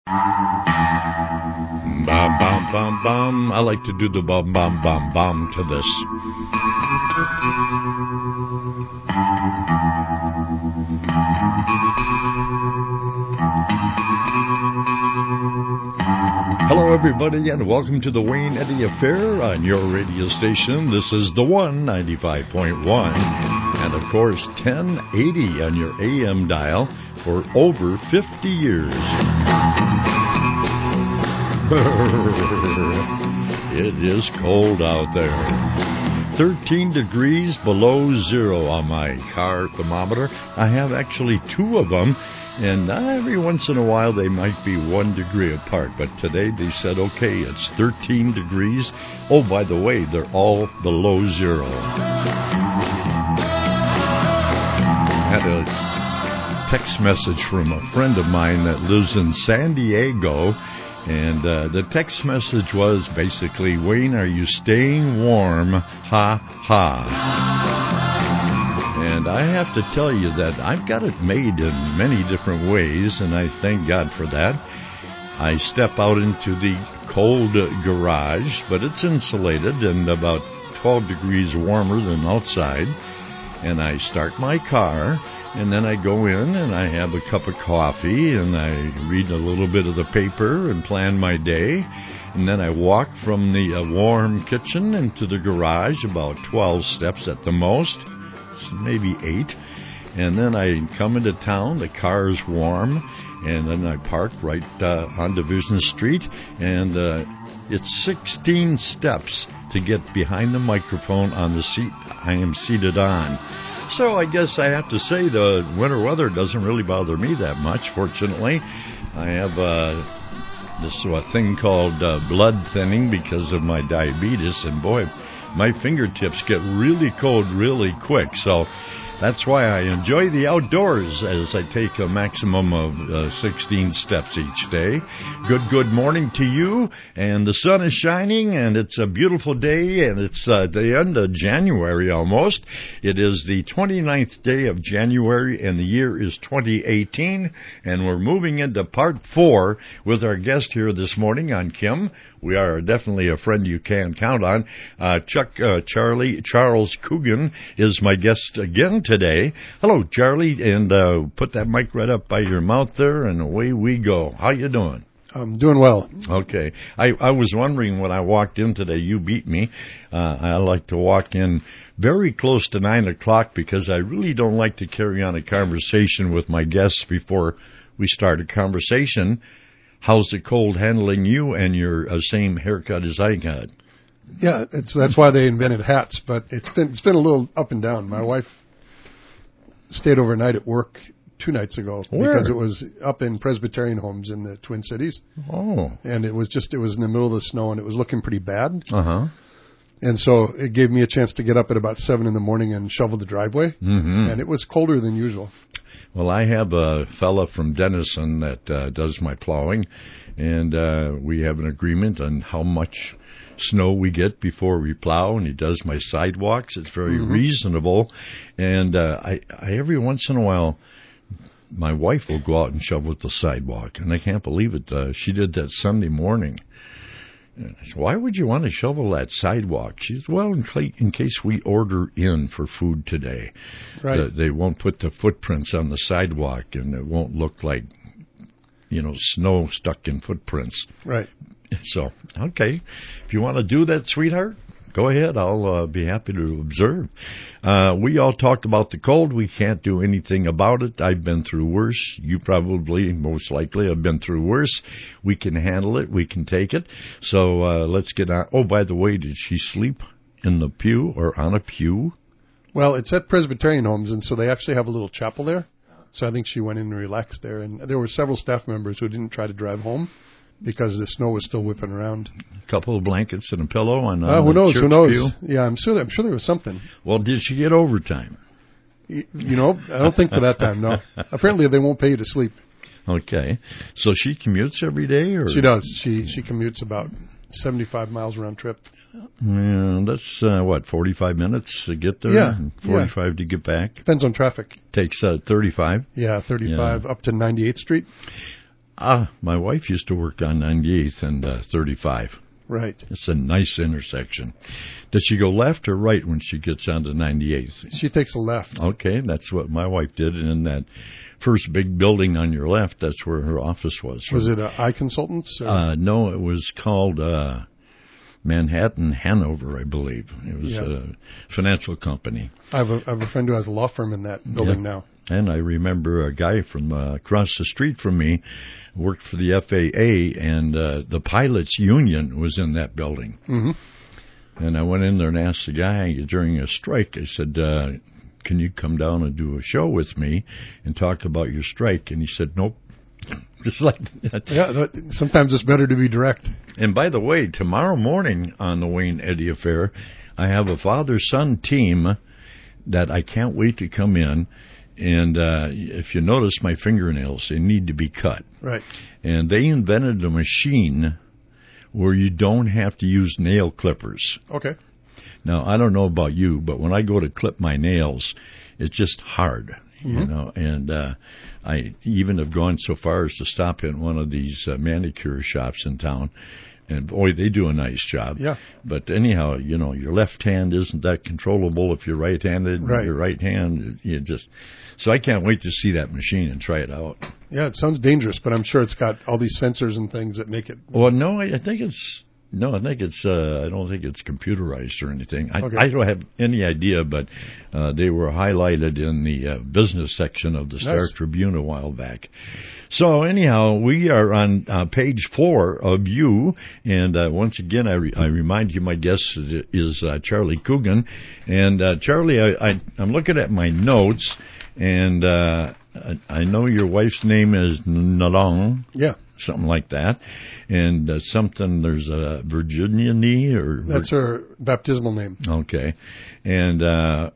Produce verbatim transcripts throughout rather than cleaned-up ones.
Bum, bum, bum, bum. I like to do the bum, bum, bum, bum to this. Hello, everybody, and welcome to the Wayne Eddy Affair on your radio station. This is the one, ninety-five point one, and of course, ten eighty on your A M dial for over fifty years. It is cold out there. thirteen degrees below zero on my car thermometer. I have actually two of them, and every once in a while they might be one degree apart. But today they said, okay, it's thirteen degrees. Oh, by the way, they're all below zero. I had a text message from a friend of mine that lives in San Diego. And uh, the text message was basically, Wayne, are you staying warm? Ha, ha. And I have to tell you that I've got it made in many different ways, and I thank God for that. I step out into the cold garage, but it's insulated and about twelve degrees warmer than outside. And I start my car, and then I go in and I have a cup of coffee, and I read a little bit of the paper and plan my day. And then I walk from the uh, warm kitchen into the garage, about twelve steps at the most, maybe eight. And then I come into town, the car is warm, and then I park right uh, on Division Street, and uh, it's sixteen steps to get behind the microphone on the seat I am seated on. So I guess I have to say the winter weather doesn't really bother me that much, fortunately. I have uh, this uh, thing called uh, blood thinning because of my diabetes, and boy, my fingertips get really cold really quick. So that's why I enjoy the outdoors as I take a maximum of uh, sixteen steps each day. Good, good morning to you. And the sun is shining, and it's a beautiful day, and it's uh, the end of January almost. It is the twenty-ninth day of January, and the year is twenty eighteen. And we're moving into part four with our guest here this morning on Kim. We are definitely a friend you can count on. Uh, Chuck uh, Charlie Charles Coogan is my guest again today. Hello, Charlie, and uh, put that mic right up by your mouth there, and away we go. How you doing? I'm doing well. Okay. I, I was wondering when I walked in today, you beat me. Uh, I like to walk in very close to nine o'clock because I really don't like to carry on a conversation with my guests before we start a conversation. How's the cold handling you and your uh, same haircut as I got? Yeah, it's, that's why they invented hats, but it's been it's been a little up and down. My wife stayed overnight at work two nights ago Where? Because it was up in Presbyterian homes in the Twin Cities. Oh. And it was just, it was in the middle of the snow, and it was looking pretty bad. Uh-huh. And so it gave me a chance to get up at about seven in the morning and shovel the driveway. Mm-hmm. And it was colder than usual. Well, I have a fella from Denison that uh, does my plowing, and uh, we have an agreement on how much snow we get before we plow, and he does my sidewalks. It's very mm-hmm. reasonable, and uh, I, I every once in a while, my wife will go out and shovel the sidewalk, and I can't believe it. Uh, she did that Sunday morning. And I said, why would you want to shovel that sidewalk? She said, well, in, cl- in case we order in for food today. Right. The, they won't put the footprints on the sidewalk, and it won't look like, you know, snow stuck in footprints. Right. So, okay. If you want to do that, sweetheart, go ahead. I'll uh, be happy to observe. Uh, we all talked about the cold. We can't do anything about it. I've been through worse. You probably, most likely, have been through worse. We can handle it. We can take it. So uh, let's get on. Oh, by the way, did she sleep in the pew or on a pew? Well, it's at Presbyterian homes, and so they actually have a little chapel there. So I think she went in and relaxed there. And there were several staff members who didn't try to drive home because the snow was still whipping around. A couple of blankets and a pillow on, on uh, who the knows? church Who knows? pew? Yeah, I'm sure. I'm sure there was something. Well, did she get overtime? You, you know, I don't think for that time. No. Apparently, they won't pay you to sleep. Okay, so she commutes every day, or she does. She she commutes about seventy-five miles round trip. Yeah, that's uh, what forty-five minutes to get there. Yeah, and forty-five yeah. to get back. Depends on traffic. Takes uh, thirty-five. Yeah, thirty-five yeah. up to ninety-eighth Street. Ah, my wife used to work on ninety-eighth and uh, thirty-five. Right. It's a nice intersection. Does she go left or right when she gets onto ninety-eighth? She takes a left. Okay, that's what my wife did. And in that first big building on your left, that's where her office was. Was it uh, Eye Consultants? Or? Uh, no, it was called uh, Manhattan Hanover, I believe. It was Yeah. a financial company. I have, a, I have a friend who has a law firm in that building Yeah. now. And I remember a guy from uh, across the street from me worked for the F A A, and uh, the pilots' union was in that building. Mm-hmm. And I went in there and asked the guy during a strike, I said, uh, can you come down and do a show with me and talk about your strike? And he said, nope. Just like that. Yeah, that, sometimes it's better to be direct. And by the way, tomorrow morning on the Wayne Eddy Affair, I have a father-son team that I can't wait to come in. And uh, if you notice my fingernails, they need to be cut. Right. And they invented a machine where you don't have to use nail clippers. Okay. Now, I don't know about you, but when I go to clip my nails, it's just hard, Mm-hmm. you know. And uh, I even have gone so far as to stop in one of these uh, manicure shops in town. And boy, they do a nice job. Yeah. But anyhow, you know, your left hand isn't that controllable if you're right-handed. Right. Your right hand, you just. So I can't wait to see that machine and try it out. Yeah, it sounds dangerous, but I'm sure it's got all these sensors and things that make it. Well, no, I, I think it's. No, I think it's. Uh, I don't think it's computerized or anything. I, Okay. I don't have any idea, but uh, they were highlighted in the uh, business section of the Star Nice. Tribune a while back. So anyhow, we are on uh, page four of You, and uh, once again, I, re- I remind you, my guest is uh, Charlie Coogan, and uh, Charlie, I, I, I'm looking at my notes, and uh, I, I know your wife's name is Nalong. Yeah, Something like that, and uh, something. There's a Virginia knee, or that's her baptismal name. okay, and uh,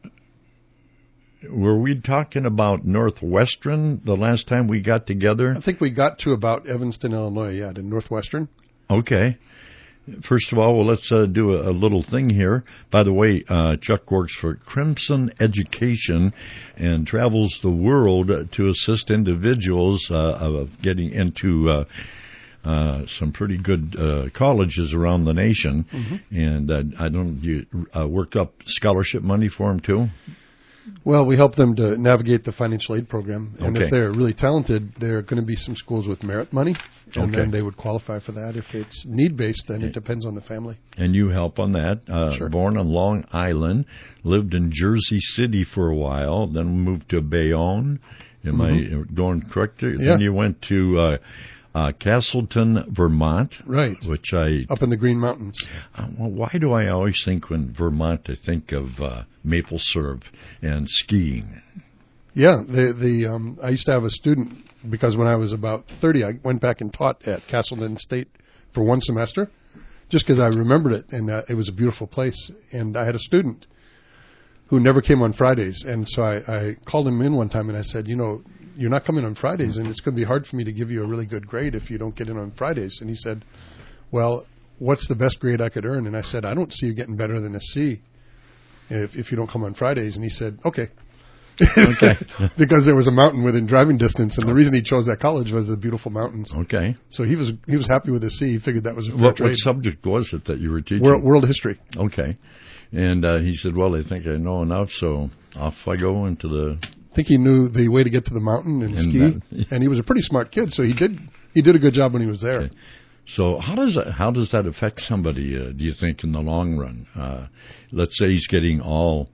were we talking about Northwestern the last time we got together? I think we got to about Evanston, Illinois, yeah, to Northwestern. Okay. First of all, well, let's uh, do a, a little thing here. By the way, uh, Chuck works for Crimson Education and travels the world to assist individuals uh, of getting into uh, uh, some pretty good uh, colleges around the nation. Mm-hmm. And uh, I don't you uh, work up scholarship money for them too? Well, we help them to navigate the financial aid program, and Okay. if they're really talented, there are going to be some schools with merit money, and Okay. then they would qualify for that. If it's need-based, then Okay. it depends on the family. And you help on that. Uh, Sure. Born on Long Island, lived in Jersey City for a while, then moved to Bayonne. Am Mm-hmm. I going correct? Yeah. Then you went to uh, uh, Castleton, Vermont, Right. which I. Up in the Green Mountains. Uh, well, why do I always think when Vermont, I think of uh, maple syrup and skiing? Yeah, the the um, I used to have a student because when I was about thirty, I went back and taught at Castleton State for one semester, just because I remembered it, and uh, it was a beautiful place. And I had a student who never came on Fridays, and so I, I called him in one time and I said, you know, you're not coming on Fridays, and it's going to be hard for me to give you a really good grade if you don't get in on Fridays. And he said, well, what's the best grade I could earn? And I said, I don't see you getting better than a C if if you don't come on Fridays. And he said, okay. Okay. Because there was a mountain within driving distance, and the reason he chose that college was the beautiful mountains. Okay. So he was he was happy with his C. He figured that was a fair What, trade. what subject was it that you were teaching? World, world history. Okay. And uh, he said, well, I think I know enough, so off I go into the... I think he knew the way to get to the mountain and, And ski, that- and he was a pretty smart kid, so he did he did a good job when he was there. Okay. So how does that, how does that affect somebody, uh, do you think, in the long run? Uh, let's say he's getting all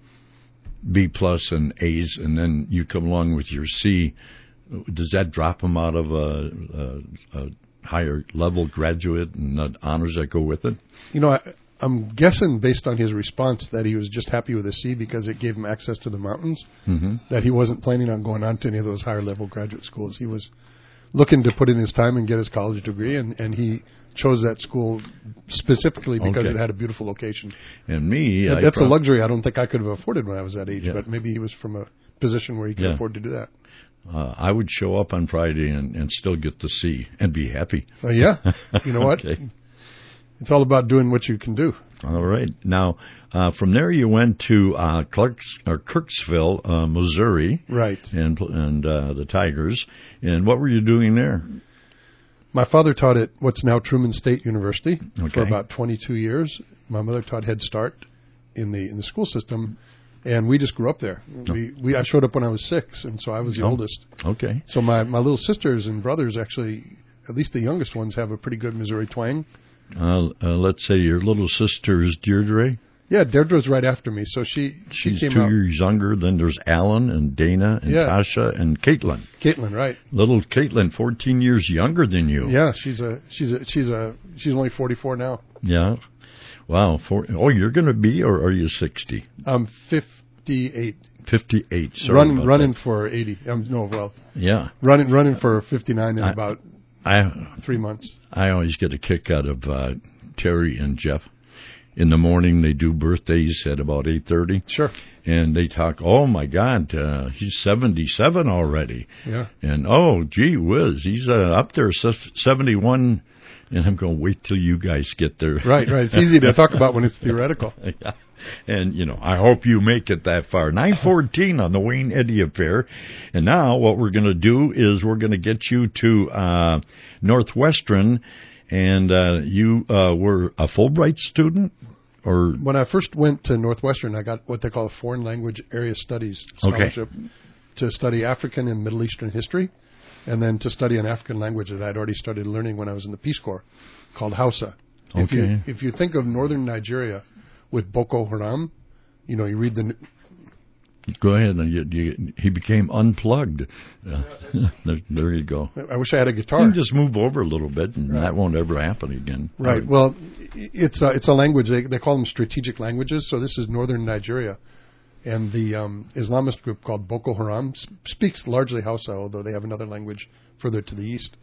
B plus and A's, and then you come along with your C. Does that drop him out of a, a, a higher level graduate and the honors that go with it? You know, I, I'm guessing based on his response that he was just happy with his C because it gave him access to the mountains, Mm-hmm. that he wasn't planning on going on to any of those higher level graduate schools. He was looking to put in his time and get his college degree, and, and he chose that school specifically because Okay. it had a beautiful location. And me, That- I that's prob- a luxury I don't think I could have afforded when I was that age, Yeah. but maybe he was from a position where he could Yeah. afford to do that. Uh, I would show up on Friday and, and still get the C and be happy. Uh, yeah, you know what? Okay. It's all about doing what you can do. All right. Now, uh, from there you went to uh, Clarks, or Kirksville, uh, Missouri, Right. and and uh, the Tigers. And what were you doing there? My father taught at what's now Truman State University Okay. for about twenty-two years. My mother taught Head Start in the in the school system, and we just grew up there. We, we I showed up when I was six, and so I was the Oh. oldest. Okay. So my, my little sisters and brothers actually, at least the youngest ones, have a pretty good Missouri twang. Uh, uh, let's say your little sister is Deirdre. Yeah, Deirdre's right after me, so she she She's came two out. years younger. Then there's Alan and Dana and Yeah. Tasha and Caitlin. Caitlin, right? Little Caitlin, fourteen years younger than you. Yeah, she's a she's a she's a she's only forty-four now. Yeah. Wow. For, oh, you're going to be, or are you sixty? I'm fifty-eight. fifty-eight. Sorry running about running that. for eighty. Um, no, well, Yeah. running running for fifty-nine in I- about I three months. I always get a kick out of uh, Terry and Jeff. In the morning, they do birthdays at about eight thirty, Sure. and they talk, oh, my God, uh, he's seventy-seven already. Yeah. And, oh, gee whiz, he's uh, up there, se- seventy-one. And I'm going to wait till you guys get there. Right, right. It's easy to talk about when it's theoretical. Yeah. And, you know, I hope you make it that far. nine fourteen on the Wayne Eddy Affair. And now what we're going to do is we're going to get you to uh, Northwestern. And uh, you uh, were a Fulbright student? Or When I first went to Northwestern, I got what they call a foreign language area studies scholarship to study African and Middle Eastern history, and then to study an African language that I'd already started learning when I was in the Peace Corps, called Hausa. If you Okay. if you think of northern Nigeria with Boko Haram, you know, you read the Go ahead. And you, you, he became unplugged. Uh, there, there you go. I wish I had a You guitar. can just move over a little bit, and Right. that won't ever happen again. Right. Well, it's a, it's a language. They, they call them strategic languages. So this is northern Nigeria. And the um, Islamist group called Boko Haram s- speaks largely Hausa, although they have another language further to the east.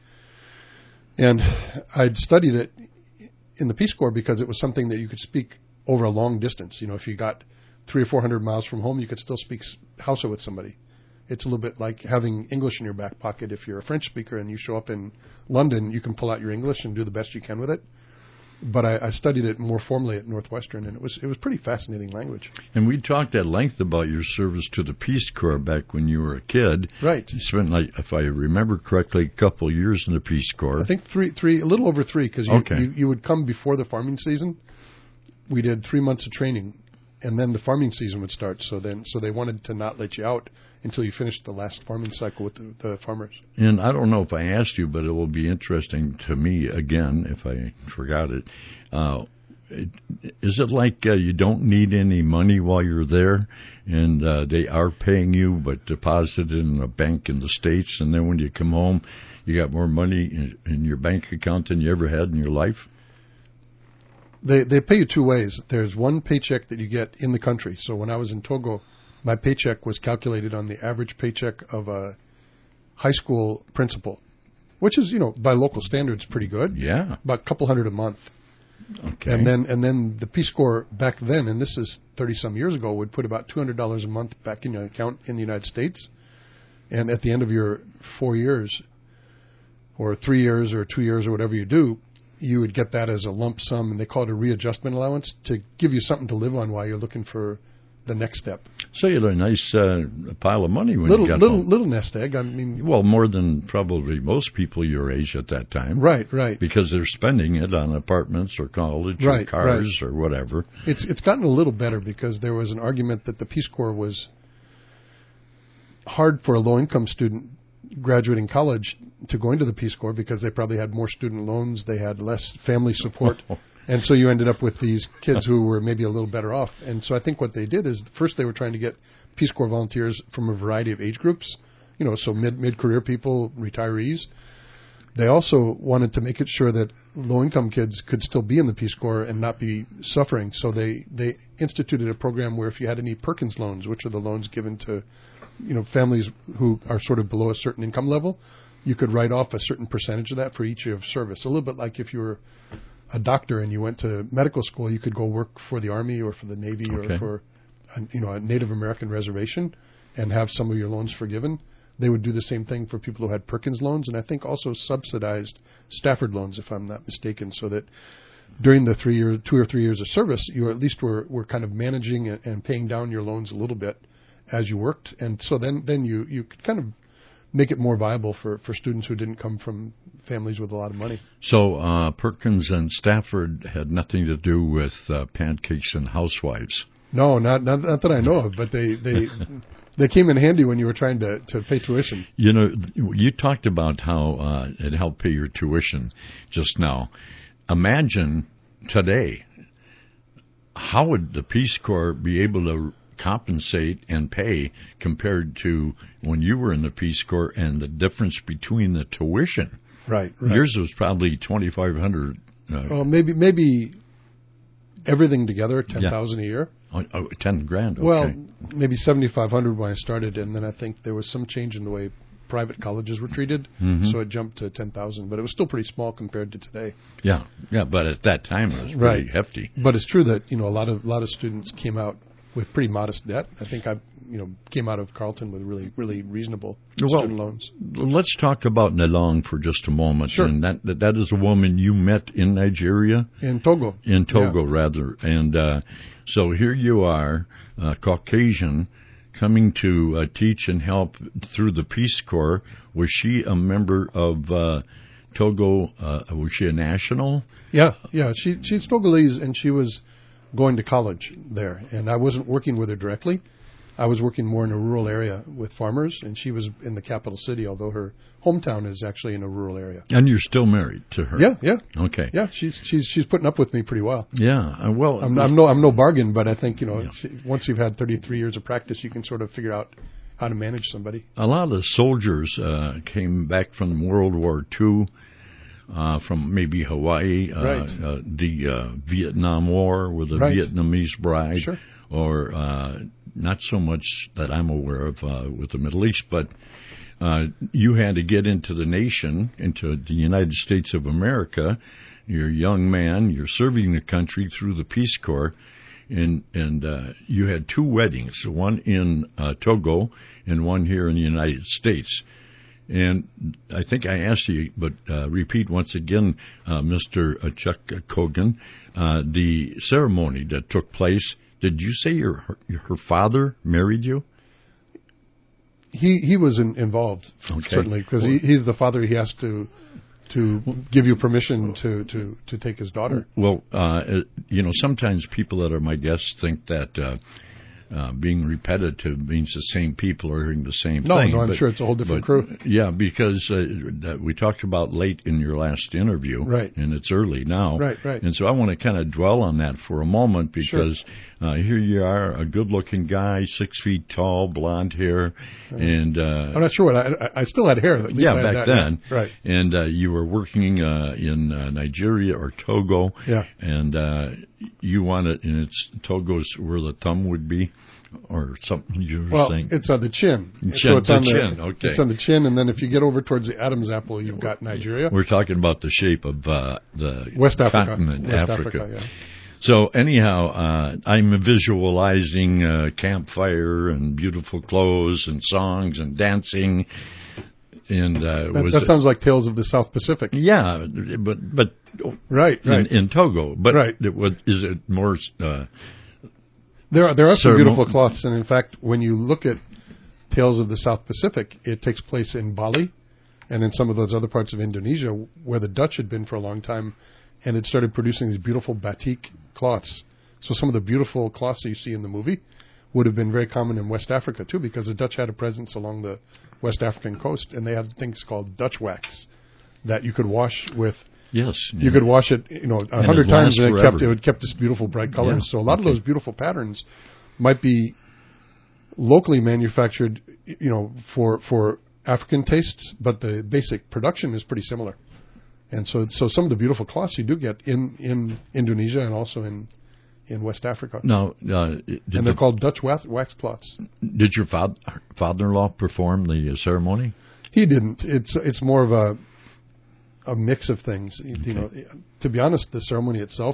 And I'd studied it in the Peace Corps because it was something that you could speak over a long distance. You know, if you got three or four hundred miles from home, you could still speak s- Hausa with somebody. It's a little bit like having English in your back pocket. If you're a French speaker and you show up in London, you can pull out your English and do the best you can with it. But I, I studied it more formally at Northwestern, and it was it was pretty fascinating language. And we talked at length about your service to the Peace Corps back when you were a kid. Right. You spent, like, if I remember correctly, a couple of years in the Peace Corps. I think three, three, a little over three, because you, Okay. you you would come before the farming season. We did three months of training, and then the farming season would start. So then, so they wanted to not let you out until you finished the last farming cycle with the, the farmers. And I don't know if I asked you, but it will be interesting to me again if I forgot it. Uh, it is it like uh, you don't need any money while you're there, and uh, they are paying you, but deposit it in a bank in the States, and then when you come home, you got more money in, in your bank account than you ever had in your life? They they pay you two ways. There's one paycheck that you get in the country. So when I was in Togo, my paycheck was calculated on the average paycheck of a high school principal, which is, you know, by local standards pretty good. Yeah. About a couple hundred a month. Okay. And then and then the Peace Corps back then, and this is thirty some years ago, would put about two hundred dollars a month back in your account in the United States. And at the end of your four years, or three years, or two years, or whatever you do, you would get that as a lump sum, and they call it a readjustment allowance, to give you something to live on while you're looking for the next step. So you had a nice uh, pile of money when Little you got little home. little nest egg. I mean, Well, more than probably most people your age at that time. right, right. Because they're spending it on apartments or college Right, or cars or whatever. It's it's gotten a little better because there was an argument that the Peace Corps was hard for a low-income student graduating college to go into the Peace Corps because they probably had more student loans, they had less family support, and so you ended up with these kids who were maybe a little better off. And so I think what they did is first they were trying to get Peace Corps volunteers from a variety of age groups, you know, so mid mid-career people, retirees. They also wanted to make it sure that low-income kids could still be in the Peace Corps and not be suffering. So they, they instituted a program where if you had any Perkins loans, which are the loans given to, you know, families who are sort of below a certain income level, you could write off a certain percentage of that for each year of service. A little bit like if you were a doctor and you went to medical school, you could go work for the Army or for the Navy Okay. or for, a, you know, a Native American reservation and have some of your loans forgiven. They would do the same thing for people who had Perkins loans, and I think also subsidized Stafford loans, if I'm not mistaken, so that during the three year, two or three years of service, you at least were, were kind of managing and, and paying down your loans a little bit as you worked. And so then, then you, you could kind of make it more viable for, for students who didn't come from families with a lot of money. So uh, Perkins and Stafford had nothing to do with uh, pancakes and housewives. No, not, not not that I know of, but they they they came in handy when you were trying to, to pay tuition. You know, you talked about how uh, it helped pay your tuition just now. Imagine today, how would the Peace Corps be able to compensate and pay compared to when you were in the Peace Corps and the difference between the tuition? Right. right. Yours was probably twenty-five hundred. Uh, well, maybe maybe everything together, ten thousand yeah. a year. Oh, oh, ten grand. Okay. Well, maybe seventy-five hundred when I started, and then I think there was some change in the way private colleges were treated, mm-hmm. so it jumped to ten thousand. But it was still pretty small compared to today. Yeah, yeah. But at that time, it was pretty right. hefty. But it's true that you know a lot of a lot of students came out with pretty modest debt. I think I, you know, came out of Carleton with really, really reasonable well, student loans. Let's talk about Nelong for just a moment. Sure. And that, that that is a woman you met in Nigeria? In Togo. In Togo, yeah. rather. And uh, so here you are, uh, Caucasian, coming to uh, teach and help through the Peace Corps. Was she a member of uh, Togo? Uh, was she a national? Yeah, yeah. She she's Togolese, and she was going to college there, and I wasn't working with her directly. I was working more in a rural area with farmers, and she was in the capital city, although her hometown is actually in a rural area. And you're still married to her? Yeah, yeah. Okay. Yeah, she's she's she's putting up with me pretty well. Yeah, uh, well, I'm, I'm no I'm no bargain, but I think you know yeah. it's, once you've had thirty-three years of practice, you can sort of figure out how to manage somebody. A lot of soldiers uh, came back from World War Two. Uh, from maybe Hawaii, uh, right. uh, the uh, Vietnam War with a right. Vietnamese bride, sure. or uh, not so much that I'm aware of uh, with the Middle East, but uh, you had to get into the nation, into the United States of America. You're a young man, you're serving the country through the Peace Corps, and, and uh, you had two weddings, one in uh, Togo and one here in the United States. And I think I asked you, but uh, repeat once again, uh, Mister Chuck Cogan, uh, the ceremony that took place. Did you say your her, her father married you? He he was in, involved okay. certainly because he, he's the father. He has to to give you permission to, to, to take his daughter. Well, uh, you know, sometimes people that are my guests think that. Uh, Uh, being repetitive means the same people are hearing the same no, thing. No, no, I'm but, sure it's a whole different but, crew. Yeah, because uh, that we talked about late in your last interview. Right. And it's early now. Right, right. And so I want to kind of dwell on that for a moment because sure. uh, here you are, a good-looking guy, six feet tall, blonde hair. Uh, and uh, I'm not sure what I, I still had hair. At least yeah, I had back that, then. Yeah. Right. And uh, you were working uh, in uh, Nigeria or Togo. Yeah. And uh, you wanted, and it's Togo's where the thumb would be. Or something you were well, saying. it's on the chin. Chin, so it's the on the chin, okay. It's on the chin, and then if you get over towards the Adam's apple, you've got Nigeria. We're talking about the shape of uh, the West Africa. continent, West Africa. Africa, yeah. So anyhow, uh, I'm visualizing uh, campfire and beautiful clothes and songs and dancing. And uh, that, was that it, sounds like Tales of the South Pacific. Yeah, but but right, right. in, in Togo. But right. it was, is it more? Uh, There are, there are some Ceremon- beautiful cloths, and in fact, when you look at Tales of the South Pacific, it takes place in Bali and in some of those other parts of Indonesia where the Dutch had been for a long time, and it started producing these beautiful batik cloths. So some of the beautiful cloths that you see in the movie would have been very common in West Africa, too, because the Dutch had a presence along the West African coast, and they had things called Dutch wax that you could wash with. Yes, you yeah. could wash it, you know, a hundred times, and it kept it kept this beautiful bright colors. Yeah. So a lot okay. of those beautiful patterns might be locally manufactured, you know, for for African tastes, but the basic production is pretty similar. And so, so some of the beautiful cloths you do get in, in Indonesia and also in in West Africa. Now, uh, and they're the, called Dutch wax, wax cloths. Did your father, father-in-law perform the uh, ceremony? He didn't. It's it's more of a a mix of things. Okay. You know, to be honest, the ceremony itself,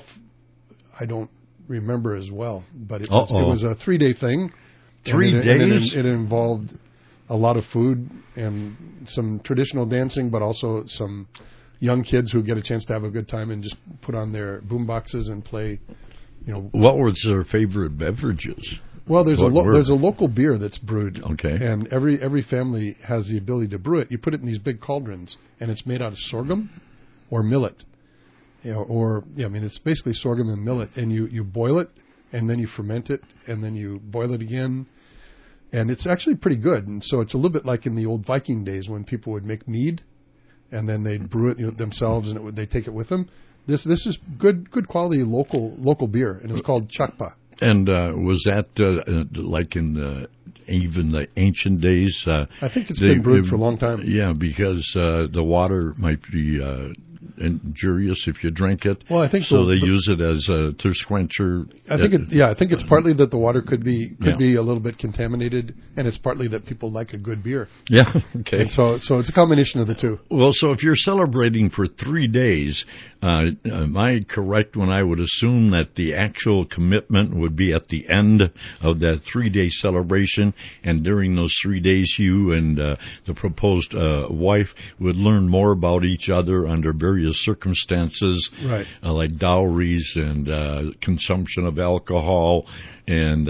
I don't remember as well. But it was, it was a three-day thing. Three and it, days? And it, it involved a lot of food and some traditional dancing, but also some young kids who get a chance to have a good time and just put on their boom boxes and play. You know, what were their favorite beverages? Well, there's what a lo- word? there's a local beer that's brewed. Okay. And every every family has the ability to brew it. You put it in these big cauldrons, and it's made out of sorghum or millet. You know, or yeah, I mean, it's basically sorghum and millet, and you, you boil it, and then you ferment it, and then you boil it again, and it's actually pretty good. And so it's a little bit like in the old Viking days when people would make mead, and then they'd brew it, you know, themselves, and it would, they take it with them. This this is good good quality local local beer, and it's called Chakpa. And uh, was that uh, like in the, even the ancient days? Uh, I think it's they, been brewed they, for a long time. Yeah, because uh, the water might be uh, injurious if you drink it. Well, I think so. the, They the, use it as a thirst quencher. I think it, yeah, I think it's partly that the water could be could Yeah. be a little bit contaminated, and it's partly that people like a good beer. Yeah. Okay. And so so it's a combination of the two. Well, so if you're celebrating for three days, uh, am I correct when I would assume that the actual commitment would be at the end of that three-day celebration, and during those three days you and uh, the proposed uh, wife would learn more about each other under various circumstances, Right. uh, like dowries and uh, consumption of alcohol and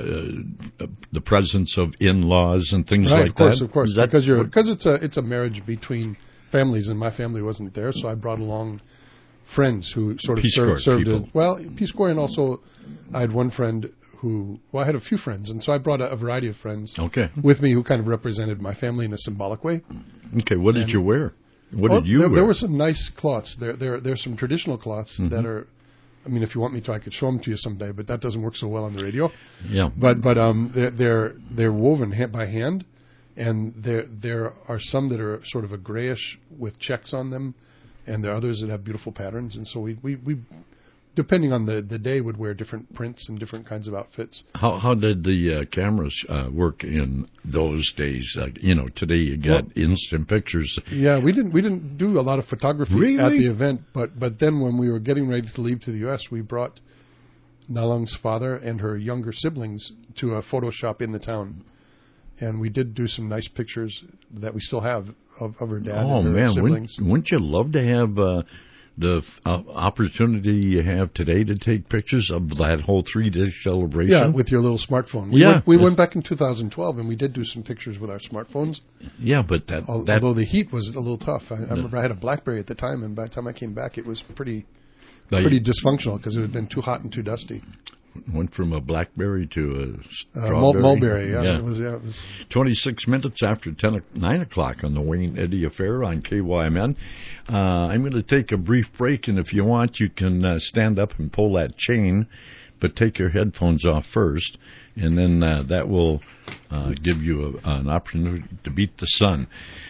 uh, the presence of in-laws and things Right, like of course, that? of course, Is that because you're what- because it's a it's a marriage between families, and my family wasn't there, so I brought along friends who sort of Peace served Corps served people. as well Peace Corps, and also I had one friend who well I had a few friends, and so I brought a, a variety of friends Okay. with me who kind of represented my family in a symbolic way. Okay, what did And- you wear? What Well, did you there, wear? there were some nice cloths. There, there, there's some traditional cloths Mm-hmm. that are. I mean, if you want me to, I could show them to you someday, but that doesn't work so well on the radio. Yeah. But, but um, they're they're, they're woven hand by hand, and there there are some that are sort of a grayish with checks on them, and there are others that have beautiful patterns. And so we we, we depending on the, the day, would wear different prints and different kinds of outfits. How how did the uh, cameras uh, work in those days? Uh, you know, today you got Well- instant pictures. Yeah, we didn't we didn't do a lot of photography Really? at the event, but but then when we were getting ready to leave to the U S, we brought Nalung's father and her younger siblings to a photo shop in the town, and we did do some nice pictures that we still have of, of her dad Oh and her man, siblings. wouldn't, wouldn't you love to have uh, the uh, opportunity you have today to take pictures of that whole three-day celebration? Yeah, with your little smartphone. We Yeah. went, we went back in two thousand twelve, and we did do some pictures with our smartphones. Yeah, but that al- that Although the heat was a little tough. I, I remember I had a BlackBerry at the time, and by the time I came back, it was pretty uh, pretty dysfunctional because it had been too hot and too dusty. went from a BlackBerry to a Uh, mul- strawberry. mulberry, yeah, it was. Yeah, it was. twenty-six minutes after ten, o- nine o'clock on the Wayne Eddy Affair on K Y M N. Uh, I'm going to take a brief break, and if you want, you can uh, stand up and pull that chain, but take your headphones off first, and then uh, that will uh, give you a, an opportunity to beat the sun.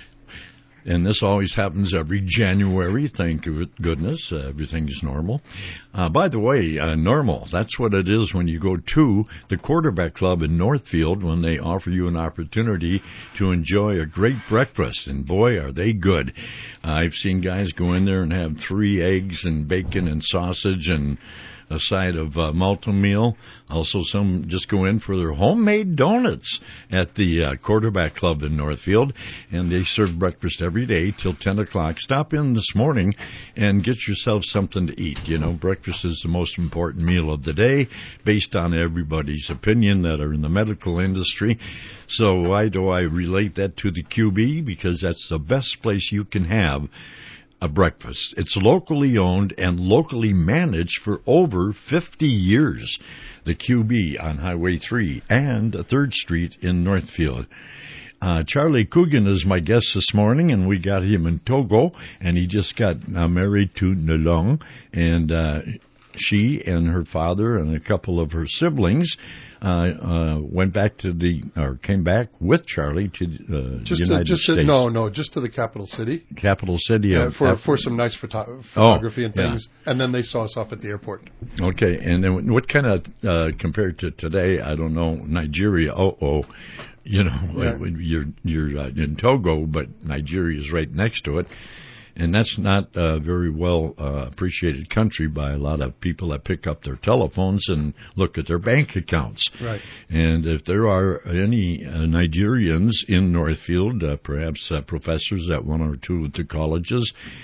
And this always happens every January. Thank you, goodness. Uh, everything's normal. Uh, by the way, uh, normal, that's what it is when you go to the Quarterback Club in Northfield when they offer you an opportunity to enjoy a great breakfast. And boy, are they good. Uh, I've seen guys go in there and have three eggs and bacon and sausage and a side of uh, malto meal. Also, some just go in for their homemade donuts at the uh, Quarterback Club in Northfield, and they serve breakfast every day till ten o'clock. Stop in this morning and get yourself something to eat. You know, breakfast is the most important meal of the day based on everybody's opinion that are in the medical industry. So why do I relate that to the Q B? Because that's the best place you can have a breakfast. It's locally owned and locally managed for over fifty years. The Q B on Highway three and third Street in Northfield. Uh, Charlie Coogan is my guest this morning, and we got him in Togo, and he just got uh, married to Nalung, and uh, she and her father and a couple of her siblings uh, uh, went back to the, or came back with Charlie to uh, Just the to, United just States. to, no, no, just to the capital city. Capital city. Yeah, of for Af- for some nice photo- photography and yeah. things, and then they saw us off at the airport. Okay, and then what kind of, uh, compared to today, I don't know, Nigeria, oh-oh, you know, Yeah. when you're, you're uh, in Togo, but Nigeria is right next to it. And that's not a very well uh, appreciated country by a lot of people that pick up their telephones and look at their bank accounts. Right. And if there are any uh, Nigerians in Northfield, uh, perhaps uh, professors at one or two of the colleges,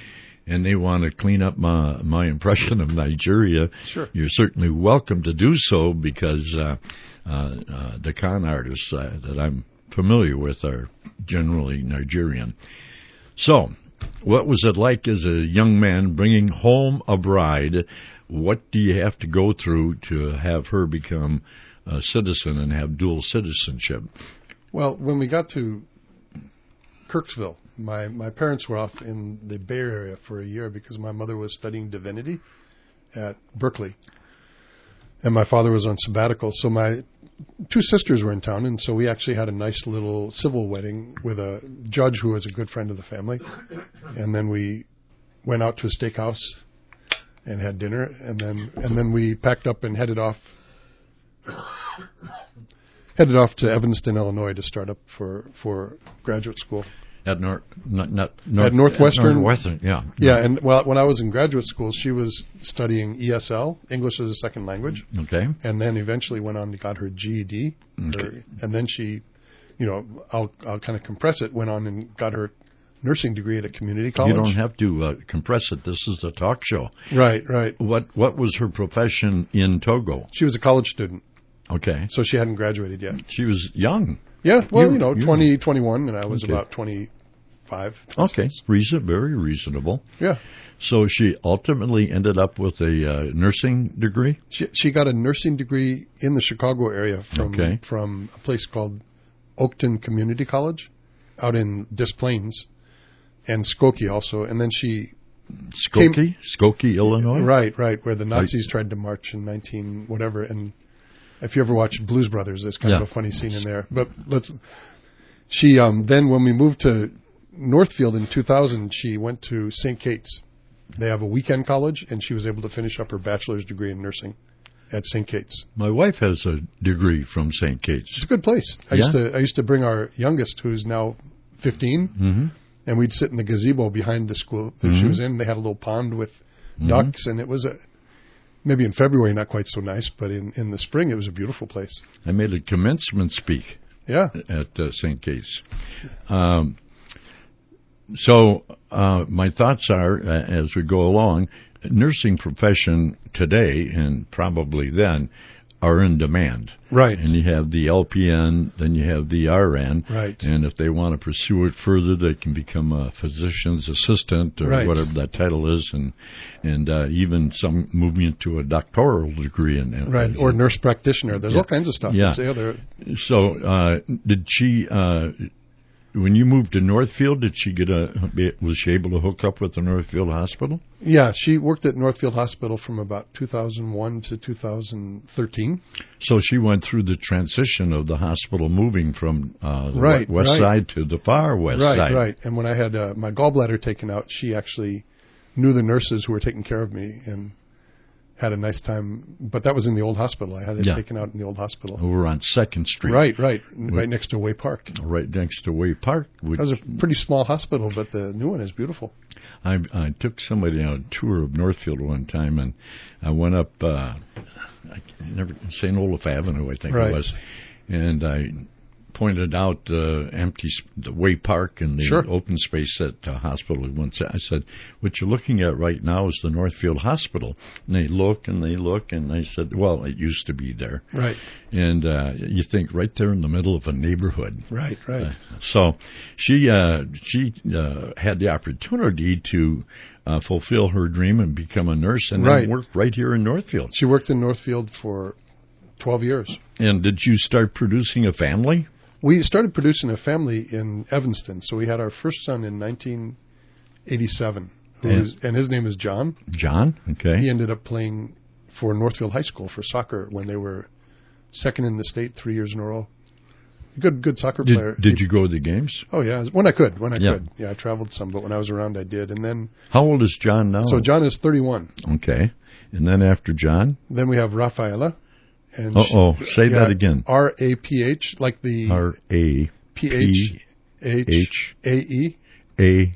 and they want to clean up my my impression of Nigeria, Sure. you're certainly welcome to do so, because uh, uh, uh, the con artists uh, that I'm familiar with are generally Nigerian. So, what was it like as a young man bringing home a bride? What do you have to go through to have her become a citizen and have dual citizenship? Well, when we got to Kirksville, my, my parents were off in the Bay Area for a year because my mother was studying divinity at Berkeley, and my father was on sabbatical. So my two sisters were in town, and so we actually had a nice little civil wedding with a judge who was a good friend of the family. And then we went out to a steakhouse and had dinner, and then and then we packed up and headed off headed off to Evanston, Illinois, to start up for, for graduate school. At Nor- not, not, North, At Northwestern. At Northwestern, yeah. Yeah, and well, when I was in graduate school, she was studying E S L, English as a Second Language. Okay. And then eventually went on and got her G E D. Okay. Her, and then she, you know, I'll I'll kind of compress it, went on and got her nursing degree at a community college. You don't have to uh, compress it. This is a talk show. Right, right. What What was her profession in Togo? She was a college student, Okay. so she hadn't graduated yet. She was young. Yeah, well, You- you, know, you- twenty, twenty-one, and I was Okay. about twenty-five. Okay. Reason, very reasonable. Yeah. So she ultimately ended up with a uh, nursing degree? She, she got a nursing degree in the Chicago area from Okay. from a place called Oakton Community College out in Des Plaines, and Skokie also. And then she, Skokie? Skokie, Illinois? right, right, where the Nazis tried to march in nineteen whatever. And if you ever watched Blues Brothers, there's kind Yeah. of a funny scene in there. But let's. She um, then when we moved to Northfield in two thousand, she went to Saint Kate's. They have a weekend college, and she was able to finish up her bachelor's degree in nursing at Saint Kate's. My wife has a degree from Saint Kate's. It's a good place. I Yeah? used to I used to bring our youngest, who's now fifteen, Mm-hmm. and we'd sit in the gazebo behind the school that she Mhm. was in. They had a little pond with Mhm. ducks, and it was a maybe in February not quite so nice, but in, in the spring it was a beautiful place. I made a commencement speak Yeah, at uh, Saint Kate's. Um, so uh, my thoughts are, uh, as we go along, nursing profession today and probably then are in demand. right, And you have the L P N, then you have the R N. right. And if they want to pursue it further, they can become a physician's assistant or Right. whatever that title is, and and uh, even some moving into a doctoral degree. And, and Right, or nurse practitioner. There's Yeah. all kinds of stuff. Yeah. It's the other- So, uh, did she? Uh, when you moved to Northfield, did she get a? Was she able to hook up with the Northfield Hospital? Yeah, she worked at Northfield Hospital from about two thousand one to two thousand thirteen. So she went through the transition of the hospital moving from uh, the Right, west right. side to the far west Right, side. right. And when I had uh, my gallbladder taken out, she actually knew the nurses who were taking care of me and had a nice time. But that was in the old hospital. I had it Yeah. taken out in the old hospital. Over on Second Street, Right, right, right next to Way Park. right next to Way Park. Which That was a pretty small hospital, but the new one is beautiful. I, I took somebody on a tour of Northfield one time, and I went up uh, I never Saint Olaf Avenue, I think Right. it was, and I pointed out the empty sp- the Way Park and the Sure. open space at the hospital. Once I said, "What you're looking at right now is the Northfield Hospital." And they look and they look, and I said, "Well, it used to be there." Right, And uh, you think right there in the middle of a neighborhood. right, right. Uh, so she uh, she uh, had the opportunity to uh, fulfill her dream and become a nurse, and Right. then work right here in Northfield. She worked in Northfield for twelve years. And did you start producing a family? We started producing a family in Evanston. So we had our first son in nineteen eighty-seven, who Yeah. is, and his name is John. John, okay. He ended up playing for Northfield High School for soccer when they were second in the state three years in a row. Good, good soccer player. Did, did you go to the games? Oh yeah, when I could, when I Yeah. could. Yeah, I traveled some, but when I was around, I did. And then, How old is John now? so John is thirty-one. Okay. And then after John? Then we have Rafaela. And Uh-oh, she- say yeah, that again. R A P H, like the R A P H H H A E A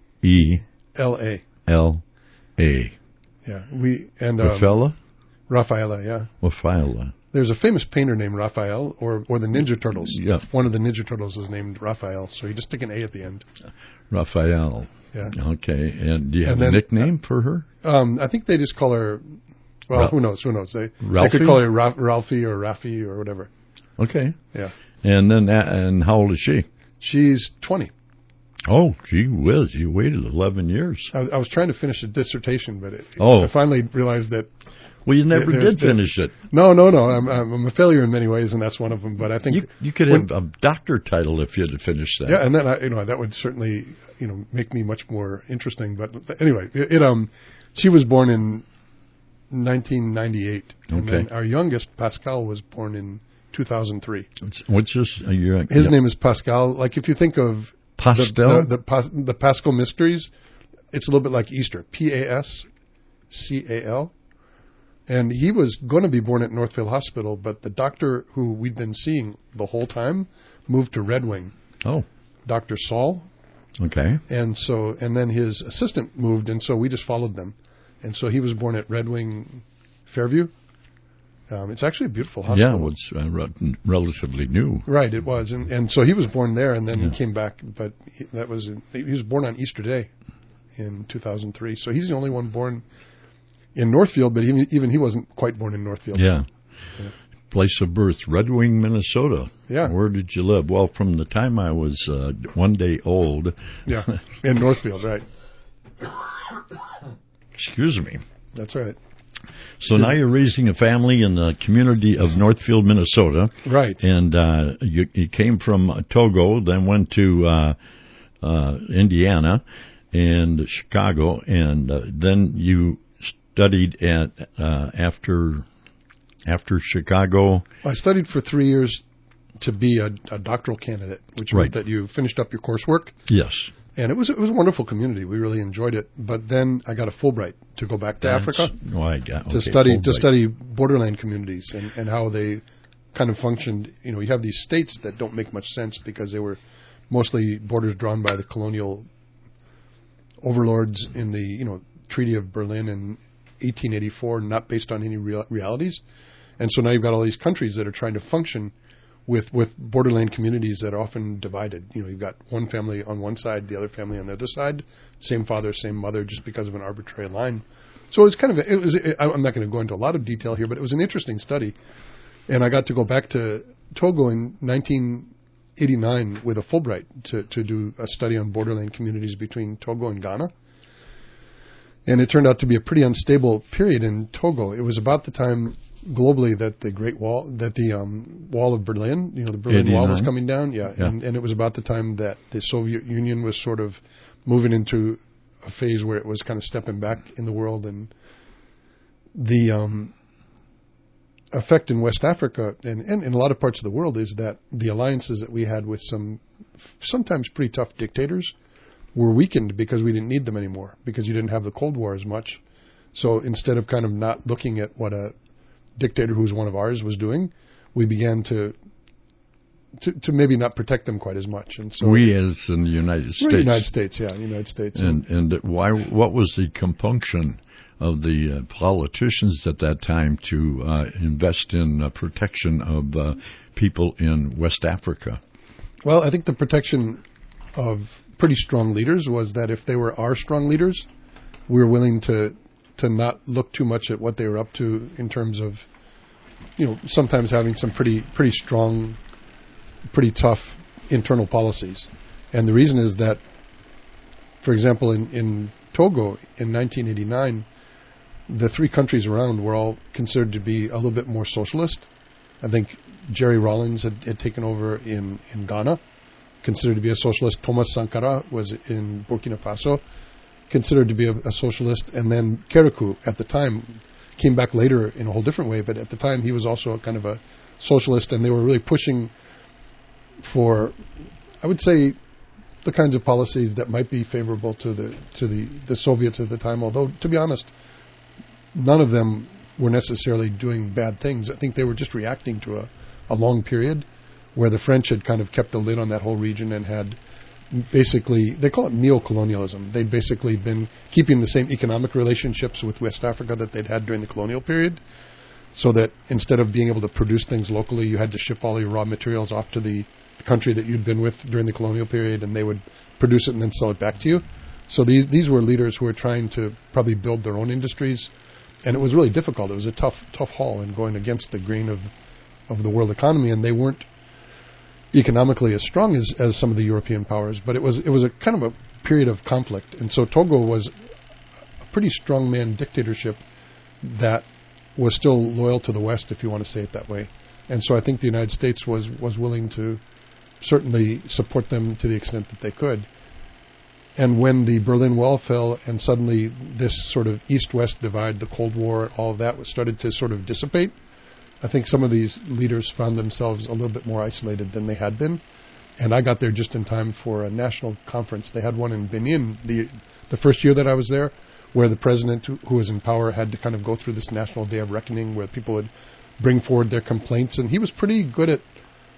E L A. L A. Yeah, we and um, Rafaela? Rafaela. Yeah, Rafaela. there's a famous painter named Raphael, or or the Ninja Turtles. Yeah. One of the Ninja Turtles is named Raphael, so you just stick an A at the end. Raphael. Yeah. Okay. And do you have And then, a nickname for her? Um, I think they just call her. Well, Ra- who knows? Who knows? They, they Ralphie? could call her Ra- Ralphie or Rafi or whatever. Okay. Yeah. And then, that, and how old is she? She's twenty. Oh, gee whiz, you waited eleven years. I, I was trying to finish a dissertation, but it, Oh. I finally realized that. Well, you never There's did the- finish it. No, no, no. I'm, I'm a failure in many ways, and that's one of them. But I think You, you could when- have a doctor title if you had finished that. Yeah, and then I, you know that would certainly you know make me much more interesting. But anyway, it, it um, she was born in nineteen ninety-eight, and Okay. then our youngest Pascal was born in two thousand three. What's- What's this? Uh, you're, His yeah. name is Pascal. Like if you think of Pastel? the the, the, Pas, the Paschal Mysteries, it's a little bit like Easter. P A S C A L. And he was going to be born at Northfield Hospital, but the doctor who we'd been seeing the whole time moved to Red Wing, Oh, Doctor Saul. okay. And so, and then his assistant moved, and so we just followed them. And so he was born at Red Wing, Fairview. Um, it's actually a beautiful hospital. Yeah, well, it's uh, re- relatively new. Right, it was, and and so he was born there, and then Yeah. came back. But he, that was in, he was born on Easter Day, in two thousand three. So he's the only one born in Northfield, but even even he wasn't quite born in Northfield. Yeah. Yeah. Place of birth, Red Wing, Minnesota. Yeah. Where did you live? Well, from the time I was uh, one day old. Yeah, in Northfield, right? Excuse me. That's right. So now you're raising a family in the community of Northfield, Minnesota. Right. And uh, you, you came from Togo, then went to uh, uh, Indiana and Chicago, and uh, then you studied at uh, after after Chicago. I studied for three years to be a, a doctoral candidate, which Right. meant that you finished up your coursework. Yes. And it was it was a wonderful community. We really enjoyed it. But then I got a Fulbright to go back to Africa Oh, I got, to okay, study to Fulbright. study borderland communities and, and how they kind of functioned. You know, you have these states that don't make much sense because they were mostly borders drawn by the colonial overlords in the you know Treaty of Berlin in eighteen eighty-four, not based on any real, realities. And so now you've got all these countries that are trying to function with with borderland communities that are often divided. You know, you've got one family on one side, the other family on the other side, same father, same mother, just because of an arbitrary line. So it's kind of a, it was. It, I'm not going to go into a lot of detail here, but it was an interesting study, and I got to go back to Togo in nineteen eighty-nine with a Fulbright to to do a study on borderland communities between Togo and Ghana. And it turned out to be a pretty unstable period in Togo. It was about the time globally that the Great Wall, that the um, Wall of Berlin, you know, the Berlin Wall was eighty-nine. coming down. Yeah, Yeah. And, and it was about the time that the Soviet Union was sort of moving into a phase where it was kind of stepping back in the world. And the um, effect in West Africa and, and in a lot of parts of the world is that the alliances that we had with some sometimes pretty tough dictators were weakened because we didn't need them anymore, because you didn't have the Cold War as much. So instead of kind of not looking at what a dictator who was one of ours was doing, we began to to, to maybe not protect them quite as much. And so We as in the United We're States. the United States, yeah, United States. And and why? What was the compunction of the uh, politicians at that time to uh, invest in uh, protection of uh, people in West Africa? Well, I think the protection of pretty strong leaders was that if they were our strong leaders, we were willing to to not look too much at what they were up to in terms of, you know, sometimes having some pretty pretty strong, pretty tough internal policies. And the reason is that, for example, in, in Togo in nineteen eighty-nine, the three countries around were all considered to be a little bit more socialist. I think Jerry Rawlings had, had taken over in, in Ghana, considered to be a socialist. Thomas Sankara was in Burkina Faso, considered to be a, a socialist. And then Kerikou, at the time, came back later in a whole different way, but at the time he was also a kind of a socialist, and they were really pushing for, I would say, the kinds of policies that might be favorable to the to the, the Soviets at the time, although, to be honest, none of them were necessarily doing bad things. I think they were just reacting to a, a long period where the French had kind of kept a lid on that whole region and had basically, they call it neo-colonialism. They'd basically been keeping the same economic relationships with West Africa that they'd had during the colonial period. so that instead of being able to produce things locally, you had to ship all your raw materials off to the country that you'd been with during the colonial period, and they would produce it and then sell it back to you. So these these were leaders who were trying to probably build their own industries, and it was really difficult. It was a tough tough haul and going against the grain of of the world economy, and they weren't economically as strong as, as some of the European powers. But it was it was a kind of a period of conflict, and so Togo was a pretty strongman dictatorship that was still loyal to the West, if you want to say it that way. And so I think the United States was was willing to certainly support them to the extent that they could. And when the Berlin Wall fell and suddenly this sort of East-West divide, the Cold War, all of that was started to sort of dissipate, I think some of these leaders found themselves a little bit more isolated than they had been. And I got there just in time for a national conference. They had one in Benin the the first year that I was there, where the president who, who was in power had to kind of go through this national day of reckoning where people would bring forward their complaints. And he was pretty good at,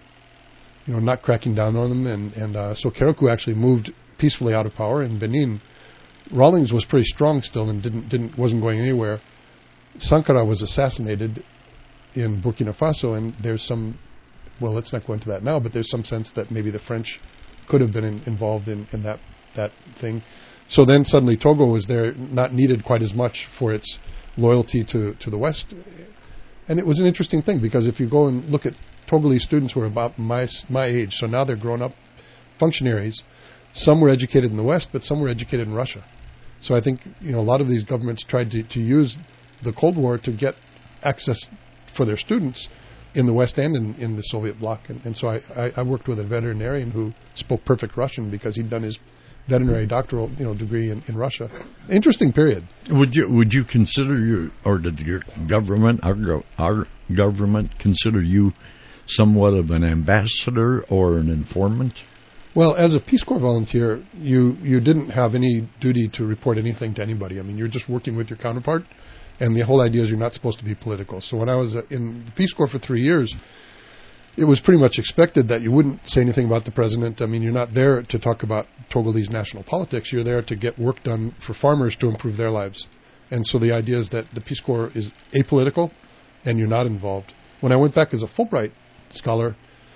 you know, not cracking down on them. And, and uh, so Keroku actually moved peacefully out of power in Benin. Rawlings was pretty strong still and didn't didn't wasn't going anywhere. Sankara was assassinated in Burkina Faso, and there's some, well, let's not go into that now, but there's some sense that maybe the French could have been in, involved in, in that that thing. So then suddenly Togo was there, not needed quite as much for its loyalty to, to the West. And it was an interesting thing, because if you go and look at Togolese students who are about my my age, so now they're grown up functionaries. Some were educated in the West, but some were educated in Russia. So I think, you know, a lot of these governments tried to, to use the Cold War to get access for their students in the West and in, in the Soviet bloc. And, and so I, I, I worked with a veterinarian who spoke perfect Russian because he'd done his veterinary doctoral, you know, degree in, in Russia. Interesting period. Would you would you consider you, or did your government, our, our government, consider you somewhat of an ambassador or an informant? Well, as a Peace Corps volunteer, you, you didn't have any duty to report anything to anybody. I mean, you're just working with your counterpart, and the whole idea is you're not supposed to be political. So when I was in the Peace Corps for three years, it was pretty much expected that you wouldn't say anything about the president. I mean, you're not there to talk about Togolese national politics. You're there to get work done for farmers to improve their lives. And so the idea is that the Peace Corps is apolitical, and you're not involved. When I went back as a Fulbright scholar,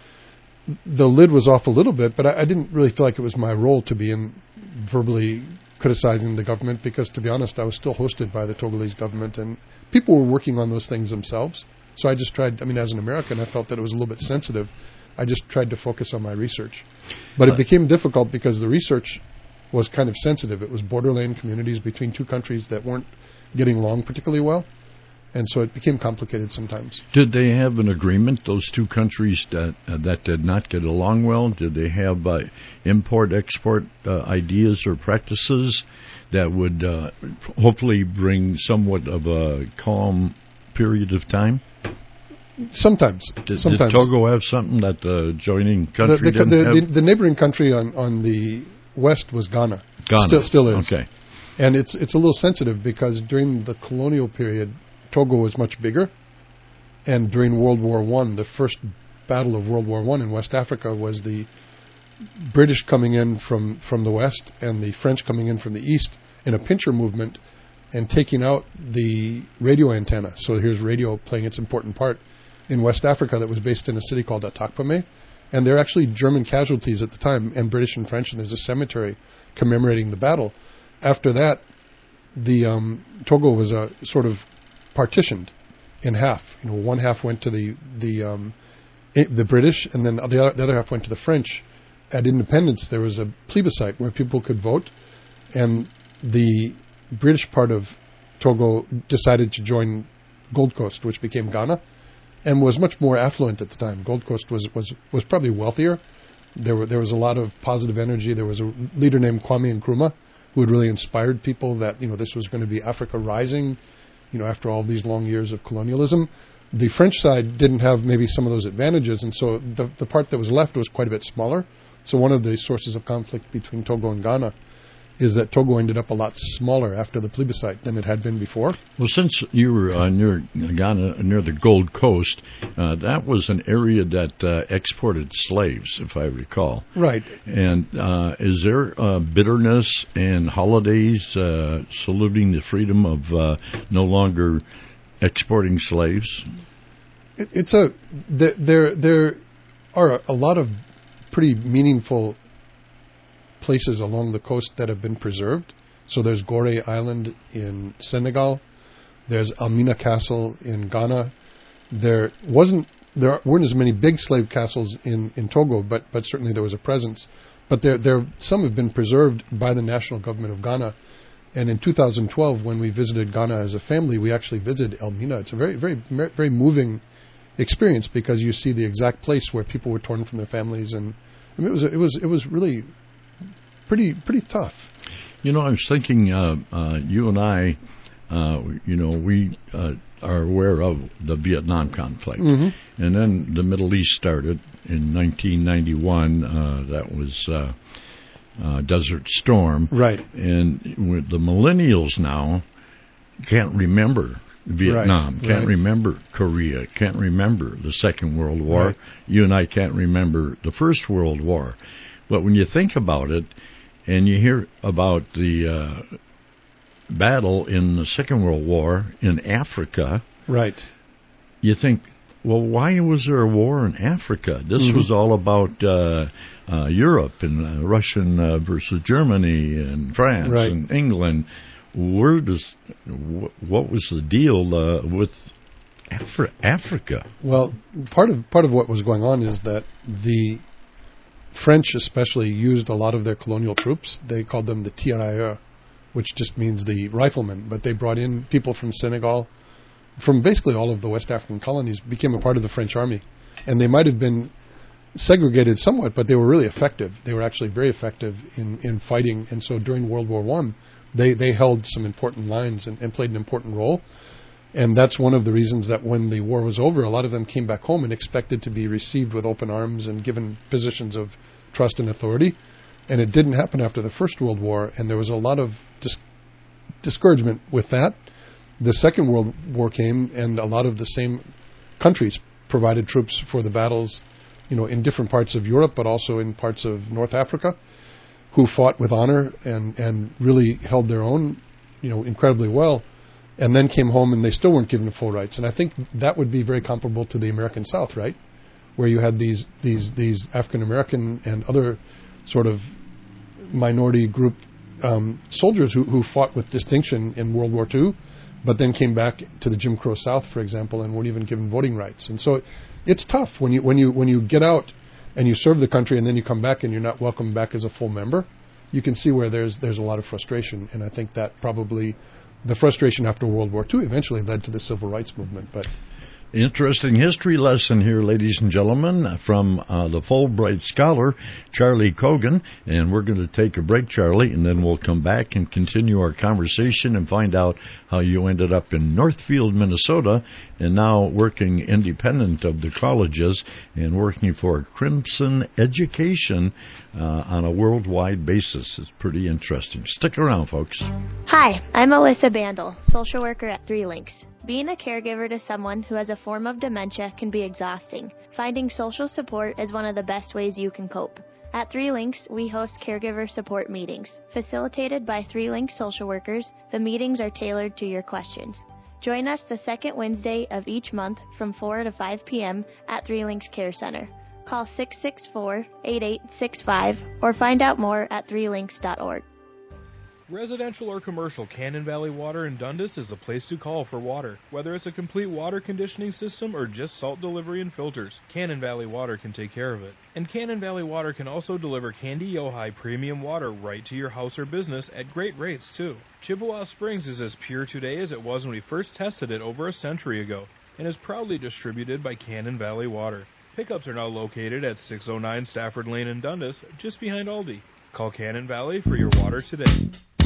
the lid was off a little bit, but I, I didn't really feel like it was my role to be in verbally criticizing the government, because, to be honest, I was still hosted by the Togolese government, and people were working on those things themselves. So I just tried, I mean, as an American, I felt that it was a little bit sensitive. I just tried to focus on my research. But it became difficult because the research was kind of sensitive. It was borderland communities between two countries that weren't getting along particularly well. And so it became complicated sometimes. Did they have an agreement, those two countries that uh, that did not get along well? Did they have uh, import-export uh, ideas or practices that would uh, hopefully bring somewhat of a calm period of time? Sometimes. Did, Sometimes. did Togo have something that the joining country the, the, didn't the, have? The, the neighboring country on, on the west was Ghana. Ghana. Still, still is. Okay. And it's it's a little sensitive because during the colonial period, Togo was much bigger, and during World War One, the first battle of World War One in West Africa was the British coming in from, from the west and the French coming in from the east in a pincher movement and taking out the radio antenna. So here's radio playing its important part in West Africa that was based in a city called Atakpame, and they're actually German casualties at the time, and British and French, and there's a cemetery commemorating the battle. After that, the um, Togo was a sort of partitioned in half. You know, one half went to the the um, the British, and then the other, the other half went to the French. At independence, there was a plebiscite where people could vote, and the British part of Togo decided to join Gold Coast, which became Ghana, and was much more affluent at the time. Gold Coast was was was probably wealthier. There were there was a lot of positive energy. There was a leader named Kwame Nkrumah who had really inspired people that, you know, this was going to be Africa rising, you know, after all these long years of colonialism. The French side didn't have maybe some of those advantages, and so the the part that was left was quite a bit smaller. So one of the sources of conflict between Togo and Ghana is that Togo ended up a lot smaller after the plebiscite than it had been before. Well, since you were uh, near Ghana, near the Gold Coast, uh, that was an area that uh, exported slaves, if I recall. Right. And uh, is there uh, bitterness and holidays uh, saluting the freedom of uh, no longer exporting slaves? It, it's a there there are a lot of pretty meaningful places along the coast that have been preserved. So there's Gorée Island in Senegal. There's Elmina Castle in Ghana. There wasn't there weren't as many big slave castles in, in Togo, but but certainly there was a presence. But there there some have been preserved by the national government of Ghana. And in two thousand twelve, when we visited Ghana as a family, we actually visited Elmina. It's a very very very moving experience because you see the exact place where people were torn from their families, and I mean, it was it was it was really pretty pretty tough. You know, I was thinking, uh, uh, you and I, uh, you know, we uh, are aware of the Vietnam conflict. Mm-hmm. And then the Middle East started in nineteen ninety-one. Uh, that was uh, uh, Desert Storm. Right. And with the millennials now can't remember Vietnam, right. can't right. remember Korea, can't remember the Second World War. Right. You and I can't remember the First World War. But when you think about it, and you hear about the uh, battle in the Second World War in Africa, right? You think, well, why was there a war in Africa? This mm-hmm. was all about uh, uh, Europe and uh, Russian uh, versus Germany and France right. and England. Where does wh- what was the deal uh, with Afri- Africa? Well, part of part of what was going on is that the French especially used a lot of their colonial troops. They called them the tirailleurs, which just means the riflemen. But they brought in people from Senegal, from basically all of the West African colonies, became a part of the French army. And they might have been segregated somewhat, but they were really effective. They were actually very effective in, in fighting. And so during World War One, they, they held some important lines and, and played an important role. And that's one of the reasons that when the war was over, a lot of them came back home and expected to be received with open arms and given positions of trust and authority. And it didn't happen after the First World War, and there was a lot of dis- discouragement with that. The Second World War came, and a lot of the same countries provided troops for the battles, you know, in different parts of Europe, but also in parts of North Africa, who fought with honor and, and really held their own, you know, incredibly well. And then came home and they still weren't given full rights. And I think that would be very comparable to the American South, right? Where you had these these these African American and other sort of minority group um, soldiers who, who fought with distinction in World War Two, but then came back to the Jim Crow South, for example, and weren't even given voting rights. And so it's tough when you when you when you get out and you serve the country and then you come back and you're not welcomed back as a full member. You can see where there's there's a lot of frustration, and I think that probably the frustration after World War Two eventually led to the civil rights movement. But interesting history lesson here, ladies and gentlemen, from uh, the Fulbright scholar, Charlie Cogan. And we're going to take a break, Charlie, and then we'll come back and continue our conversation and find out how you ended up in Northfield, Minnesota, and now working independent of the colleges and working for Crimson Education uh, on a worldwide basis. It's pretty interesting. Stick around, folks. Hi, I'm Alyssa Bandel, social worker at Three Links. Being a caregiver to someone who has a form of dementia can be exhausting. Finding social support is one of the best ways you can cope. At Three Links, we host caregiver support meetings. Facilitated by Three Links social workers, the meetings are tailored to your questions. Join us the second Wednesday of each month from four to five p.m. at Three Links Care Center. Call six six four, eight eight six five or find out more at three links dot org. Residential or commercial, Cannon Valley Water in Dundas is the place to call for water. Whether it's a complete water conditioning system or just salt delivery and filters, Cannon Valley Water can take care of it. And Cannon Valley Water can also deliver Candy Ojai premium water right to your house or business at great rates, too. Chippewa Springs is as pure today as it was when we first tested it over a century ago, and is proudly distributed by Cannon Valley Water. Pickups are now located at six oh nine Stafford Lane in Dundas, just behind Aldi. Call Cannon Valley for your water today.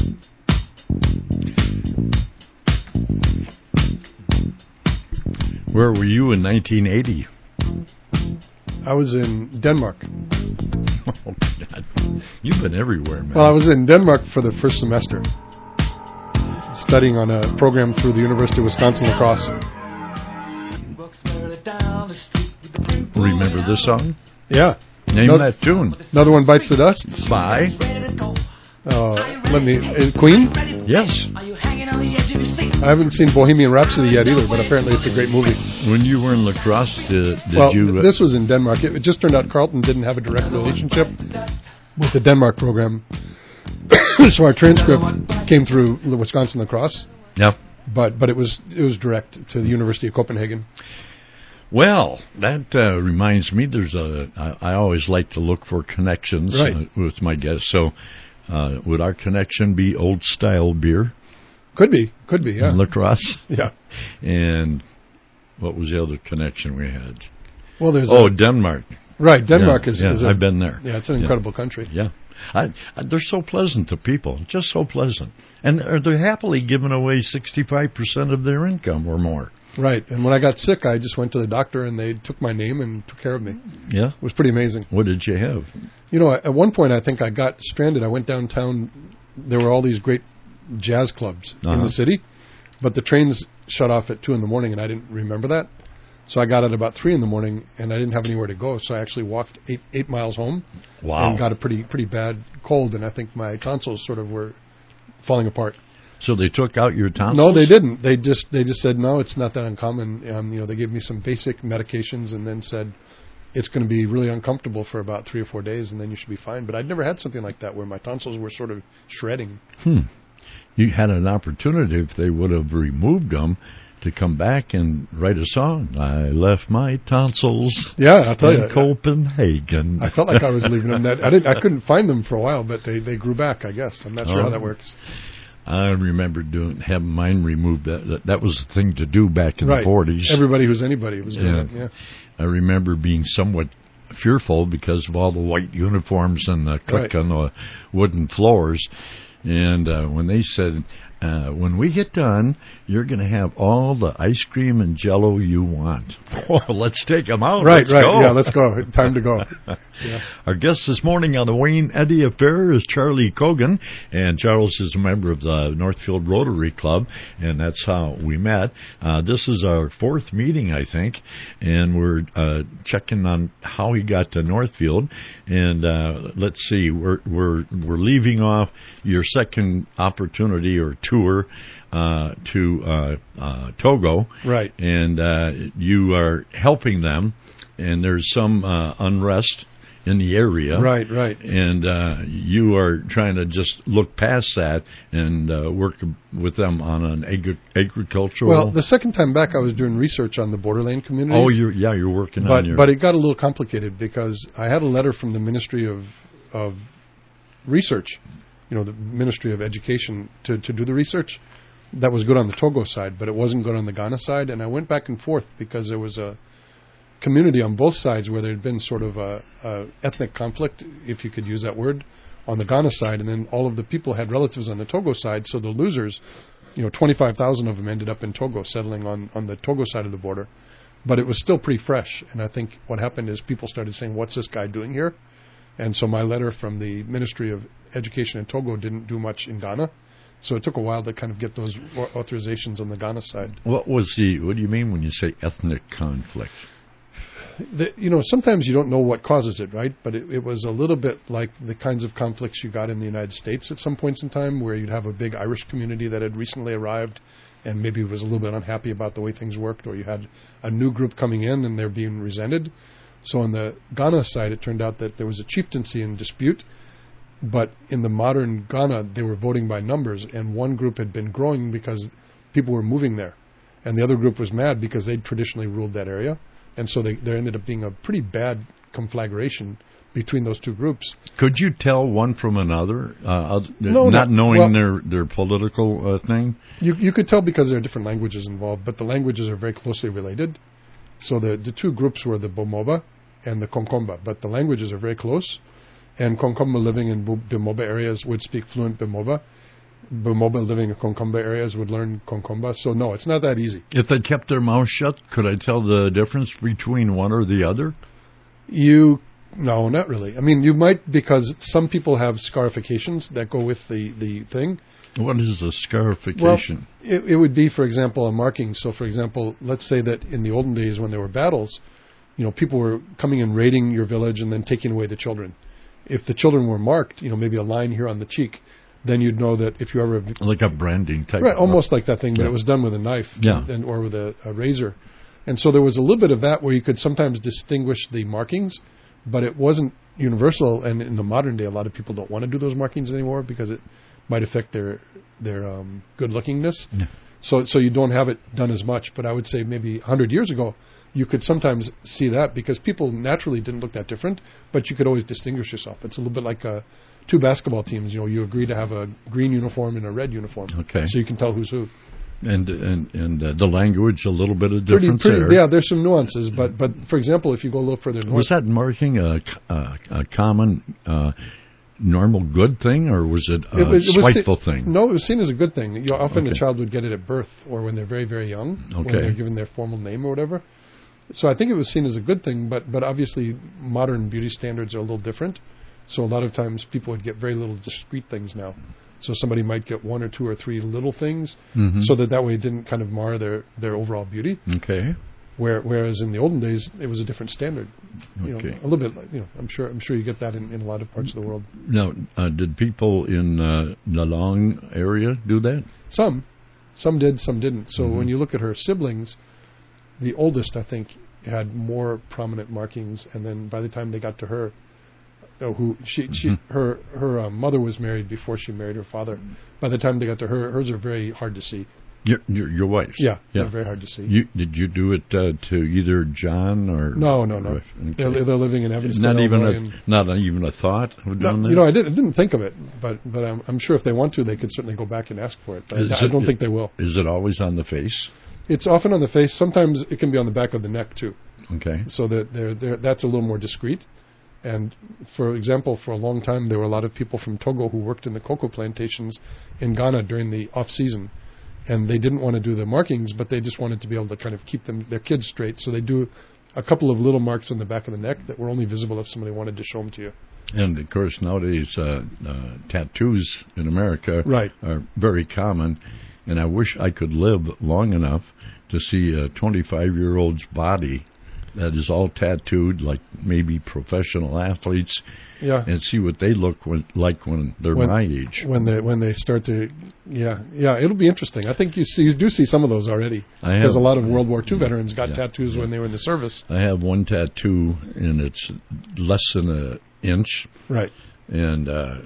Where were you in nineteen eighty? I was in Denmark. Oh, God. You've been everywhere, man. Well, I was in Denmark for the first semester, studying on a program through the University of Wisconsin-La Crosse. Remember this song? Yeah. Name no, that tune. Another One Bites the Dust. By? Uh, let me. Uh, Queen? Yes. I haven't seen Bohemian Rhapsody yet either, but apparently it's a great movie. When you were in lacrosse, did, did well, you... Uh, this was in Denmark. It, it just turned out Carlton didn't have a direct relationship with the Denmark program. So our transcript came through the Wisconsin Lacrosse. Yeah. But but it was it was direct to the University of Copenhagen. Well, that uh, reminds me. There's a. I, I always like to look for connections right. uh, with my guests. So, uh, would our connection be old style beer? Could be, could be. Yeah. Lacrosse. Yeah. And what was the other connection we had? Well, there's oh a, Denmark. Right, Denmark yeah, is. Yeah, is a, I've been there. Yeah, it's an incredible yeah. country. Yeah. I, I, they're so pleasant to people, just so pleasant. And they're happily giving away sixty-five percent of their income or more. Right. And when I got sick, I just went to the doctor and they took my name and took care of me. Yeah. It was pretty amazing. What did you have? You know, at one point I think I got stranded. I went downtown. There were all these great jazz clubs uh-huh. in the city, but the trains shut off at two in the morning and I didn't remember that. So I got at about three in the morning, and I didn't have anywhere to go. So I actually walked eight eight miles home, wow. and got a pretty pretty bad cold. And I think my tonsils sort of were falling apart. So they took out your tonsils? No, they didn't. They just they just said no, it's not that uncommon. Um, you know, they gave me some basic medications, and then said it's going to be really uncomfortable for about three or four days, and then you should be fine. But I'd never had something like that where my tonsils were sort of shredding. Hmm. You had an opportunity if they would have removed them to come back and write a song. I left my tonsils. Yeah, I'll tell in you. Copenhagen. I felt like I was leaving them. That I didn't. I couldn't find them for a while, but they, they grew back. I guess I'm not sure oh. how that works. I remember doing having mine removed. That that, that was the thing to do back in right. the forties. Everybody who's anybody was doing yeah. it. Yeah. I remember being somewhat fearful because of all the white uniforms and the click right. on the wooden floors. And uh, when they said, uh, when we get done, you're going to have all the ice cream and Jell-O you want. Well, let's take them out. Right, let's right. Go. Yeah, let's go. Time to go. Yeah. Our guest this morning on the Wayne Eddy Affair is Charlie Cogan, and Charles is a member of the Northfield Rotary Club, and that's how we met. Uh, this is our fourth meeting, I think, and we're uh, checking on how he got to Northfield. And uh, let's see, we're we're we're leaving off your second opportunity or tour uh, to uh, uh, Togo, right? And uh, you are helping them, and there's some uh, unrest in the area, right? Right. And uh, you are trying to just look past that and uh, work with them on an agri- agricultural. Well, the second time back, I was doing research on the borderland communities. Oh, you're yeah, you're working but, on your. But it got a little complicated because I had a letter from the Ministry of of Research. You know, the Ministry of Education to, to do the research. That was good on the Togo side, but it wasn't good on the Ghana side. And I went back and forth because there was a community on both sides where there had been sort of a, a ethnic conflict, if you could use that word, on the Ghana side. And then all of the people had relatives on the Togo side. So the losers, you know, twenty-five thousand of them ended up in Togo, settling on, on the Togo side of the border. But it was still pretty fresh. And I think what happened is people started saying, what's this guy doing here? And so my letter from the Ministry of Education in Togo didn't do much in Ghana. So it took a while to kind of get those authorizations on the Ghana side. What was the, what do you mean when you say ethnic conflict? The, you know, sometimes you don't know what causes it, right? But it, it was a little bit like the kinds of conflicts you got in the United States at some points in time, where you'd have a big Irish community that had recently arrived and maybe was a little bit unhappy about the way things worked, or you had a new group coming in and they're being resented. So on the Ghana side, it turned out that there was a chieftaincy in dispute, but in the modern Ghana, they were voting by numbers, and one group had been growing because people were moving there, and the other group was mad because they'd traditionally ruled that area, and so they, there ended up being a pretty bad conflagration between those two groups. Could you tell one from another, uh, no, not no. knowing well, their, their political uh, thing? You, you could tell because there are different languages involved, but the languages are very closely related. So the, the two groups were the Bomoba and the Konkomba, but the languages are very close. And Konkomba living in Bomoba areas would speak fluent Bomoba. Bomoba living in Konkomba areas would learn Konkomba. So no, it's not that easy. If they kept their mouth shut, could I tell the difference between one or the other? You, no, not really. I mean, you might, because some people have scarifications that go with the, the thing. What is a scarification? Well, it, it would be, for example, a marking. So, for example, let's say that in the olden days when there were battles, you know, people were coming and raiding your village and then taking away the children. If the children were marked, you know, maybe a line here on the cheek, then you'd know that if you ever like a branding type, right, almost like that thing, but yeah. it was done with a knife, yeah. and, or with a, a razor, and so there was a little bit of that where you could sometimes distinguish the markings, but it wasn't universal. And in the modern day, a lot of people don't want to do those markings anymore because it might affect their their um, good lookingness. Yeah. So so you don't have it done as much. But I would say maybe a hundred years ago, you could sometimes see that because people naturally didn't look that different, but you could always distinguish yourself. It's a little bit like uh, two basketball teams. You know, you agree to have a green uniform and a red uniform, okay, so you can tell who's who. And and and uh, the language, a little bit of difference pretty, pretty, there. Yeah, there's some nuances, but but for example, if you go a little further north, was that marking a, a, a common uh, normal good thing, or was it a it was, spiteful it was, thing? No, it was seen as a good thing. You know, often okay. a child would get it at birth or when they're very very young, okay. when they're given their formal name or whatever. So I think it was seen as a good thing, but but obviously modern beauty standards are a little different. So a lot of times people would get very little discrete things now. So somebody might get one or two or three little things, mm-hmm. so that that way it didn't kind of mar their, their overall beauty. Okay. Where, whereas in the olden days it was a different standard. You okay. know, a little bit. Like, you know, I'm sure I'm sure you get that in, in a lot of parts of the world. Now, uh, did people in uh, Nalong area do that? Some, some did, some didn't. So mm-hmm. when you look at her siblings, the oldest I think had more prominent markings, and then by the time they got to her. Oh, who she she mm-hmm. her her uh, mother was married before she married her father. By the time they got to her, hers are very hard to see. Your your, your wife's? Yeah, yeah, they're very hard to see. You, did you do it uh, to either John or no, no, no? Okay. They're, they're living in Evanston. Not even Illinois, a not even a thought of doing no, that. You know, I didn't I didn't think of it, but but I'm I'm sure if they want to, they could certainly go back and ask for it. But I, I don't it, think they will. Is it always on the face? It's often on the face. Sometimes it can be on the back of the neck too. Okay. So that they're, they're, that's a little more discreet. And, for example, for a long time, there were a lot of people from Togo who worked in the cocoa plantations in Ghana during the off-season. And they didn't want to do the markings, but they just wanted to be able to kind of keep them their kids straight. So they do a couple of little marks on the back of the neck that were only visible if somebody wanted to show them to you. And, of course, nowadays, uh, uh, tattoos in America right. are very common. And I wish I could live long enough to see a twenty-five-year-old's body that is all tattooed, like maybe professional athletes, yeah, and see what they look when, like when they're when, my age. When they when they start to, yeah, yeah, it'll be interesting. I think you see you do see some of those already. Because a lot of World War Two veterans got yeah, tattoos yeah. when they were in the service. I have one tattoo, and it's less than an inch. Right. And uh,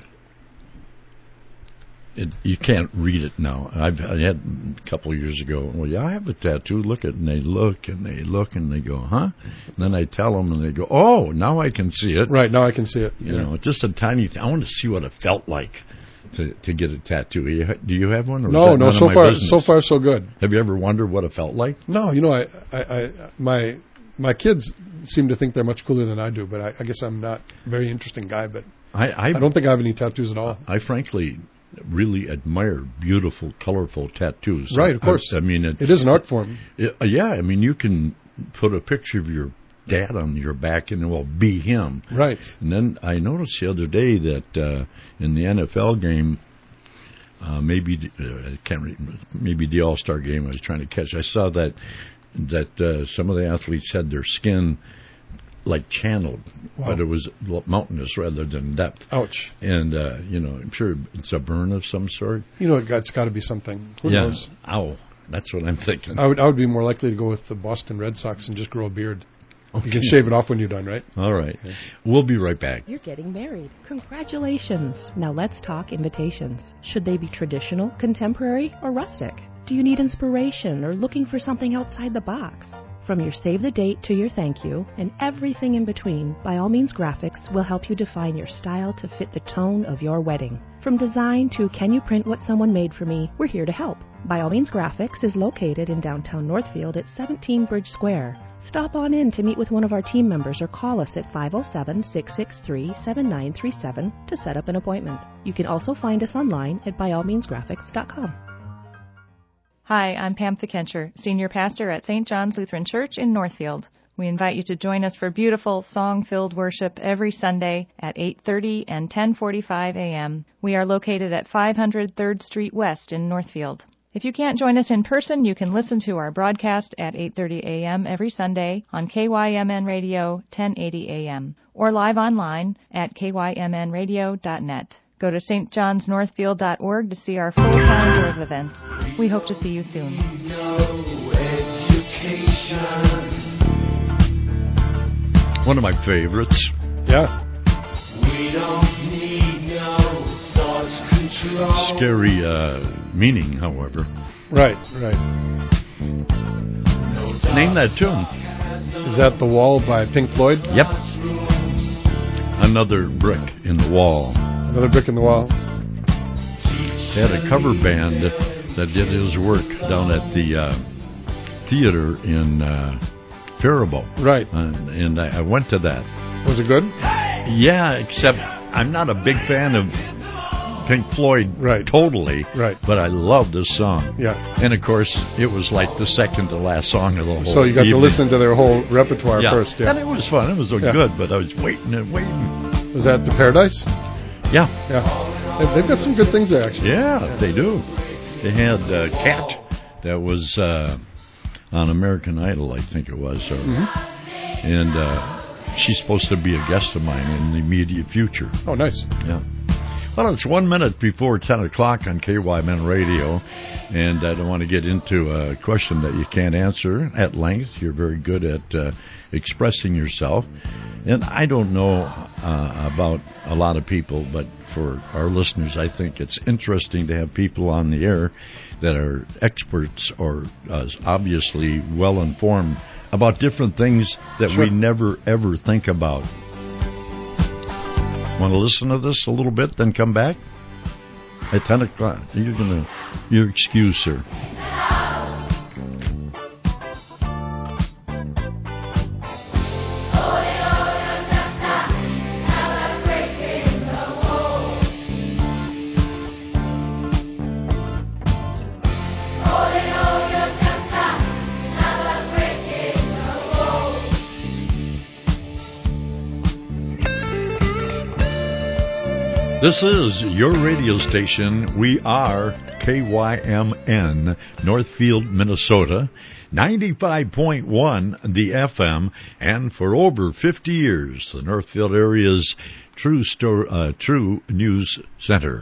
it, you can't read it now. I've I had a couple of years ago. Well, yeah, I have a tattoo. Look at it, and they look and they look and they go, huh? And then I tell them, and they go, oh, now I can see it. Right now I can see it. You yeah. know, it's just a tiny thing. I want to see what it felt like to to get a tattoo. You, do you have one? Or no, no. So far, so far, so good. Have you ever wondered what it felt like? No, you know, I, I, I my my kids seem to think they're much cooler than I do, but I, I guess I'm not a very interesting guy. But I, I, I don't think I have any tattoos at all. I frankly. really admire beautiful, colorful tattoos. Right, of course. I, I mean, it, it is an art form. It, uh, yeah, I mean, you can put a picture of your dad on your back and it will be him. Right. And then I noticed the other day that uh, in the N F L game, uh, maybe uh, I can't remember, maybe the All-Star game I was trying to catch, I saw that that uh, some of the athletes had their skin like channeled, wow. but it was mountainous rather than depth. Ouch. And, uh, you know, I'm sure it's a burn of some sort. You know, it's got to be something. Who yeah. knows? Ow. That's what I'm thinking. I would I would be more likely to go with the Boston Red Sox and just grow a beard. Okay. You can shave it off when you're done, right? All right. Okay. We'll be right back. You're getting married. Congratulations. Now let's talk invitations. Should they be traditional, contemporary, or rustic? Do you need inspiration or looking for something outside the box? From your save the date to your thank you and everything in between, By All Means Graphics will help you define your style to fit the tone of your wedding. From design to can you print what someone made for me, we're here to help. By All Means Graphics is located in downtown Northfield at seventeen Bridge Square. Stop on in to meet with one of our team members or call us at five oh seven, six six three, seven nine three seven to set up an appointment. You can also find us online at by all means graphics dot com. Hi, I'm Pam Fikencher, Senior Pastor at Saint John's Lutheran Church in Northfield. We invite you to join us for beautiful, song-filled worship every Sunday at eight thirty and ten forty-five a.m. We are located at five hundred third Street West in Northfield. If you can't join us in person, you can listen to our broadcast at eight thirty a.m. every Sunday on K Y M N Radio ten eighty a.m. or live online at K Y M N radio dot net. Go to s t johns northfield dot org to see our full calendar of events. We hope to see you soon. One of my favorites. Yeah. We don't need no thoughts control. Scary uh, meaning, however. Right, right. Name that tune. Is that The Wall by Pink Floyd? Yep. Another brick in the wall. Another brick in the wall. They had a cover band that did his work down at the uh, theater in uh, Faribault. Right. And, and I, I went to that. Was it good? Yeah, except I'm not a big fan of Pink Floyd right. totally. Right. But I love this song. Yeah. And, of course, it was like the second to last song of the whole So you got evening. to listen to their whole repertoire yeah. first. Yeah. And it was fun. It was so yeah. good, but I was waiting and waiting. Was that the Paradise? Yeah. Yeah. They've got some good things there, actually. Yeah, yeah. they do. They had uh, Kat that was uh, on American Idol, I think it was. Or, mm-hmm. And uh, she's supposed to be a guest of mine in the immediate future. Oh, nice. Yeah. Well, it's one minute before ten o'clock on K Y M N Radio, and I don't want to get into a question that you can't answer at length. You're very good at uh, expressing yourself. And I don't know uh, about a lot of people, but for our listeners, I think it's interesting to have people on the air that are experts or uh, obviously well-informed about different things that sure. we never, ever think about. Want to listen to this a little bit, then come back? At ten o'clock. You're going to... Your excuse, sir. This is your radio station. We are K Y M N, Northfield, Minnesota, ninety-five point one the F M, and for over fifty years, the Northfield area's true, sto- uh, true news center.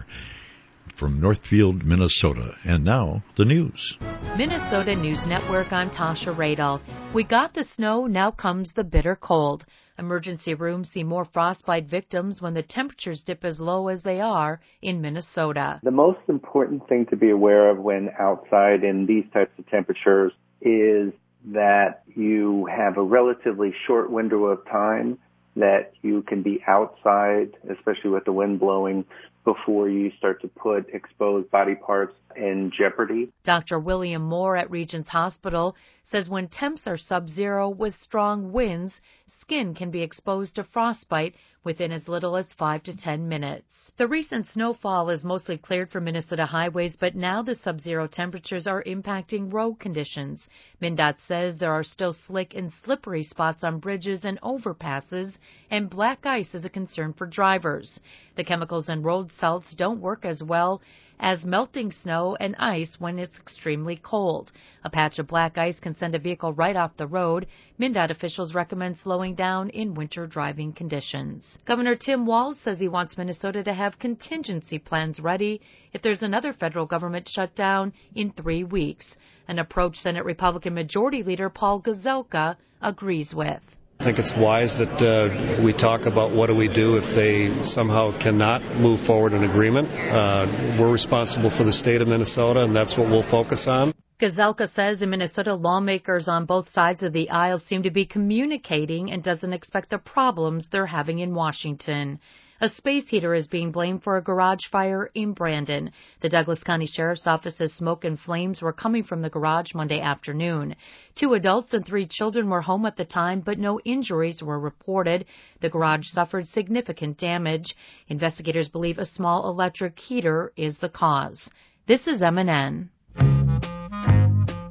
From Northfield, Minnesota. And now, the news. Minnesota News Network, I'm Tasha Radel. We got the snow, now comes the bitter cold. Emergency rooms see more frostbite victims when the temperatures dip as low as they are in Minnesota. The most important thing to be aware of when outside in these types of temperatures is that you have a relatively short window of time that you can be outside, especially with the wind blowing, before you start to put exposed body parts in jeopardy. Doctor William Moore at Regents Hospital says when temps are sub-zero with strong winds, skin can be exposed to frostbite within as little as five to ten minutes. The recent snowfall is mostly cleared for Minnesota highways, but now the sub-zero temperatures are impacting road conditions. MnDOT says there are still slick and slippery spots on bridges and overpasses, and black ice is a concern for drivers. The chemicals in road salts don't work as well as melting snow and ice when it's extremely cold. A patch of black ice can send a vehicle right off the road. MnDOT officials recommend slowing down in winter driving conditions. Governor Tim Walz says he wants Minnesota to have contingency plans ready if there's another federal government shutdown in three weeks, an approach Senate Republican Majority Leader Paul Gazelka agrees with. I think it's wise that uh, we talk about what do we do if they somehow cannot move forward in agreement. Uh, we're responsible for the state of Minnesota, and that's what we'll focus on. Gazelka says in Minnesota, lawmakers on both sides of the aisle seem to be communicating and doesn't expect the problems they're having in Washington. A space heater is being blamed for a garage fire in Brandon. The Douglas County Sheriff's Office says smoke and flames were coming from the garage Monday afternoon. Two adults and three children were home at the time, but no injuries were reported. The garage suffered significant damage. Investigators believe a small electric heater is the cause. This is M N N.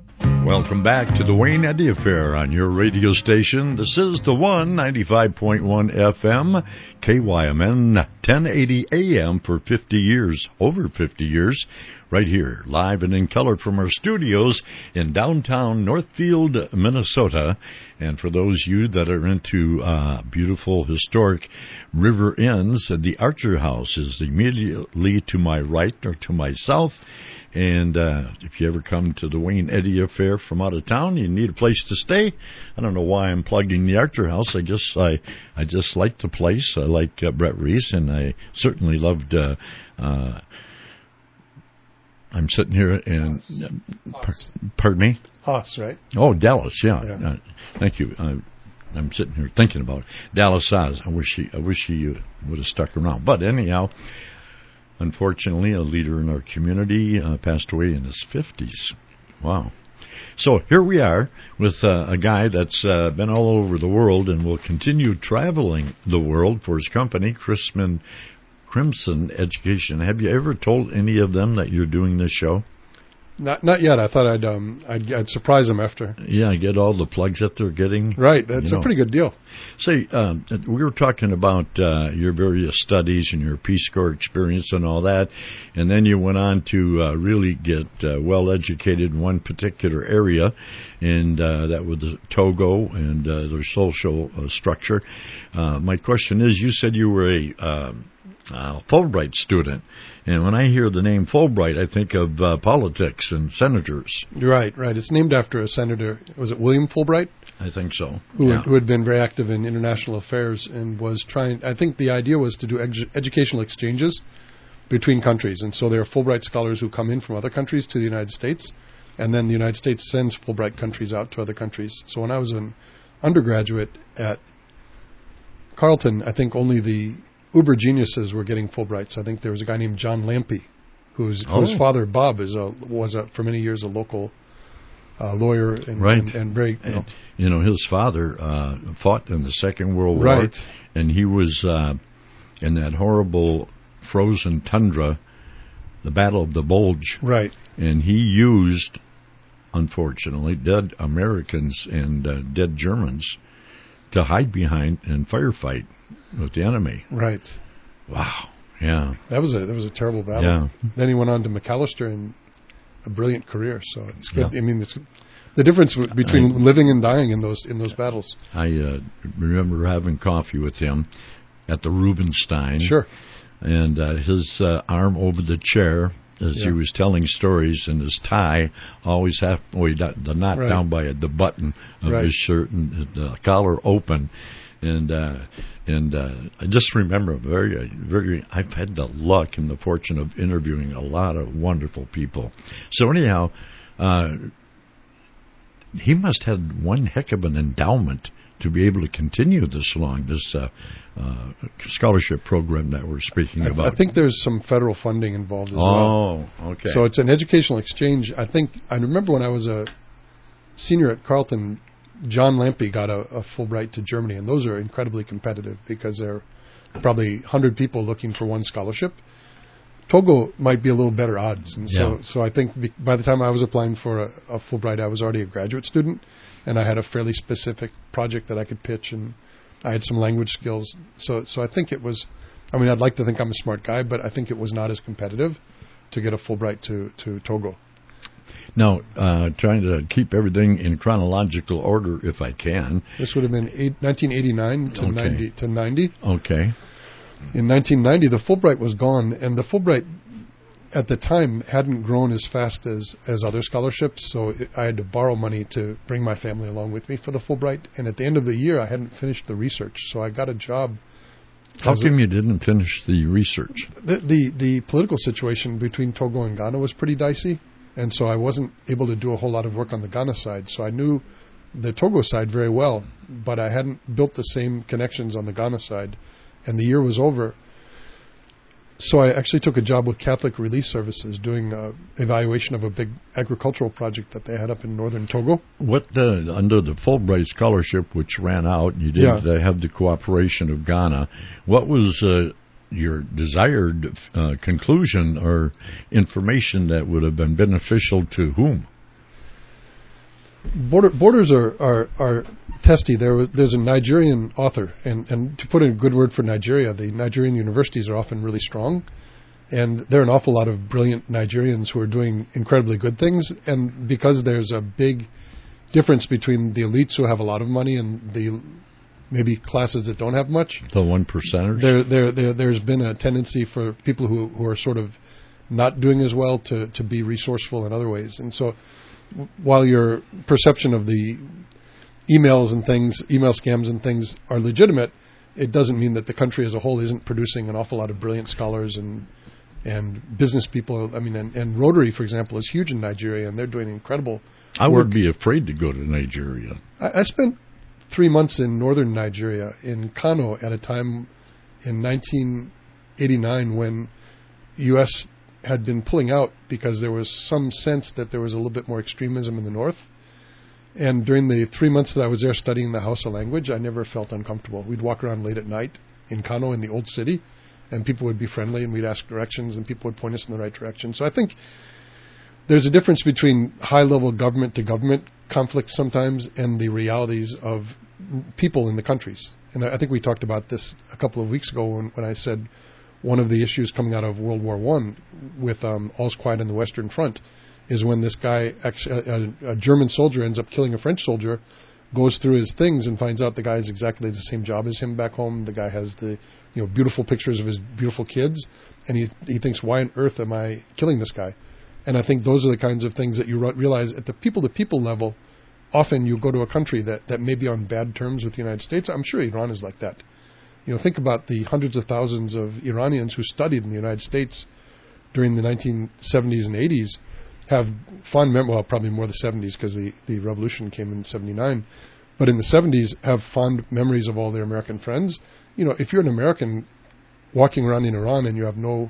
Welcome back to the Wayne Eddy Affair on your radio station. This is the one, ninety-five point one F M, K Y M N, ten eighty A M for fifty years, over fifty years, right here, live and in color from our studios in downtown Northfield, Minnesota. And for those of you that are into uh, beautiful historic river inns, the Archer House is immediately to my right or to my south. And uh, if you ever come to the Wayne Eddy Affair from out of town, you need a place to stay. I don't know why I'm plugging the Archer House. I guess I, I just like the place. I like uh, Brett Reese, and I certainly loved. Uh, uh, I'm sitting here and uh, par- pardon me. Haas, right? Oh, Dallas, yeah. yeah. Uh, thank you. Uh, I'm sitting here thinking about it. Dallas Haas. I wish he, I wish he uh, would have stuck around. But anyhow. Unfortunately, a leader in our community uh, passed away in his fifties. Wow. So here we are with uh, a guy that's uh, been all over the world and will continue traveling the world for his company, Crimson, Crimson Education. Have you ever told any of them that you're doing this show? Not not yet. I thought I'd um I'd, I'd surprise them after. Yeah, get all the plugs that they're getting. Right, that's you know. a pretty good deal. Say, um, we were talking about uh, your various studies and your Peace Corps experience and all that, and then you went on to uh, really get uh, well educated in one particular area, and uh, that was the Togo and uh, their social uh, structure. Uh, my question is, you said you were a um, uh, Fulbright student. And when I hear the name Fulbright, I think of uh, politics and senators. Right, right. It's named after a senator. Was it William Fulbright? I think so. Who, yeah. had, who had been very active in international affairs and was trying, I think the idea was to do edu- educational exchanges between countries. And so there are Fulbright scholars who come in from other countries to the United States, and then the United States sends Fulbright countries out to other countries. So when I was an undergraduate at Carleton, I think only the uber geniuses were getting Fulbrights. I think there was a guy named John Lampe, whose oh. whose father Bob is a was a, for many years a local uh, lawyer and, right. and, and very you know, and, you know his father uh, fought in the Second World War, right. and he was uh, in that horrible frozen tundra, the Battle of the Bulge, right, and he used, unfortunately, dead Americans and uh, dead Germans to hide behind and firefight with the enemy. Right. Wow. Yeah. That was a that was a terrible battle. Yeah. Then he went on to McAllister and a brilliant career. So it's good. Yeah. I mean, it's, the difference between I, living and dying in those in those battles. I uh, remember having coffee with him at the Rubenstein. Sure. And uh, his uh, arm over the chair as yeah. he was telling stories, and his tie always halfway the knot right. down by the button of right. his shirt and the collar open. And uh, and uh, I just remember very, very. I've had the luck and the fortune of interviewing a lot of wonderful people. So anyhow, uh, he must have one heck of an endowment to be able to continue this long, this uh, uh, scholarship program that we're speaking I, about. I think there's some federal funding involved as oh, well. Oh, okay. So it's an educational exchange. I think I remember when I was a senior at Carleton, John Lampe got a, a Fulbright to Germany, and those are incredibly competitive because there are probably one hundred people looking for one scholarship. Togo might be a little better odds, and so yeah. so I think be, by the time I was applying for a, a Fulbright, I was already a graduate student, and I had a fairly specific project that I could pitch, and I had some language skills. So so I think it was, I mean, I'd like to think I'm a smart guy, but I think it was not as competitive to get a Fulbright to, to Togo. Now, uh, trying to keep everything in chronological order, if I can. This would have been eight, nineteen eighty-nine to okay. ninety to ninety. Okay. In nineteen ninety, the Fulbright was gone, and the Fulbright at the time hadn't grown as fast as, as other scholarships, so it, I had to borrow money to bring my family along with me for the Fulbright. And at the end of the year, I hadn't finished the research, so I got a job. How come a, you didn't finish the research? The, the the political situation between Togo and Ghana was pretty dicey. And so I wasn't able to do a whole lot of work on the Ghana side. So I knew the Togo side very well, but I hadn't built the same connections on the Ghana side. And the year was over. So I actually took a job with Catholic Relief Services doing uh, evaluation of a big agricultural project that they had up in northern Togo. What uh, under the Fulbright scholarship, which ran out, you didn't yeah. uh, have the cooperation of Ghana. What was uh, your desired uh, conclusion or information that would have been beneficial to whom? border, borders are, are, are testy. There was, there's a Nigerian author, and, and to put in a good word for Nigeria, the Nigerian universities are often really strong, and there are an awful lot of brilliant Nigerians who are doing incredibly good things, and because there's a big difference between the elites who have a lot of money and the maybe classes that don't have much. The one percenters? There, there, there, there's been a tendency for people who, who are sort of not doing as well to, to be resourceful in other ways. And so while your perception of the emails and things, email scams and things are legitimate, it doesn't mean that the country as a whole isn't producing an awful lot of brilliant scholars and and business people. I mean, and, and Rotary, for example, is huge in Nigeria, and they're doing incredible I work. would be afraid to go to Nigeria. I, I spent three months in northern Nigeria, in Kano, at a time in nineteen eighty-nine when the U S had been pulling out because there was some sense that there was a little bit more extremism in the north. And during the three months that I was there studying the Hausa language, I never felt uncomfortable. We'd walk around late at night in Kano, in the old city, and people would be friendly, and we'd ask directions, and people would point us in the right direction. So I think there's a difference between high-level government-to-government conflict sometimes and the realities of people in the countries. And I think we talked about this a couple of weeks ago when, when I said one of the issues coming out of World War One with um, All's Quiet on the Western Front is when this guy, actually, a, a German soldier, ends up killing a French soldier, goes through his things and finds out the guy has exactly the same job as him back home. The guy has the you know beautiful pictures of his beautiful kids, and he he thinks, why on earth am I killing this guy? And I think those are the kinds of things that you realize at the people-to-people level. Often you go to a country that, that may be on bad terms with the United States. I'm sure Iran is like that. You know, think about the hundreds of thousands of Iranians who studied in the United States during the nineteen seventies and eighties, have fond memories, well, probably more the seventies because the, the revolution came in seventy-nine, but in the seventies have fond memories of all their American friends. You know, if you're an American walking around in Iran and you have no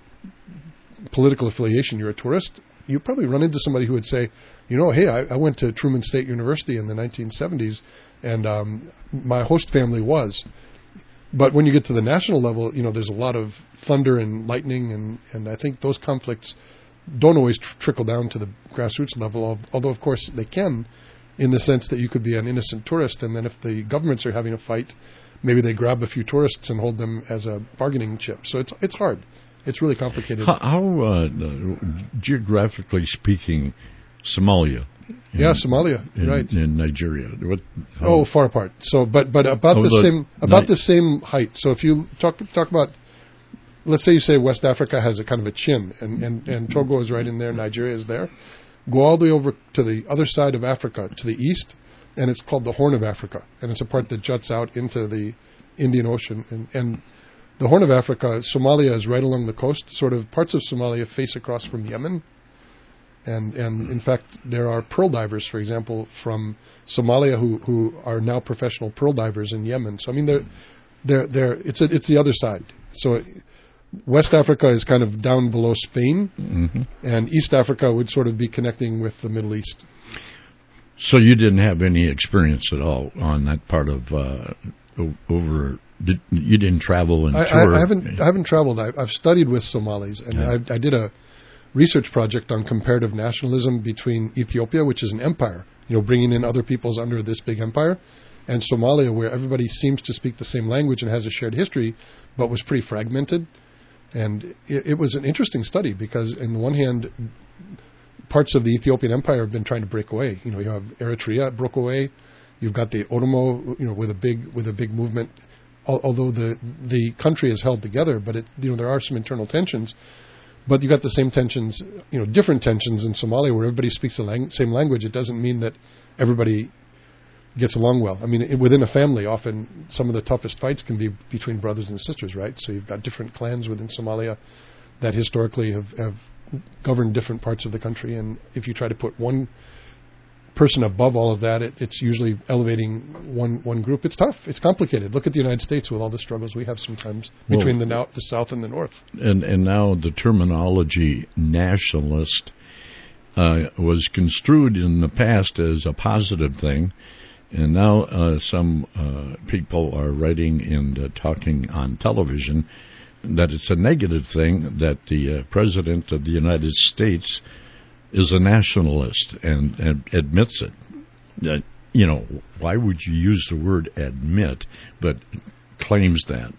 political affiliation, you're a tourist, you probably run into somebody who would say, you know, hey, I, I went to Truman State University in the nineteen seventies, and um, my host family was. But when you get to the national level, you know, there's a lot of thunder and lightning, and, and I think those conflicts don't always tr- trickle down to the grassroots level, although, of course, they can, in the sense that you could be an innocent tourist, and then if the governments are having a fight, maybe they grab a few tourists and hold them as a bargaining chip. So it's it's hard. It's really complicated. How, how uh, geographically speaking, Somalia? In, yeah, Somalia, in, right? In Nigeria, what? How, oh, far apart. So, but but about oh, the, the same about Ni- the same height. So if you talk talk about, let's say you say West Africa has a kind of a chin, and, and, and Togo is right in there, Nigeria is there. Go all the way over to the other side of Africa, to the east, and it's called the Horn of Africa, and it's a part that juts out into the Indian Ocean. And, and the Horn of Africa, Somalia is right along the coast. Sort of parts of Somalia face across from Yemen. And, and in fact, there are pearl divers, for example, from Somalia who, who are now professional pearl divers in Yemen. So I mean, they're they're they're it's a, it's the other side. So West Africa is kind of down below Spain, mm-hmm. and East Africa would sort of be connecting with the Middle East. So you didn't have any experience at all on that part of uh, over. Did, you didn't travel and I, tour. I, I haven't I haven't traveled. I, I've studied with Somalis, and yeah. I, I did a research project on comparative nationalism between Ethiopia, which is an empire, you know, bringing in other peoples under this big empire, and Somalia, where everybody seems to speak the same language and has a shared history, but was pretty fragmented. And it, it was an interesting study because, on the one hand, parts of the Ethiopian empire have been trying to break away. You know, you have Eritrea broke away. You've got the Oromo, you know, with a big with a big movement. Al- although the the country is held together, but it, you know, there are some internal tensions. But you got the same tensions, you know, different tensions in Somalia, where everybody speaks the lang- same language. It doesn't mean that everybody gets along well. I mean, it, within a family, often some of the toughest fights can be between brothers and sisters, right? So you've got different clans within Somalia that historically have, have governed different parts of the country. And if you try to put one person above all of that, it, it's usually elevating one one group. It's tough. It's complicated. Look at the United States with all the struggles we have sometimes between well, the, now, the South and the North. And, and now the terminology nationalist uh, was construed in the past as a positive thing. And now uh, some uh, people are writing and uh, talking on television that it's a negative thing that the uh, President of the United States is a nationalist and, and admits it. that, you know, why would you use the word admit, but claims that?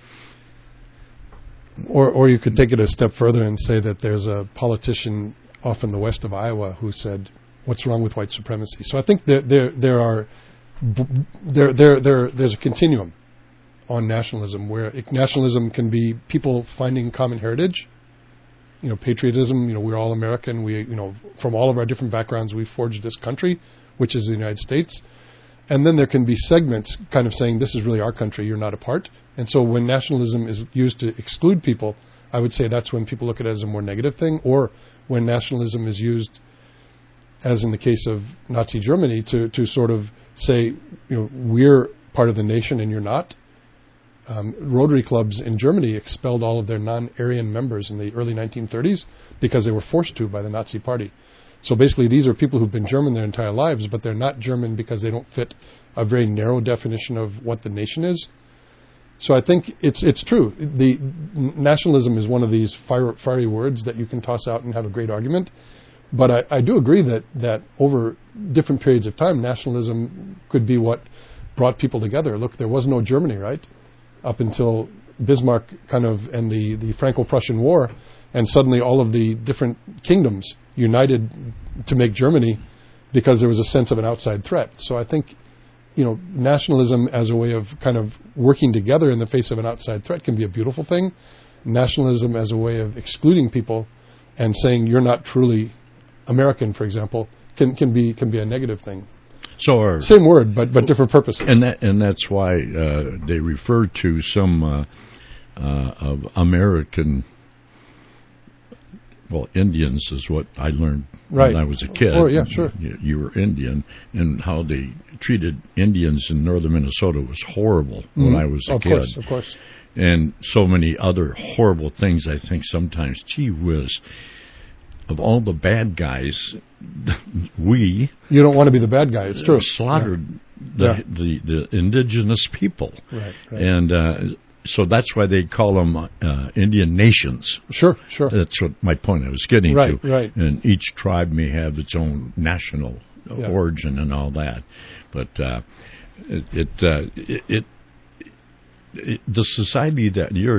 Or, or you could take it a step further and say that there's a politician off in the west of Iowa who said, "What's wrong with white supremacy?" So I think there there there are there there there there's a continuum on nationalism where it, nationalism can be people finding common heritage. You know, patriotism. You know, we're all American. We, you know, from all of our different backgrounds, we forged this country, which is the United States. And then there can be segments kind of saying, this is really our country, you're not a part. And so when nationalism is used to exclude people, I would say that's when people look at it as a more negative thing. Or when nationalism is used, as in the case of Nazi Germany, to, to sort of say, you know, we're part of the nation and you're not. Um, Rotary clubs in Germany expelled all of their non-Aryan members in the early nineteen thirties because they were forced to by the Nazi Party. So basically, these are people who've been German their entire lives, but they're not German because they don't fit a very narrow definition of what the nation is. So I think it's it's true. The nationalism is one of these fire, fiery words that you can toss out and have a great argument. But I, I do agree that, that over different periods of time, nationalism could be what brought people together. Look, there was no Germany, right? Up until Bismarck kind of and the, the Franco-Prussian War, and suddenly all of the different kingdoms united to make Germany because there was a sense of an outside threat. So I think, you know, nationalism as a way of kind of working together in the face of an outside threat can be a beautiful thing. Nationalism as a way of excluding people and saying you're not truly American, for example, can, can be can be a negative thing. So our, same word, but but different purposes. And that and that's why uh, they refer to some uh, uh, of American. Well, Indians is what I learned right. when I was a kid. Oh, yeah, sure. You, you were Indian, and how they treated Indians in northern Minnesota was horrible mm-hmm. when I was a of kid. Of course, of course. And so many other horrible things, I think sometimes, gee whiz, of all the bad guys, we... You don't want to be the bad guy, it's true. Slaughtered yeah. the, yeah. the, the indigenous people. Right, right. And... Uh, So that's why they call them uh, Indian nations. Sure, sure. That's what my point I was getting right, to. Right, right. And each tribe may have its own national yeah. origin and all that. But uh, it, it, uh, it, it, it, the society that you're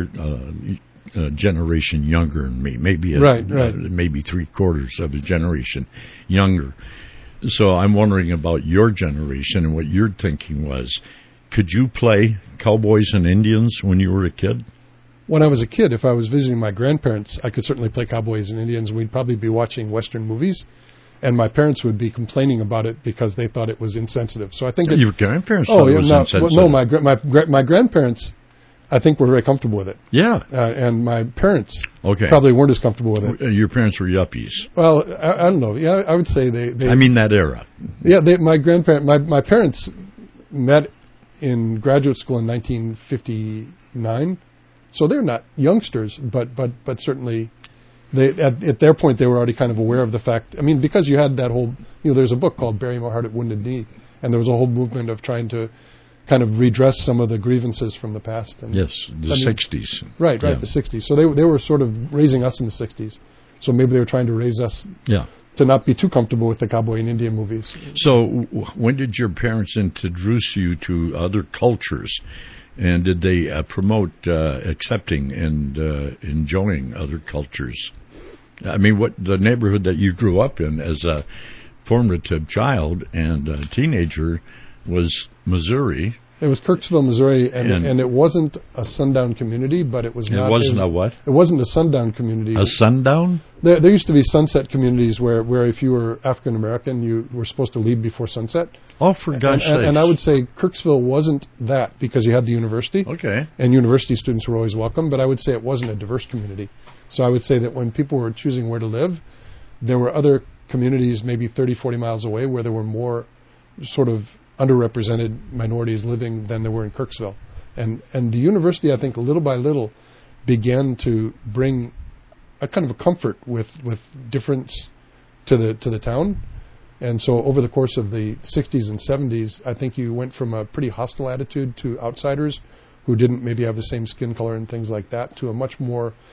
uh, a generation younger than me, maybe a, right, right. Uh, maybe three quarters of a generation younger. So I'm wondering about your generation and what your thinking was. Could you play cowboys and Indians when you were a kid? When I was a kid, if I was visiting my grandparents, I could certainly play cowboys and Indians. We'd probably be watching Western movies, and my parents would be complaining about it because they thought it was insensitive. So I think that your grandparents oh, thought yeah, it was no, insensitive. No, my my my grandparents, I think, were very comfortable with it. Yeah, uh, and my parents okay. probably weren't as comfortable with it. Your parents were yuppies. Well, I, I don't know. Yeah, I would say they. they I mean that era. Yeah, they, my grandparent, my my parents met in graduate school in nineteen fifty-nine, so they're not youngsters, but but but certainly, they at, at their point they were already kind of aware of the fact. I mean, because you had that whole, you know, there's a book called Bury My Heart at Wounded Knee, and there was a whole movement of trying to kind of redress some of the grievances from the past. And, yes, the I mean, sixties. Right, right, yeah. the sixties. So they they were sort of raising us in the sixties. So maybe they were trying to raise us. Yeah. To not be too comfortable with the cowboy and Indian movies. So when did your parents introduce you to other cultures? And did they uh, promote uh, accepting and uh, enjoying other cultures? I mean, what the neighborhood that you grew up in as a formative child and a teenager was Missouri. It was Kirksville, Missouri, and, and, and it wasn't a sundown community, but it was not. It wasn't it was, a what? It wasn't a sundown community. A sundown? There, there used to be sunset communities where, where if you were African American, you were supposed to leave before sunset. Oh, for God's sake! And, and I would say Kirksville wasn't that because you had the university. Okay. And university students were always welcome, but I would say it wasn't a diverse community. So I would say that when people were choosing where to live, there were other communities maybe thirty, forty miles away where there were more sort of underrepresented minorities living than there were in Kirksville. And and the university, I think, little by little began to bring a kind of a comfort with, with difference to the to the town. And so over the course of the sixties and seventies, I think you went from a pretty hostile attitude to outsiders who didn't maybe have the same skin color and things like that to a much more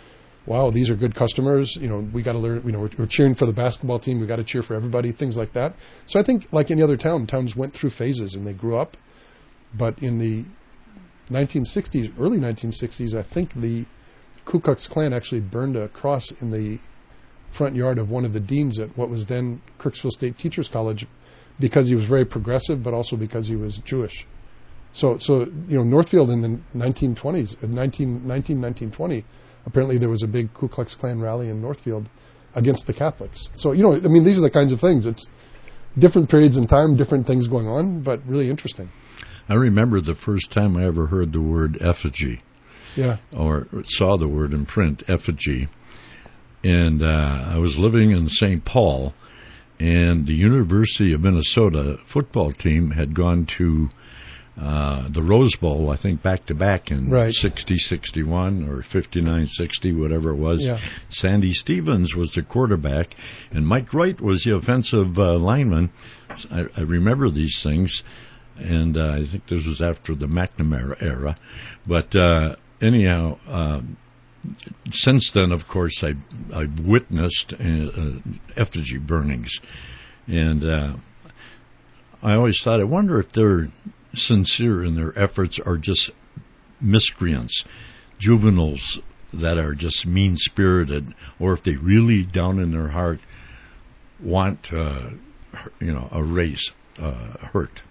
wow, these are good customers. You know, we got to learn. You know, we're, we're cheering for the basketball team. We got to cheer for everybody. Things like that. So I think, like any other town, towns went through phases and they grew up. But in the nineteen sixties, early nineteen sixties, I think the Ku Klux Klan actually burned a cross in the front yard of one of the deans at what was then Kirksville State Teachers College, because he was very progressive, but also because he was Jewish. So, so you know, Northfield in the nineteen twenties, nineteen nineteen, nineteen twenty, apparently there was a big Ku Klux Klan rally in Northfield against the Catholics. So, you know, I mean, these are the kinds of things. It's different periods in time, different things going on, but really interesting. I remember the first time I ever heard the word effigy. Yeah. Or saw the word in print, effigy. And uh, I was living in Saint Paul, and the University of Minnesota football team had gone to uh, the Rose Bowl, I think, back-to-back in right. sixty sixty-one or fifty-nine sixty, whatever it was. Yeah. Sandy Stevens was the quarterback, and Mike Wright was the offensive uh, lineman. I, I remember these things, and uh, I think this was after the McNamara era. But uh, anyhow... Uh, Since then, of course, I, I've witnessed uh, uh, effigy burnings, and uh, I always thought, I wonder if they're sincere in their efforts or just miscreants, juveniles that are just mean-spirited, or if they really, down in their heart, want, uh, you know, a race uh, hurt.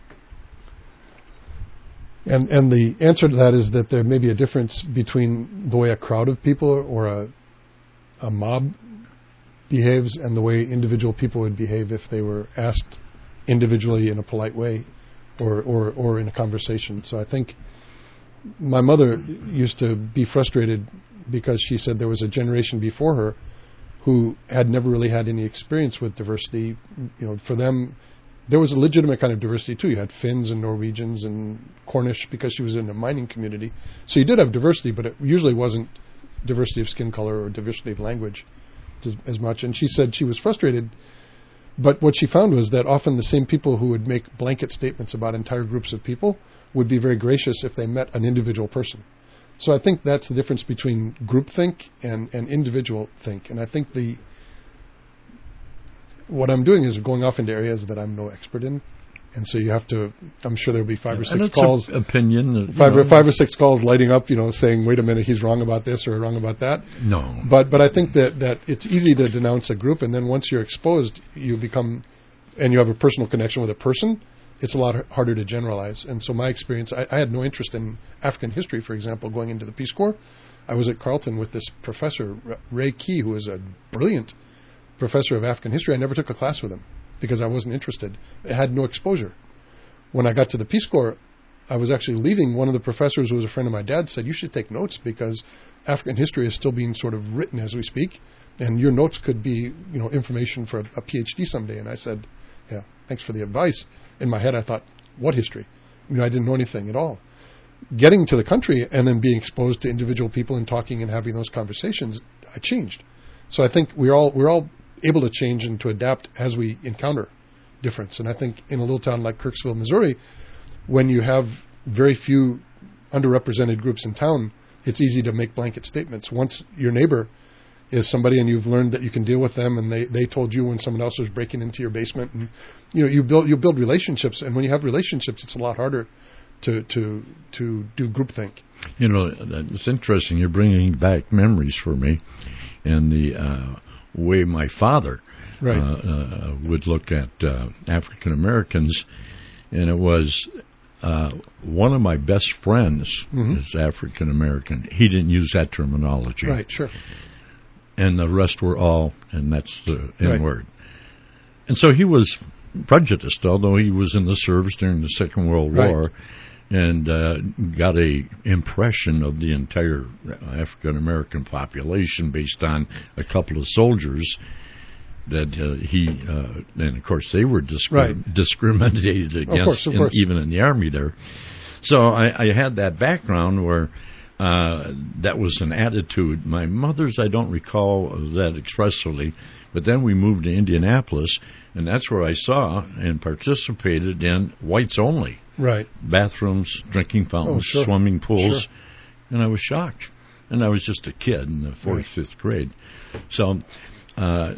And and the answer to that is that there may be a difference between the way a crowd of people or a a mob behaves and the way individual people would behave if they were asked individually in a polite way or, or, or in a conversation. So I think my mother used to be frustrated because she said there was a generation before her who had never really had any experience with diversity. You know, for them, there was a legitimate kind of diversity, too. You had Finns and Norwegians and Cornish because she was in a mining community. So you did have diversity, but it usually wasn't diversity of skin color or diversity of language as, as much. And she said she was frustrated, but what she found was that often the same people who would make blanket statements about entire groups of people would be very gracious if they met an individual person. So I think that's the difference between groupthink and, and individual think. And I think the what I'm doing is going off into areas that I'm no expert in, and so you have to. I'm sure there'll be five or six calls, opinion, five or five or six calls lighting up, you know, saying, "Wait a minute, he's wrong about this or wrong about that." No, but but I think that that it's easy to denounce a group, and then once you're exposed, you become, and you have a personal connection with a person. It's a lot harder to generalize. And so my experience, I, I had no interest in African history, for example, going into the Peace Corps. I was at Carleton with this professor, Ray Key, who was a brilliant professor of African history. I never took a class with him because I wasn't interested. I had no exposure. When I got to the Peace Corps, I was actually leaving. One of the professors who was a friend of my dad said, "You should take notes because African history is still being sort of written as we speak, and your notes could be, you know, information for a, a PhD someday." And I said, "Yeah, thanks for the advice." In my head, I thought, what history? You know, I didn't know anything at all. Getting to the country and then being exposed to individual people and talking and having those conversations, I changed. So I think we're all we're all able to change and to adapt as we encounter difference. And I think in a little town like Kirksville, Missouri, when you have very few underrepresented groups in town, it's easy to make blanket statements. Once your neighbor is somebody and you've learned that you can deal with them, and they, they told you when someone else was breaking into your basement, and you know you build you build relationships, and when you have relationships, it's a lot harder to to to do groupthink. You know, it's interesting. You're bringing back memories for me, and the uh, way my father right. uh, uh, would look at uh, African Americans, and it was uh, one of my best friends mm-hmm. is African American. He didn't use that terminology. Right. Sure. And the rest were all, and that's the N-word. Right. And so he was prejudiced, although he was in the service during the Second World right. War, and uh, got a impression of the entire African-American population based on a couple of soldiers that uh, he, uh, and of course they were discri- right. discriminated against, of course, of in, course. even in the Army there. So I, I had that background where Uh, that was an attitude. My mother's, I don't recall that expressly, but then we moved to Indianapolis, and that's where I saw and participated in whites only. Right. Bathrooms, drinking fountains, oh, sure. swimming pools, sure. and I was shocked. and I was just a kid in the fourth, right. fifth grade. So, uh,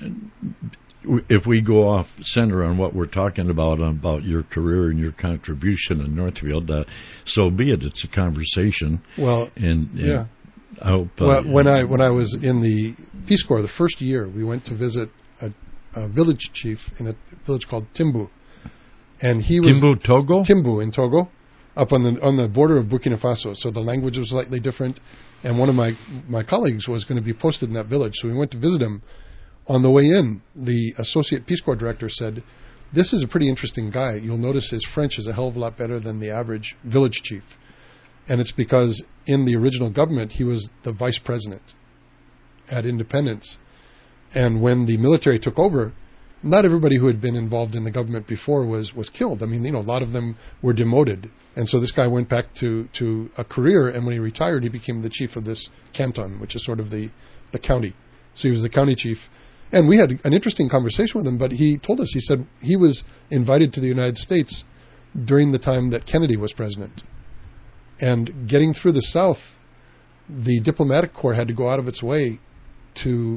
if we go off center on what we're talking about, about your career and your contribution in Northfield, uh, so be it. It's a conversation. Well, and, and yeah. I hope. Uh, well, when I when I was in the Peace Corps, the first year, we went to visit a, a village chief in a village called Timbu, and he was Timbu, Togo. Timbu in Togo, up on the on the border of Burkina Faso. So the language was slightly different, and one of my my colleagues was going to be posted in that village, so we went to visit him. On the way in, the Associate Peace Corps Director said, "This is a pretty interesting guy. You'll notice his French is a hell of a lot better than the average village chief." And it's because in the original government, he was the vice president at independence. And when the military took over, not everybody who had been involved in the government before was, was killed. I mean, you know, a lot of them were demoted. And so this guy went back to, to a career, and when he retired, he became the chief of this canton, which is sort of the, the county. So he was the county chief. And we had an interesting conversation with him, but he told us, he said he was invited to the United States during the time that Kennedy was president. And getting through the South, the diplomatic corps had to go out of its way to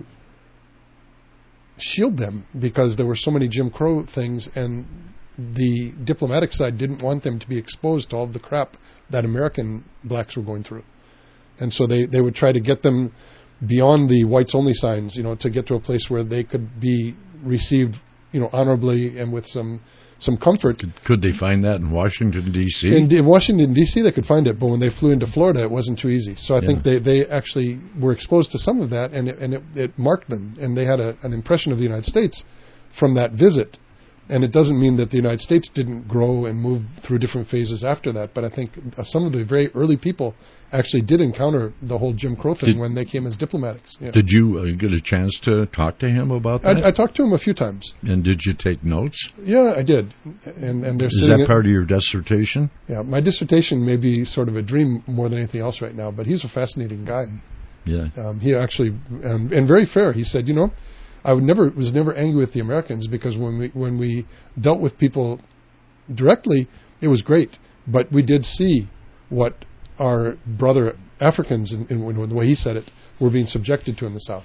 shield them because there were so many Jim Crow things, and the diplomatic side didn't want them to be exposed to all of the crap that American blacks were going through. And so they, they would try to get them beyond the whites only signs, you know, to get to a place where they could be received, you know, honorably and with some some comfort. Could, could they find that in Washington, D C? In, in Washington, D C they could find it, but when they flew into Florida, it wasn't too easy. So I yeah. think they, they actually were exposed to some of that, and it, and it, it marked them, and they had a, an impression of the United States from that visit. And it doesn't mean that the United States didn't grow and move through different phases after that, but I think uh, some of the very early people actually did encounter the whole Jim Crow thing did, when they came as diplomatics. Yeah. Did you uh, get a chance to talk to him about that? I, I talked to him a few times. And did you take notes? Yeah, I did. And and they're Is sitting that at, part of your dissertation? Yeah, my dissertation may be sort of a dream more than anything else right now, but he's a fascinating guy. Yeah. Um, he actually, um, and very fair, he said, you know, I would never was never angry with the Americans because when we when we dealt with people directly, it was great. But we did see what our brother Africans, in, in the way he said it, were being subjected to in the South.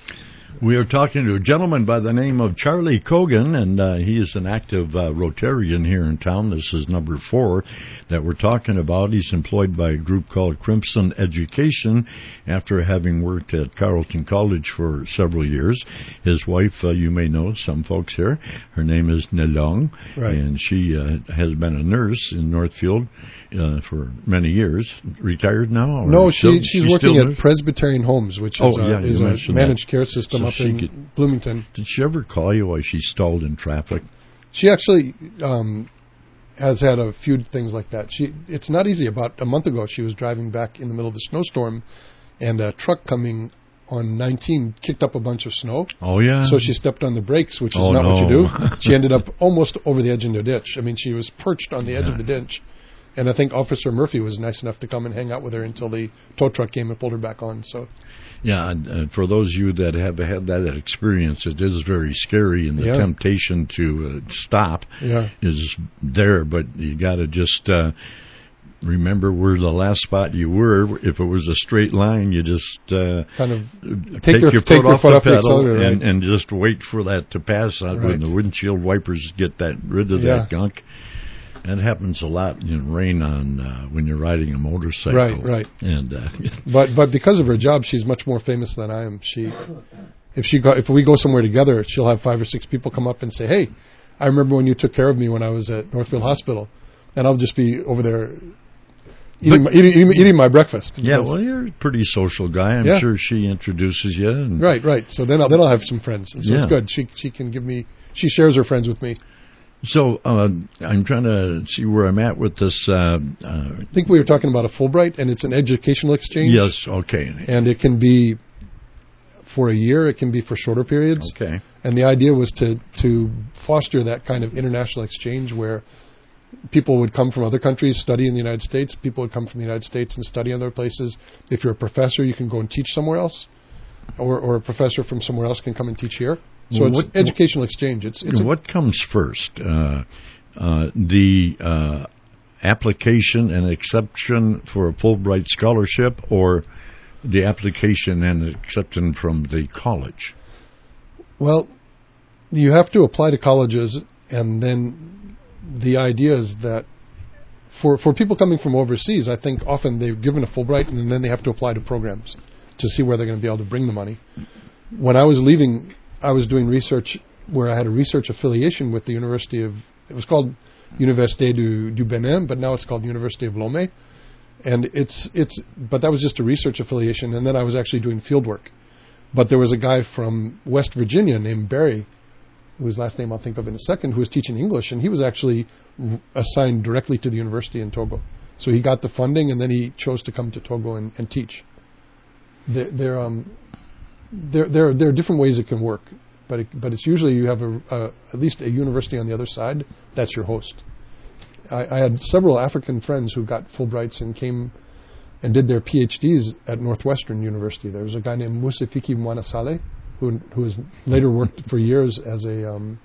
We are talking to a gentleman by the name of Charlie Cogan, and uh, he is an active uh, Rotarian here in town. This is number four that we're talking about. He's employed by a group called Crimson Education after having worked at Carleton College for several years. His wife, uh, you may know, some folks here, her name is Nelong, right. and she uh, has been a nurse in Northfield uh, for many years. Retired now? Or no, she, still, she's she working at nurse? Presbyterian Homes, which is, oh, a, yeah, is a managed that. care system So up in could, Bloomington. Did she ever call you while she stalled in traffic? She actually um, has had a few things like that. She It's not easy. About a month ago, she was driving back in the middle of a snowstorm, and a truck coming on nineteen kicked up a bunch of snow. Oh, yeah. So she stepped on the brakes, which is oh, not no. what you do. She ended up almost over the edge into a ditch. I mean, she was perched on the edge yeah. of the ditch. And I think Officer Murphy was nice enough to come and hang out with her until the tow truck came and pulled her back on. So, yeah, and, and for those of you that have had that experience, it is very scary, and the yeah. temptation to uh, stop yeah. is there. But you got to just uh, remember where the last spot you were. If it was a straight line, you just uh, kind of take, take your, your take foot your off foot the off pedal the right? and, and just wait for that to pass. Out right. when the windshield wipers get that rid of yeah. that gunk. That happens a lot in rain on uh, when you're riding a motorcycle. Right, right. And uh, but but because of her job, she's much more famous than I am. She, if she go, if we go somewhere together, she'll have five or six people come up and say, "Hey, I remember when you took care of me when I was at Northfield Hospital," and I'll just be over there eating, my, eating, eating my breakfast. Yeah, well, you're a pretty social guy. I'm yeah. sure she introduces you. And right, right. So then I'll then I'll have some friends. And so yeah. it's good. She she can give me. She shares her friends with me. So uh, I'm trying to see where I'm at with this. Uh, uh, I think we were talking about a Fulbright, and it's an educational exchange. Yes, okay. And it can be for a year. It can be for shorter periods. Okay. And the idea was to, to foster that kind of international exchange where people would come from other countries, study in the United States. People would come from the United States and study in other places. If you're a professor, you can go and teach somewhere else. Or, or a professor from somewhere else can come and teach here. So what, it's educational exchange. It's, it's what comes first, uh, uh, the uh, application and exception for a Fulbright scholarship, or the application and acceptance from the college? Well, you have to apply to colleges, and then the idea is that for for people coming from overseas, I think often they're given a Fulbright, and then they have to apply to programs to see where they're going to be able to bring the money. When I was leaving, I was doing research where I had a research affiliation with the University of, it was called Université du, du Bénin, but now it's called University of Lomé. And it's, it's, but that was just a research affiliation, and then I was actually doing field work. But there was a guy from West Virginia named Barry, whose last name I'll think of in a second, who was teaching English, and he was actually r- assigned directly to the university in Togo. So he got the funding, and then he chose to come to Togo and, and teach. There, there, um, there, there, there are different ways it can work, but it, but it's usually you have a, a at least a university on the other side that's your host. I, I had several African friends who got Fulbrights and came and did their PhDs at Northwestern University. There was a guy named Musifiki Mwanasale, who who has later worked for years as a um,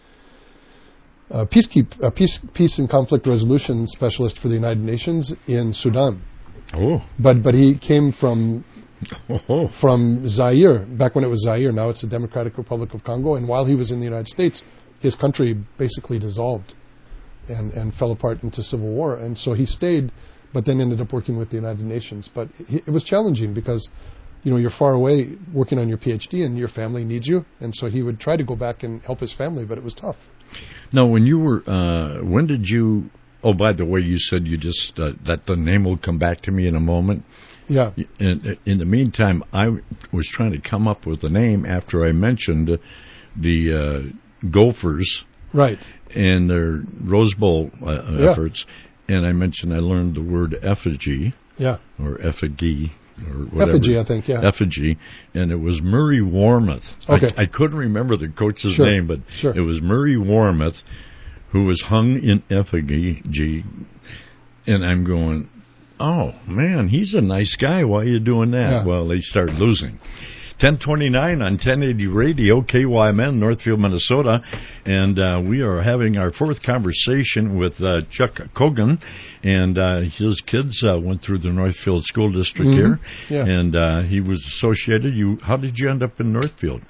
a peacekeep, a peace peace and conflict resolution specialist for the United Nations in Sudan. Oh, but but he came from oh. from Zaire back when it was Zaire. Now it's the Democratic Republic of Congo. And while he was in the United States, his country basically dissolved and and fell apart into civil war. And so he stayed, but then ended up working with the United Nations. But it, it was challenging because, you know, you're far away working on your PhD and your family needs you. And so he would try to go back and help his family, but it was tough. Now, when you were, uh, when did you, oh, by the way, you said you just, uh, that the name will come back to me in a moment. Yeah. In, in the meantime, I was trying to come up with a name after I mentioned the uh, Gophers. Right. And their Rose Bowl uh, yeah. efforts. And I mentioned I learned the word effigy. Yeah. Or effigy. Or whatever. Effigy, I think, yeah. Effigy. And it was Murray Warmoth. Okay. I, I couldn't remember the coach's sure. name, but sure. it was Murray Warmoth who was hung in effigy. And I'm going, oh, man, he's a nice guy. Why are you doing that? Yeah. Well, they started losing. ten twenty-nine on ten eighty Radio, K Y M N, Northfield, Minnesota. And uh, we are having our fourth conversation with uh, Chuck Cogan. And uh, his kids uh, went through the Northfield School District mm-hmm. here. Yeah. And uh, he was associated. You, how did you end up in Northfield?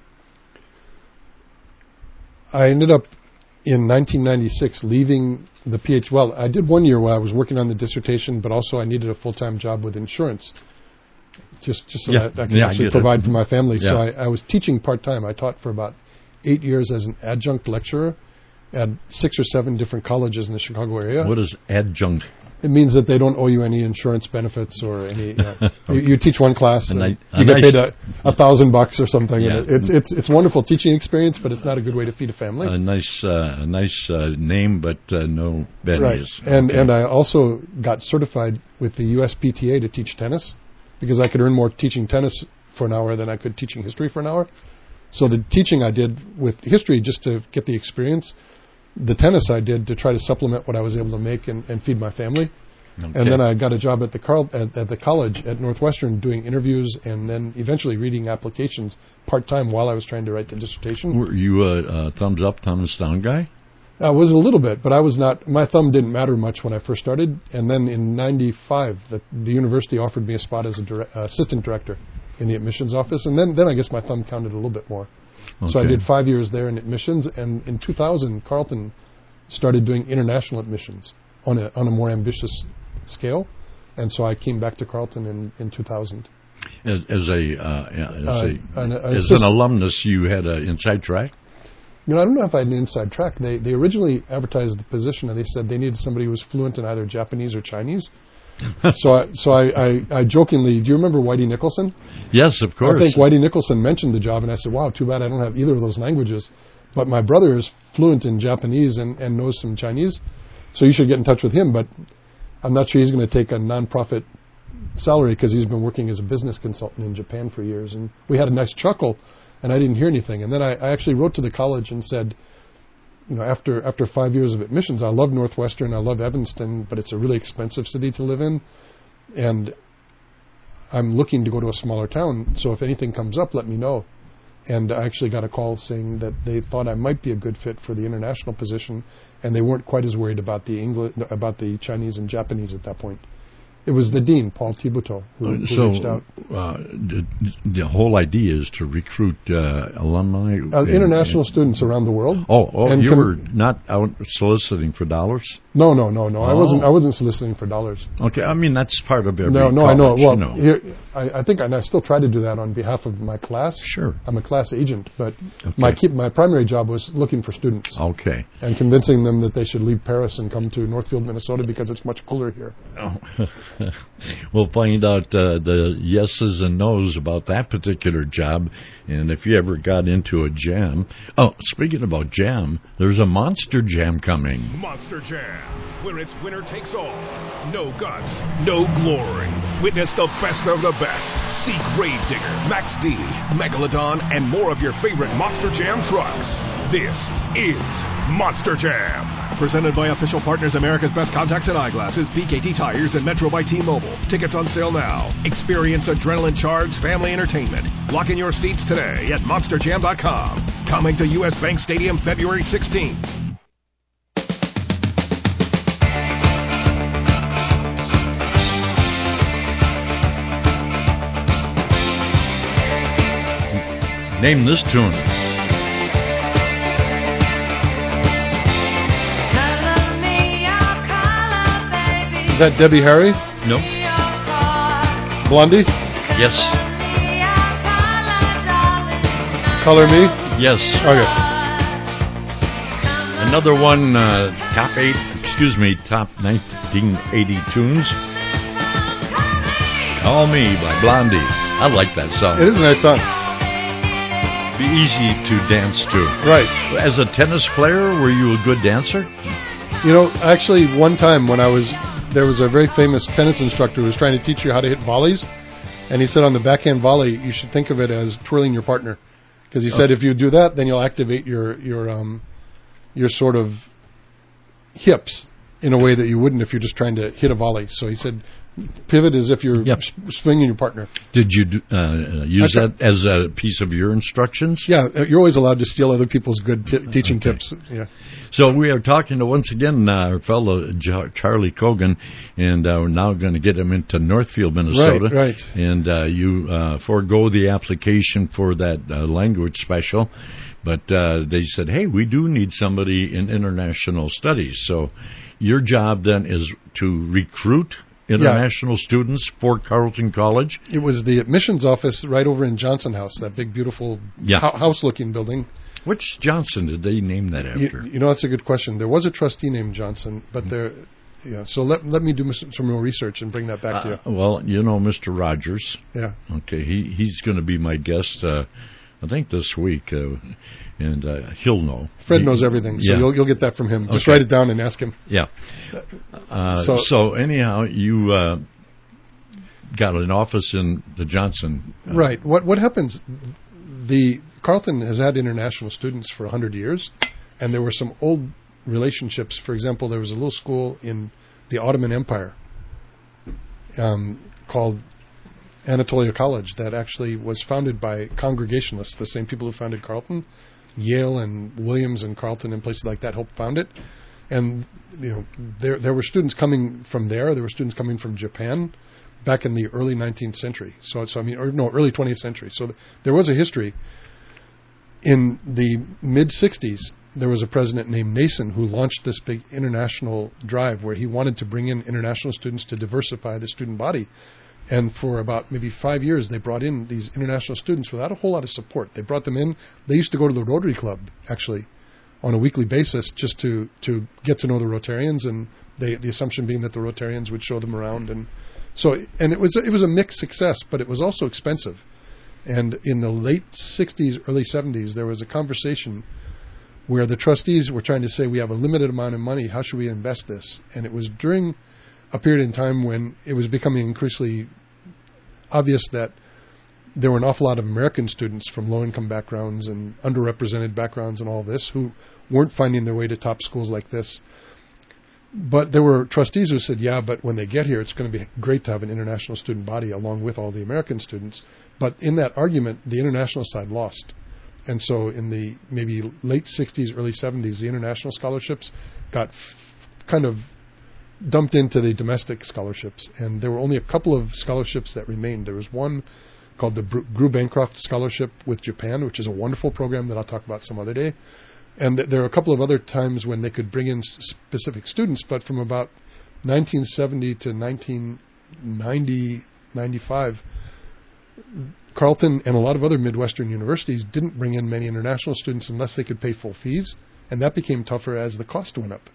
I ended up in nineteen ninety-six leaving the PhD. Well, I did one year where I was working on the dissertation, but also I needed a full-time job with insurance. Just, just so yeah. that I can yeah, actually I provide it. for my family. Yeah. So I, I was teaching part-time. I taught for about eight years as an adjunct lecturer at six or seven different colleges in the Chicago area. What is adjunct? It means that they don't owe you any insurance benefits or any. Uh, okay. you, you teach one class and, and I, you get nice paid a, a thousand bucks or something. Yeah. And it, it's it's it's wonderful teaching experience, but it's not a good way to feed a family. A nice uh, a nice uh, name, but uh, no bennies. Right, and okay. and I also got certified with the U S P T A to teach tennis, because I could earn more teaching tennis for an hour than I could teaching history for an hour. So the teaching I did with history just to get the experience. The tennis I did to try to supplement what I was able to make and, and feed my family. Okay. And then I got a job at the Carl, at, at the college at Northwestern doing interviews and then eventually reading applications part-time while I was trying to write the dissertation. Were you a, a thumbs up, thumbs down guy? I was a little bit, but I was not, my thumb didn't matter much when I first started. And then in ninety-five, the, the university offered me a spot as a dire, uh, assistant director in the admissions office. And then, then I guess my thumb counted a little bit more. Okay. So I did five years there in admissions. And in two thousand, Carleton started doing international admissions on a on a more ambitious scale. And so I came back to Carleton in, in two thousand. As, as a, uh, as, uh, a an, an as an alumnus, you had an inside track? You know, I don't know if I had an inside track. They they originally advertised the position, and they said they needed somebody who was fluent in either Japanese or Chinese. so I so I, I, I jokingly, do you remember Whitey Nicholson? Yes, of course. I think Whitey Nicholson mentioned the job, and I said, wow, too bad I don't have either of those languages. But my brother is fluent in Japanese and, and knows some Chinese, so you should get in touch with him. But I'm not sure he's going to take a nonprofit salary because he's been working as a business consultant in Japan for years. And we had a nice chuckle, and I didn't hear anything. And then I, I actually wrote to the college and said, you know, after after five years of admissions, I love Northwestern, I love Evanston, but it's a really expensive city to live in, and I'm looking to go to a smaller town. So if anything comes up, let me know. And I actually got a call saying that they thought I might be a good fit for the international position, and they weren't quite as worried about the English, about the Chinese and Japanese at that point. It was the dean, Paul Thibodeau, who, who so, reached out. Uh, the, the whole idea is to recruit uh, alumni? Uh, and, international and, students around the world. Oh, oh and you com- were not out soliciting for dollars? No, no, no, no. Oh. I wasn't. I wasn't soliciting for dollars. Okay, I mean that's part of every No, no, college, I know. Well, you know. Here, I, I think, and I still try to do that on behalf of my class. Sure. I'm a class agent, but okay. my keep, my primary job was looking for students. Okay. And convincing them that they should leave Paris and come to Northfield, Minnesota, because it's much cooler here. Oh. We'll find out uh, the yeses and nos about that particular job, and if you ever got into a jam. Oh, speaking about jam, there's a Monster Jam coming. Monster Jam, where it's winner takes all. No guts, no glory. Witness the best of the best. See Gravedigger, Max D, Megalodon, and more of your favorite Monster Jam trucks. This is Monster Jam. Presented by official partners America's Best Contacts and Eyeglasses, P K T Tires, and Metro by T-Mobile. Tickets on sale now. Experience adrenaline-charged family entertainment. Lock in your seats today at monster jam dot com. Coming to U S Bank Stadium February sixteenth. Name this tune. Is that Debbie Harry? No. Blondie? Yes. Color Me? Yes. Okay. Another one, uh, top eight, excuse me, top nineteen eighty tunes. Call Me by Blondie. I like that song. It is a nice song. Be easy to dance to. Right. As a tennis player, were you a good dancer? You know, actually, one time when I was, there was a very famous tennis instructor who was trying to teach you how to hit volleys, and he said on the backhand volley, you should think of it as twirling your partner, because he said Oh. if you do that, then you'll activate your your um your sort of hips in a way that you wouldn't if you're just trying to hit a volley. So he said, pivot as if you're Yep. s- swinging your partner. Did you do, uh, use Okay. that as a piece of your instructions? Yeah, you're always allowed to steal other people's good t- teaching Okay. tips. Yeah. So we are talking to, once again, uh, our fellow J- Charlie Cogan, and uh, we're now going to get him into Northfield, Minnesota. Right, right. And uh, you uh, forego the application for that uh, language special, but uh, they said, hey, we do need somebody in international studies. So your job then is to recruit international students for Carleton College. It was the admissions office right over in Johnson House, that big, beautiful Yeah. ho- house-looking building. Which Johnson did they name that after? You, you know, that's a good question. There was a trustee named Johnson, but there, yeah. So let let me do some more research and bring that back to you. Uh, well, you know, Mister Rogers. Yeah. Okay, he he's going to be my guest. Uh, I think this week, uh, and uh, he'll know. Fred He- knows everything, so yeah. you'll you'll get that from him. Just Okay. write it down and ask him. Yeah. Uh, So- so, anyhow, you uh, got an office in the Johnson. Uh, Right. What what happens? The Carleton has had international students for a hundred years, and there were some old relationships. For example, there was a little school in the Ottoman Empire um, called Anatolia College that actually was founded by Congregationalists, the same people who founded Carleton. Yale and Williams and Carleton and places like that helped found it. And you know, there there were students coming from there. There were students coming from Japan back in the early nineteenth century. So, so I mean, or no, early twentieth century. So th- there was a history. In the mid sixties, there was a president named Nason who launched this big international drive where he wanted to bring in international students to diversify the student body. And for about maybe five years, they brought in these international students without a whole lot of support. They brought them in. They used to go to the Rotary Club, actually, on a weekly basis just to, to get to know the Rotarians, and they, the assumption being that the Rotarians would show them around. And so, and it was it was a mixed success, but it was also expensive. And in the late sixties, early seventies, there was a conversation where the trustees were trying to say, we have a limited amount of money, how should we invest this? And it was during a period in time when it was becoming increasingly obvious that there were an awful lot of American students from low-income backgrounds and underrepresented backgrounds and all this who weren't finding their way to top schools like this. But there were trustees who said, yeah, but when they get here, it's going to be great to have an international student body along with all the American students. But in that argument, the international side lost. And so in the maybe late sixties, early seventies, the international scholarships got f- kind of dumped into the domestic scholarships, and there were only a couple of scholarships that remained. There was one called the Gru Bancroft Scholarship with Japan, which is a wonderful program that I'll talk about some other day. And th- there are a couple of other times when they could bring in s- specific students, but from about nineteen seventy to nineteen ninety, ninety-five, Carleton and a lot of other Midwestern universities didn't bring in many international students unless they could pay full fees, and that became tougher as the cost went up.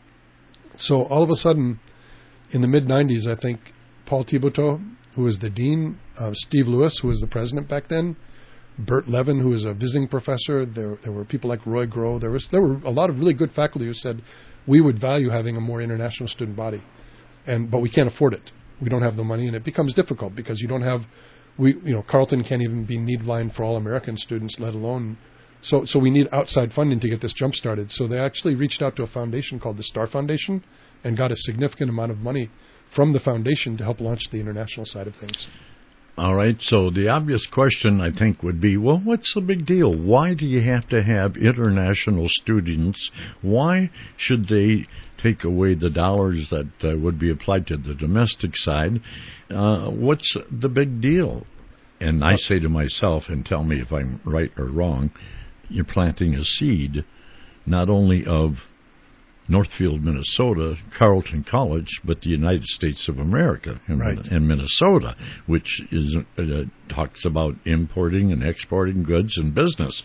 So all of a sudden, in the mid nineties, I think Paul Thibodeau, who was the dean, uh, Steve Lewis, who was the president back then, Bert Levin, who was a visiting professor, there there were people like Roy Groh, there was there were a lot of really good faculty who said we would value having a more international student body, and but we can't afford it. We don't have the money, and it becomes difficult because you don't have, we you know Carleton can't even be need blind for all American students, let alone. So so we need outside funding to get this jump started. So they actually reached out to a foundation called the Star Foundation and got a significant amount of money from the foundation to help launch the international side of things. All right, so the obvious question, I think, would be, well, what's the big deal? Why do you have to have international students? Why should they take away the dollars that uh, would be applied to the domestic side? Uh, what's the big deal? And I say to myself, and tell me if I'm right or wrong, you're planting a seed not only of Northfield, Minnesota, Carleton College, but the United States of America and, right. and Minnesota, which is uh, talks about importing and exporting goods and business.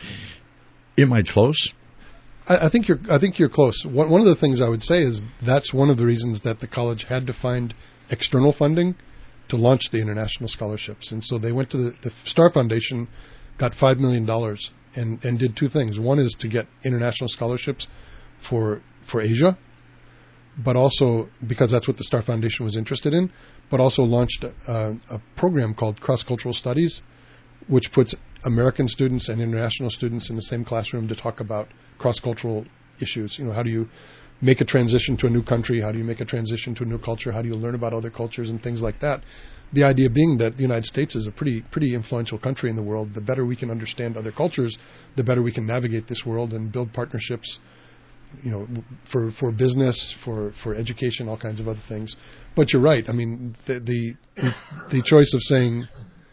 Am I close? I, I think you're. I think you're close. One, one of the things I would say is that's one of the reasons that the college had to find external funding to launch the international scholarships, and so they went to the, the Star Foundation, got five million dollars, and and did two things. One is to get international scholarships for. for Asia, but also because that's what the Star Foundation was interested in, but also launched a, a program called Cross-Cultural Studies, which puts American students and international students in the same classroom to talk about cross-cultural issues. You know, how do you make a transition to a new country? How do you make a transition to a new culture? How do you learn about other cultures and things like that? The idea being that the United States is a pretty pretty influential country in the world. The better we can understand other cultures, the better we can navigate this world and build partnerships, you know, for, for business, for, for education, all kinds of other things. But you're right. I mean, the the, the choice of saying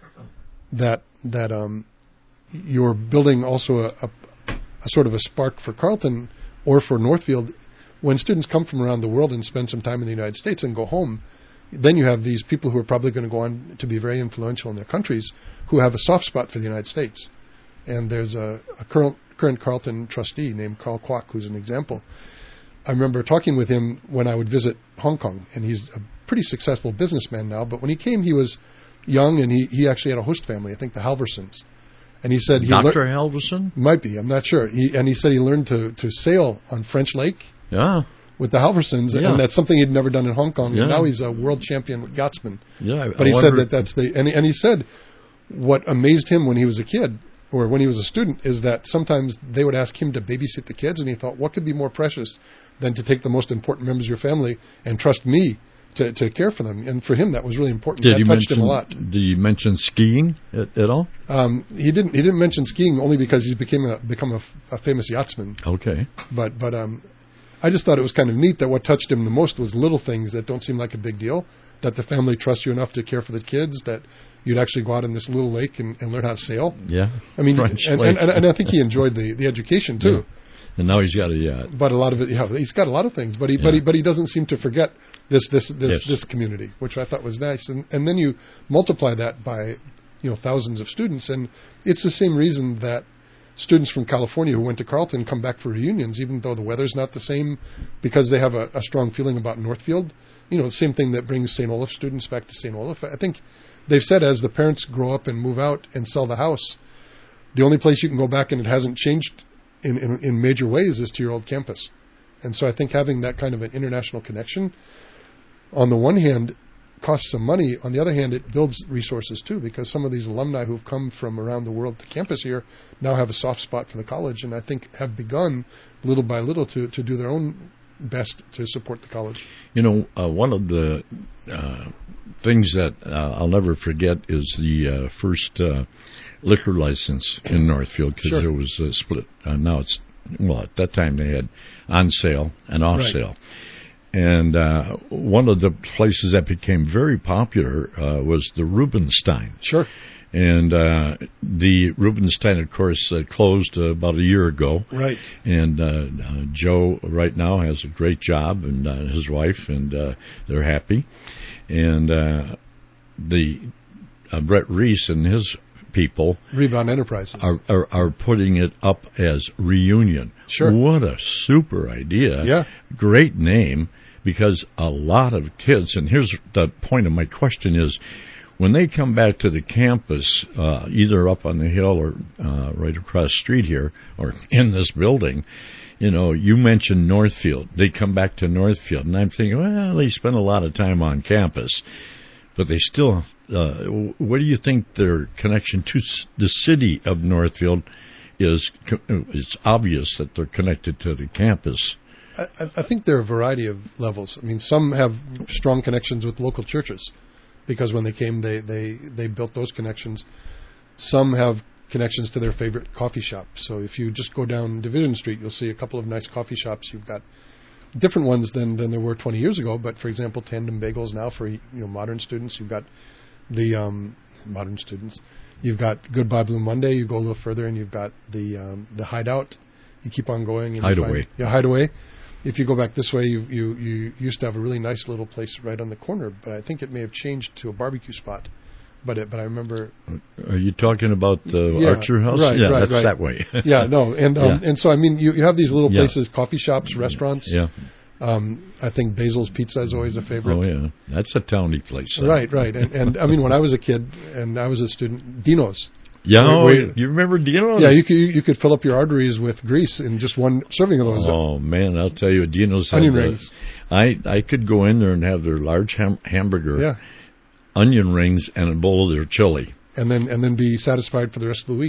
that that um, you're building also a, a, a sort of a spark for Carleton or for Northfield, when students come from around the world and spend some time in the United States and go home, then you have these people who are probably going to go on to be very influential in their countries who have a soft spot for the United States. And there's a, a current current Carleton trustee named Carl Kwok, who's an example. I remember talking with him when I would visit Hong Kong, and he's a pretty successful businessman now, but when he came, he was young, and he, he actually had a host family, I think the Halversons. And he said... he Doctor Halverson? Might be, I'm not sure. He, and he said he learned to, to sail on French Lake. Yeah. With the Halversons, yeah. And that's something he'd never done in Hong Kong, yeah. And now he's a world champion yachtsman. Yeah, but I he said that that's the... And, and he said what amazed him when he was a kid, or when he was a student, is that sometimes they would ask him to babysit the kids, and he thought, what could be more precious than to take the most important members of your family and trust me to, to care for them? And for him, that was really important. Did that he touched mention, him a lot. Did he mention skiing at, at all? Um, he didn't. He didn't mention skiing only because he became a become a, a famous yachtsman. Okay. But but um, I just thought it was kind of neat that what touched him the most was little things that don't seem like a big deal. That the family trusts you enough to care for the kids. That you'd actually go out in this little lake and, and learn how to sail. Yeah. I mean, and, and, and, and I think he enjoyed the, the education too. Yeah. And now he's got a yacht. But a lot of it, yeah, he's got a lot of things. But he, yeah. but he, but he doesn't seem to forget this, this, this, yes. this community, which I thought was nice. And and then you multiply that by, you know, thousands of students, and it's the same reason that students from California who went to Carleton come back for reunions, even though the weather's not the same, because they have a, a strong feeling about Northfield. You know, the same thing that brings Saint Olaf students back to Saint Olaf. I think they've said as the parents grow up and move out and sell the house, the only place you can go back and it hasn't changed in, in, in major ways is to your old campus. And so I think having that kind of an international connection, on the one hand, costs some money. On the other hand, it builds resources too, because some of these alumni who've come from around the world to campus here now have a soft spot for the college, and I think have begun little by little to, to do their own best to support the college. You know, uh, one of the uh, things that uh, I'll never forget is the uh, first uh, liquor license in Northfield, because sure. there was a split. Uh, now it's, well, at that time they had on sale and off right. sale. And uh, one of the places that became very popular uh, was the Rubenstein. Sure. And uh, the Rubenstein, of course, uh, closed uh, about a year ago. Right. And uh, uh, Joe right now has a great job, and uh, his wife, and uh, they're happy. And uh, the uh, Brett Reese and his people Rebound Enterprises are, are are putting it up as Reunion. Sure. What a super idea. Yeah. Great name, because a lot of kids, and here's the point of my question is, when they come back to the campus, uh, either up on the hill or uh, right across the street here, or in this building, you know, you mentioned Northfield. They come back to Northfield, and I'm thinking, well, they spend a lot of time on campus. But they still, uh, what do you think their connection to the city of Northfield is? It's obvious that they're connected to the campus. I, I think there are a variety of levels. I mean, some have strong connections with local churches, because when they came, they, they, they built those connections. Some have connections to their favorite coffee shop. So if you just go down Division Street, you'll see a couple of nice coffee shops. You've got different ones than, than there were twenty years ago. But, for example, Tandem Bagels now for, you know, modern students. You've got the um, modern students. You've got Goodbye Blue Monday. You go a little further, and you've got the um, the Hideout. You keep on going. And Hideaway. You find, yeah, Hideaway. If you go back this way, you, you you used to have a really nice little place right on the corner, but I think it may have changed to a barbecue spot. But it, but I remember. Are you talking about the yeah, Archer House? Right, yeah, right, that's right. that way. yeah, no, and um, yeah. and so I mean, you, you have these little Yeah. places, coffee shops, restaurants. Yeah. Um, I think Basil's Pizza is always a favorite. Oh yeah, that's a towny place. Huh? Right, right, and and I mean, when I was a kid and I was a student, Dino's. Yeah, where, where, you remember Dino's? Yeah, you could you could fill up your arteries with grease in just one serving of those. Oh man, I'll tell you, Dino's had onion the, rings. I I could go in there and have their large ham, hamburger, Yeah. onion rings, and a bowl of their chili. And then and then be satisfied for the rest of the week.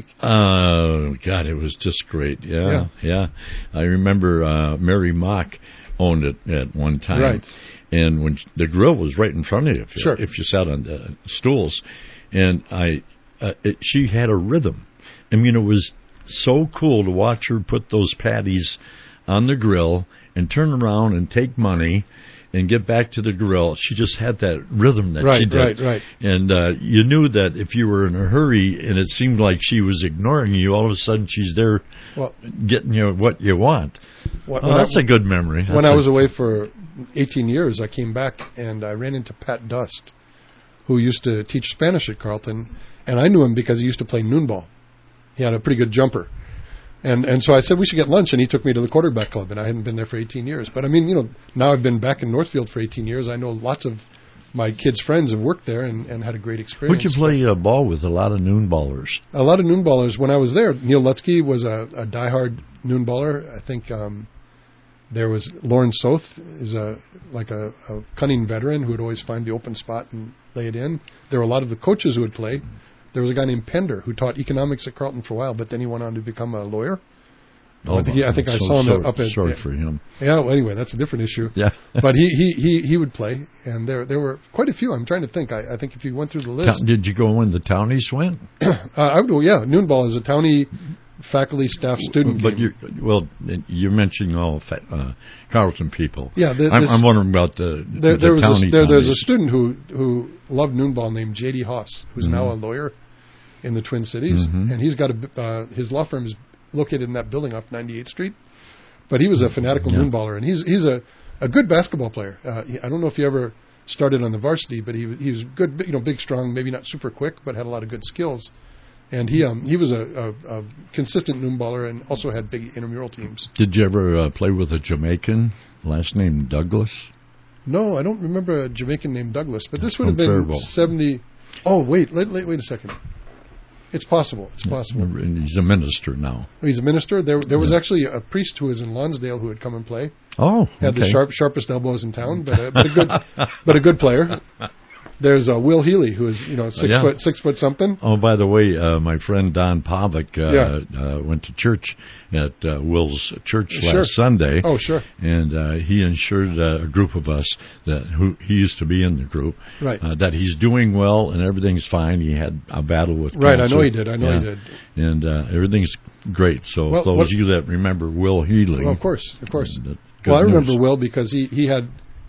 Oh God, it was just great. Yeah, yeah. yeah. I remember uh, Mary Mock owned it at one time. Right. And when the grill was right in front of you, if you, Sure. if you sat on the stools, and I, uh, it, she had a rhythm. I mean, it was so cool to watch her put those patties on the grill and turn around and take money and get back to the grill. She just had that rhythm that Right, she did. right, right. And uh, you knew that if you were in a hurry and it seemed like she was ignoring you, all of a sudden she's there Well, getting you what you want. When, Oh, when that's I, a good memory. When That's I a- was away for eighteen years, I came back and I ran into Pat Dust, who used to teach Spanish at Carleton, and I knew him because he used to play noonball. He had a pretty good jumper. And and so I said we should get lunch, and he took me to the quarterback club, and I hadn't been there for eighteen years. But I mean, you know, now I've been back in Northfield for eighteen years. I know lots of my kids' friends have worked there and, and had a great experience. Would you play uh, ball with a lot of noon ballers? A lot of noonballers. When I was there, Neil Lutzke was a, a diehard noonballer. I think um, there was Lauren Soth, is a like a, a cunning veteran who would always find the open spot and lay it in. There were a lot of the coaches who would play. There was a guy named Pender who taught economics at Carleton for a while, but then he went on to become a lawyer. Oh, I think, he, I, think I so saw him sorry, up at. Sorry for him. Yeah. Well, anyway, that's a different issue. Yeah. But he, he, he, he would play, and there there were quite a few. I'm trying to think. I, I think if you went through the list, Ta- Did you go when the townies went? uh, I would go. Yeah, noonball is a townie faculty staff student But game. you, well, you're mentioning all fa- uh, Carleton people. Yeah, the, I'm, this- I'm wondering about the, There, the there was townie a, there, there's a townies. student who who loved noonball named J D Haas, who's Mhm. now a lawyer in the Twin Cities, Mhm. and he's got a uh, his law firm is located in that building off ninety-eighth Street. But he was a fanatical Yeah. noonballer, and he's he's a, a good basketball player. Uh, he, I don't know if he ever started on the varsity, but he was- he was good, you know, big, strong, maybe not super quick, but had a lot of good skills. And he um he was a, a, a consistent noonballer and also had big intramural teams. Did you ever uh, play with a Jamaican, last name Douglas? No, I don't remember a Jamaican named Douglas, but this would have From been Faribault. seventy. Oh wait, wait, wait, wait a second. It's possible. It's possible. And he's a minister now. He's a minister. There, there was Yeah. actually a priest who was in Lonsdale who had come and play. Oh, Had the okay. sharp, sharpest elbows in town, but a, but a good, but a good player. There's uh, Will Healy, who is you know six Yeah. foot six foot something. Oh, by the way, uh, my friend Don Pavic uh, Yeah. uh, went to church at uh, Will's church Sure. last Sunday. Oh, sure. And uh, he assured uh, a group of us that who he used to be in the group, Right. uh, that he's doing well and everything's fine. He had a battle with Right, I cancer. know he did. I know he Yeah. did. And uh, everything's great. So Well, those what- of you that remember Will Healy, Well, of course, of course. uh, good Well, I remember news. Will because he, he had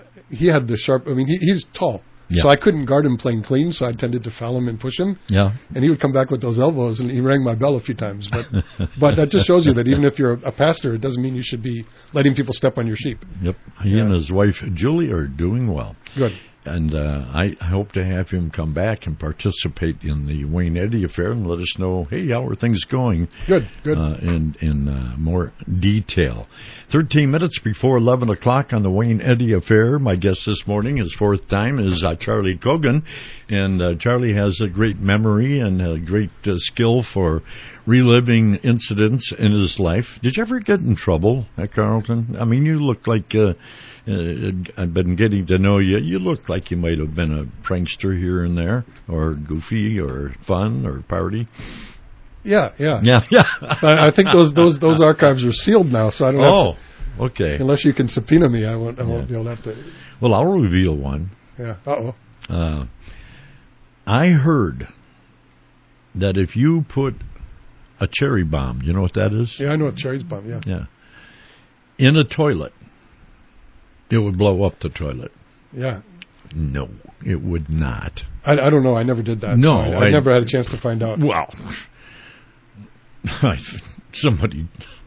he had the sharp. I mean, he, he's tall. Yeah. So I couldn't guard him playing clean, so I tended to foul him and push him. Yeah. And he would come back with those elbows, and he rang my bell a few times. But but that just shows you that even if you're a pastor, it doesn't mean you should be letting people step on your sheep. Yep. He yeah. and his wife, Julie, are doing well. Good. And uh, I hope to have him come back and participate in the Wayne Eddy affair and let us know, hey, how are things going? Good, good. Uh, in in uh, more detail. Thirteen minutes before eleven o'clock on the Wayne Eddy affair. My guest this morning, his fourth time, is uh, Charlie Cogan, and uh, Charlie has a great memory and a great uh, skill for reliving incidents in his life. Did you ever get in trouble at Carleton? I mean, you look like. Uh, Uh, I've been getting to know you. You look like you might have been a prankster here and there, or goofy, or fun, or party. Yeah, yeah, yeah, yeah. I, I think those those those archives are sealed now, so I don't. Oh, have to, okay. Unless you can subpoena me, I won't. I won't yeah. be able to. Well, I'll reveal one. Yeah. Uh-oh. Uh I heard that if you put a cherry bomb, you know what that is? Yeah, I know what cherry bomb. Yeah. Yeah. In a toilet. It would blow up the toilet. Yeah. No, it would not. I, I don't know. I never did that. No. So I, I, I never had a chance to find out. Well, somebody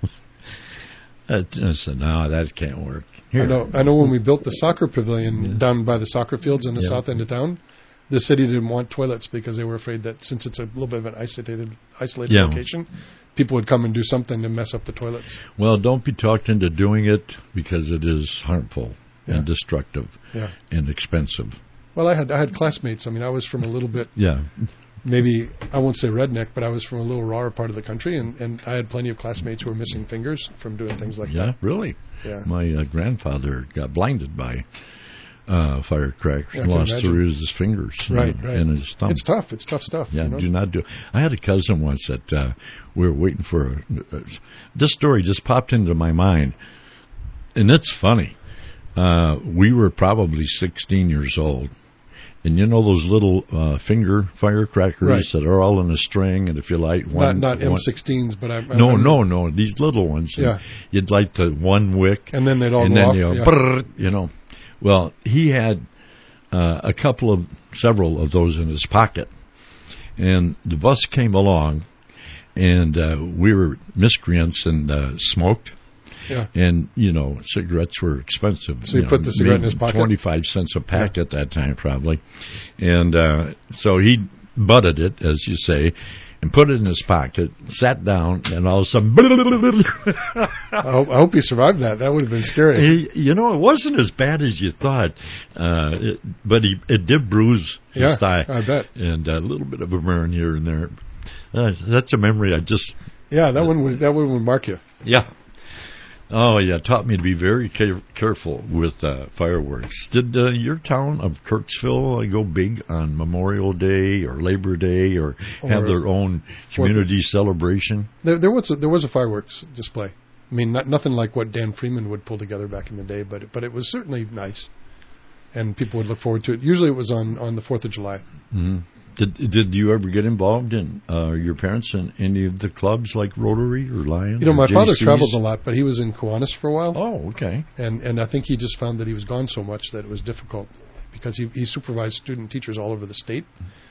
I said, no, that can't work. Here. I know. I know when we built the soccer pavilion yeah. down by the soccer fields in the yeah. south end of town, the city didn't want toilets because they were afraid that since it's a little bit of an isolated, isolated yeah. location, people would come and do something to mess up the toilets. Well, don't be talked into doing it because it is harmful yeah. and destructive yeah. and expensive. Well, I had I had classmates. I mean, I was from a little bit, yeah, maybe I won't say redneck, but I was from a little rawer part of the country, and, and I had plenty of classmates who were missing fingers from doing things like yeah, that. Yeah, really. Yeah. My uh, grandfather got blinded by uh, firecrackers, yeah, lost imagine. through his fingers, right, uh, right. and his thumb. It's tough. It's tough stuff. Yeah, you know? do not do. I had a cousin once that uh, we were waiting for. A, uh, this story just popped into my mind, and it's funny. Uh, we were probably sixteen years old. And you know those little uh, finger firecrackers right. that are all in a string, and if you light one... Not, not one, M sixteens, but I... I no, I'm, no, no, these little ones. Yeah. You'd light the one wick. And then they'd all and go then off. You, Yeah. brrr, you know. Well, he had uh, a couple of, several of those in his pocket. And the bus came along, and uh, we were miscreants and uh, smoked. Yeah. And, you know, cigarettes were expensive. So he you put know, the cigarette in his pocket? twenty-five cents a pack yeah. at that time, probably. And uh, so he butted it, as you say, and put it in his pocket, sat down, and all of a sudden... I, hope, I hope he survived that. That would have been scary. He, you know, it wasn't as bad as you thought, uh, it, but he, it did bruise his yeah, thigh. I bet. And a little bit of a burn here and there. Uh, that's a memory I just... Yeah, that uh, one would, that one would mark you. Yeah. Oh, yeah, taught me to be very care- careful with uh, fireworks. Did uh, your town of Kirksville uh, go big on Memorial Day or Labor Day or, or have their own community celebration? There, there was a, there was a fireworks display. I mean, not, nothing like what Dan Freeman would pull together back in the day, but but it was certainly nice, and people would look forward to it. Usually, it was on, on the Fourth of July. Mm-hmm. Did did you ever get involved in uh, your parents in any of the clubs like Rotary or Lions? You know, my J Cs? father traveled a lot, but he was in Kiwanis for a while. Oh, okay. And and I think he just found that he was gone so much that it was difficult because he he supervised student teachers all over the state.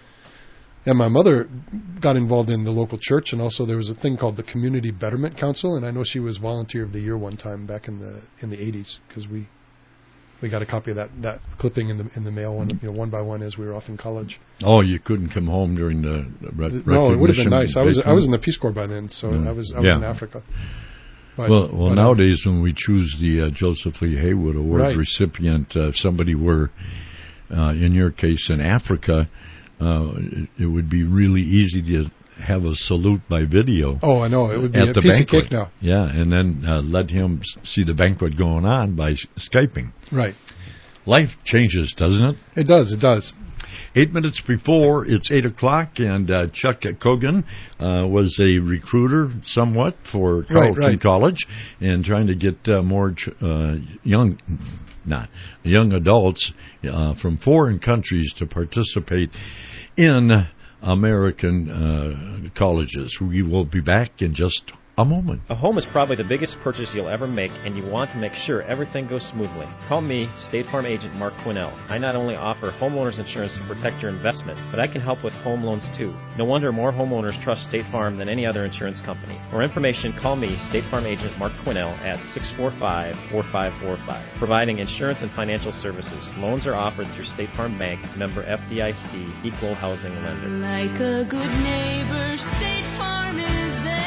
And my mother got involved in the local church, and also there was a thing called the Community Betterment Council, and I know she was Volunteer of the Year one time back in the in the eighties because we. We got a copy of that, that clipping in the in the mail, one, you know, one by one as we were off in college. Oh, you couldn't come home during the re- no, it would have been nice. I was vacation? I was in the Peace Corps by then, so yeah. I was I was yeah. in Africa. But, well, well, but, nowadays um, when we choose the uh, Joseph Lee Haywood Award right. recipient, uh, if somebody were, uh, in your case, in Africa, uh, it, it would be really easy to have a salute by video. Oh, I know. It would be at a the piece banquet. of cake now. Yeah, and then uh, let him see the banquet going on by Skyping. Right. Life changes, doesn't it? It does, it does. Eight minutes before it's eight o'clock, and uh, Chuck Cogan uh, was a recruiter somewhat for Carleton right, right. College and trying to get uh, more ch- uh, young, not young adults uh, from foreign countries to participate in American uh, colleges. We will be back in just a moment. A home is probably the biggest purchase you'll ever make, and you want to make sure everything goes smoothly. Call me, State Farm agent Mark Quinnell. I not only offer homeowners insurance to protect your investment, but I can help with home loans too. No wonder more homeowners trust State Farm than any other insurance company. For information, call me, State Farm agent Mark Quinnell, at six four five, four five four five. Providing insurance and financial services. Loans are offered through State Farm Bank, member F D I C, equal housing lender. Like a good neighbor, State Farm is there.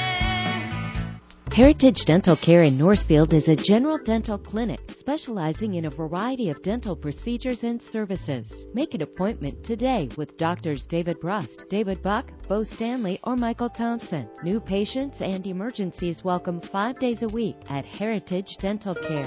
Heritage Dental Care in Northfield is a general dental clinic specializing in a variety of dental procedures and services. Make an appointment today with Doctors David Brust, David Buck, Bo Stanley, or Michael Thompson. New patients and emergencies welcome five days a week at Heritage Dental Care.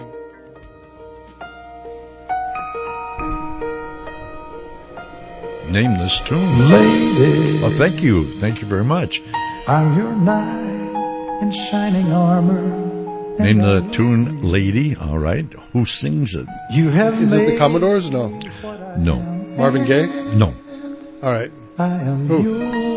Name this tune. Lady. Well, thank you. Thank you very much. I'm your knight in shining armor. Name the tune Lady. All right. Who sings it? You have Is it the Commodores? No. No. Marvin Gaye? No. All right. I am Who?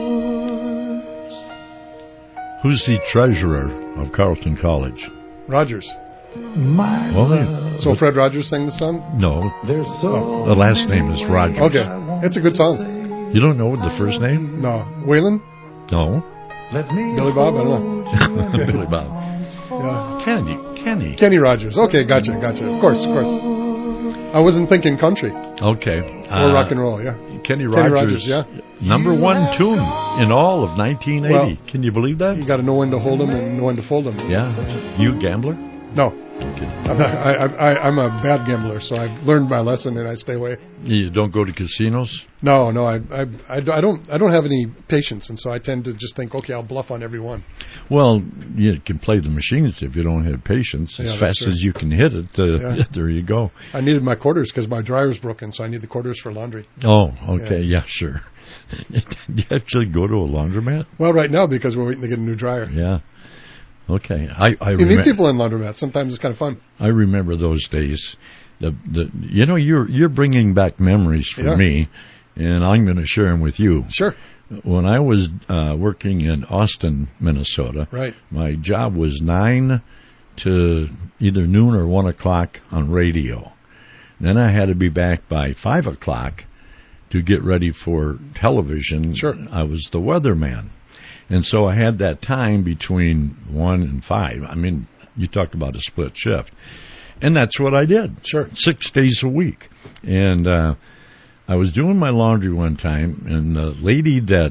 yours. Who's the treasurer of Carleton College? Rogers. My Well, love. So Fred Rogers sang the song? No. There's so The last name is Rogers. Okay. It's a good song. You don't know the first name? No. Waylon? No. Let me Billy Bob? I don't know. Billy Bob. Yeah. Kenny. Kenny. Kenny Rogers. Okay, gotcha, gotcha. Of course, of course. I wasn't thinking country Okay. or Uh, rock and roll, yeah. Kenny Kenny Rogers. Rogers, yeah. Number one tune in all of nineteen eighty. Well, Can you believe that? You got to know when to hold them and know when to fold them. Yeah. You gambler? No. I'm, not, I, I, I'm a bad gambler, so I've learned my lesson and I stay away. You don't go to casinos? No, no, I, I, I, I don't, I don't have any patience, and so I tend to just think, okay, I'll bluff on every one. Well, you can play the machines if you don't have patience. Yeah, As that's fast true. as you can hit it, uh, Yeah. there you go. I needed my quarters because my dryer's broken, so I need the quarters for laundry. Oh, okay, yeah, sure. Do you actually go to a laundromat? Well, right now because we're waiting to get a new dryer. Yeah. Okay. I, I You meet remember. people in laundromats. Sometimes it's kind of fun. I remember those days. The the you know you're you're bringing back memories for Yeah. me, and I'm going to share them with you. Sure. When I was uh, working in Austin, Minnesota, Right. my job was nine to either noon or one o'clock on radio. Then I had to be back by five o'clock to get ready for television. Sure. I was the weatherman. And so I had that time between one and five. I mean, you talk about a split shift. And that's what I did. Sure. Six days a week. And uh, I was doing my laundry one time, and the lady that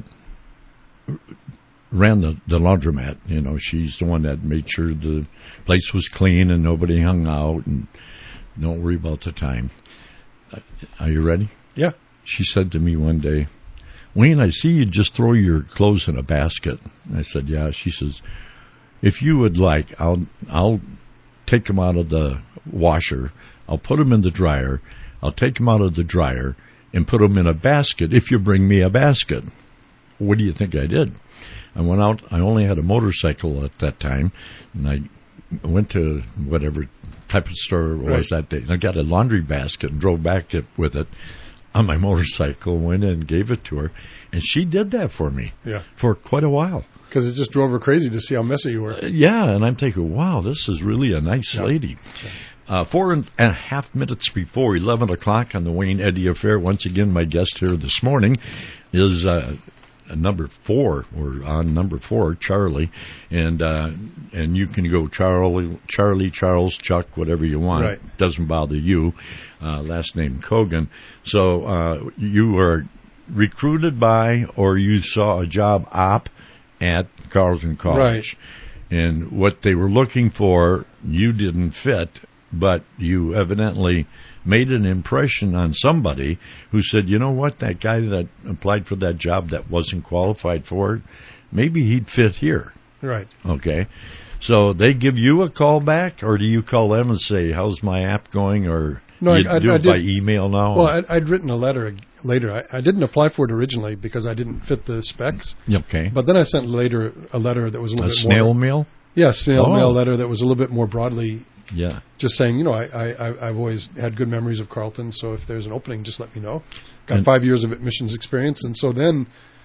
ran the, the laundromat, you know, she's the one that made sure the place was clean and nobody hung out and don't worry about the time. Are you ready? Yeah. She said to me one day, Wayne, I see you just throw your clothes in a basket. I said, yeah. She says, if you would like, I'll I'll take them out of the washer. I'll put them in the dryer. I'll take them out of the dryer and put them in a basket if you bring me a basket. What do you think I did? I went out. I only had a motorcycle at that time, and I went to whatever type of store it was Right. that day. And I got a laundry basket and drove back it, with it on my motorcycle, went in and gave it to her, and she did that for me Yeah. for quite a while. Because it just drove her crazy to see how messy you were. Uh, yeah, and I'm thinking, wow, this is really a nice Yeah. lady. Uh, four and a half minutes before eleven o'clock on the Wayne Eddy Affair, once again, my guest here this morning is uh, number four, or on number four, Charlie, and uh, and you can go Charlie, Charlie, Charles, Chuck, whatever you want. Right. Doesn't bother you. Uh, last name Kogan. So uh, you were recruited by, or you saw a job op at Carleton College. Right. And what they were looking for, you didn't fit, but you evidently made an impression on somebody who said, you know what, that guy that applied for that job that wasn't qualified for it, maybe he'd fit here. Right. Okay. So they give you a call back, or do you call them and say, how's my app going, or No, you I, I, do I it by did, email now? Well, I'd, I'd written a letter later. I, I didn't apply for it originally because I didn't fit the specs. Okay. But then I sent later a letter that was a little a bit snail more... mail? Yeah, snail Oh. mail letter that was a little bit more broadly... Yeah. Just saying, you know, I, I, I've always had good memories of Carleton, so if there's an opening, just let me know. Got And- five years of admissions experience, and so then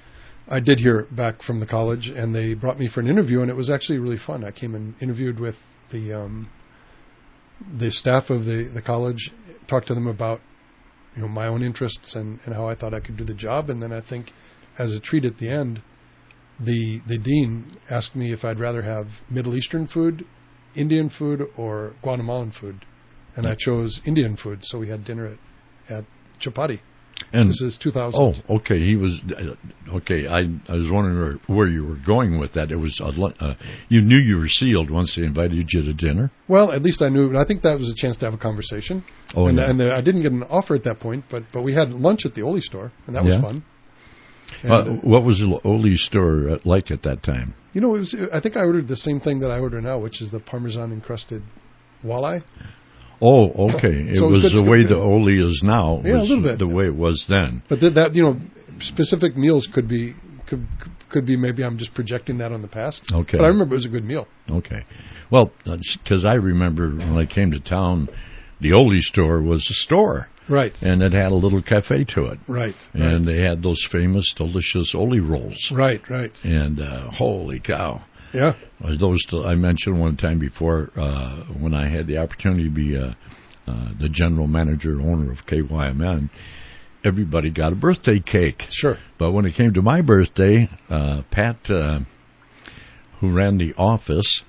I did hear back from the college, and they brought me for an interview, and it was actually really fun. I came and interviewed with the um, the staff of the, the college, talked to them about you know my own interests and, and how I thought I could do the job, and then I think as a treat at the end, the the dean asked me if I'd rather have Middle Eastern food, Indian food, or Guatemalan food, and I chose Indian food, so we had dinner at, at Chapati. And this is two thousand. Oh, okay. He was uh, okay. I I was wondering where, where you were going with that. It was a, uh, you knew you were sealed once they invited you to dinner. Well, at least I knew. And I think that was a chance to have a conversation. Oh, and, yeah. and uh, I didn't get an offer at that point, but but we had lunch at the Oli store, and that was yeah. fun. And, uh, uh, what was the Oli store like at that time? You know, it was. I think I ordered the same thing that I order now, which is the Parmesan encrusted walleye. Oh, okay. It so was, was the good. way the Oli is now. Yeah, was a little bit. The way it was then. But th- that, you know, specific meals could be could could be maybe I'm just projecting that on the past. Okay. But I remember it was a good meal. Okay. Well, because I remember when I came to town, the Oli store was a store. Right. And it had a little cafe to it. Right. And right. they had those famous, delicious Oli rolls. Right, right. And uh, holy cow. Yeah. Those I mentioned one time before uh, when I had the opportunity to be uh, uh, the general manager, owner of K Y M N, everybody got a birthday cake. Sure. But when it came to my birthday, uh, Pat, uh, who ran the office,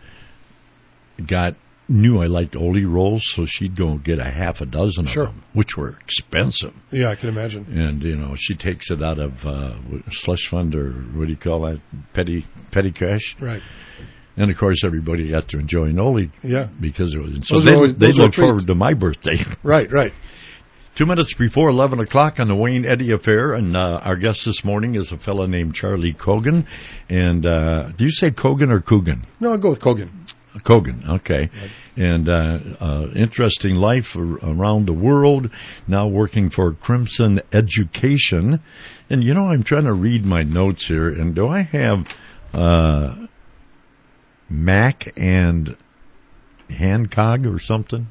got knew I liked Oli rolls, so she'd go get a half a dozen sure. of them, which were expensive. Yeah, I can imagine. And, you know, she takes it out of uh, slush fund, or what do you call that, petty petty cash. Right. And, of course, everybody got to enjoy an Oli. Yeah. Because it was, so those they, always, they look treats. forward to my birthday. Right, right. Two minutes before eleven o'clock on the Wayne Eddy Affair, and uh, our guest this morning is a fellow named Charlie Cogan. And uh, do you say Cogan or Coogan? No, I'll go with Cogan. Cogan, okay. Right. And uh, uh, interesting life ar- around the world, now working for Crimson Education. And, you know, I'm trying to read my notes here, and do I have uh, Mac and Hancock or something?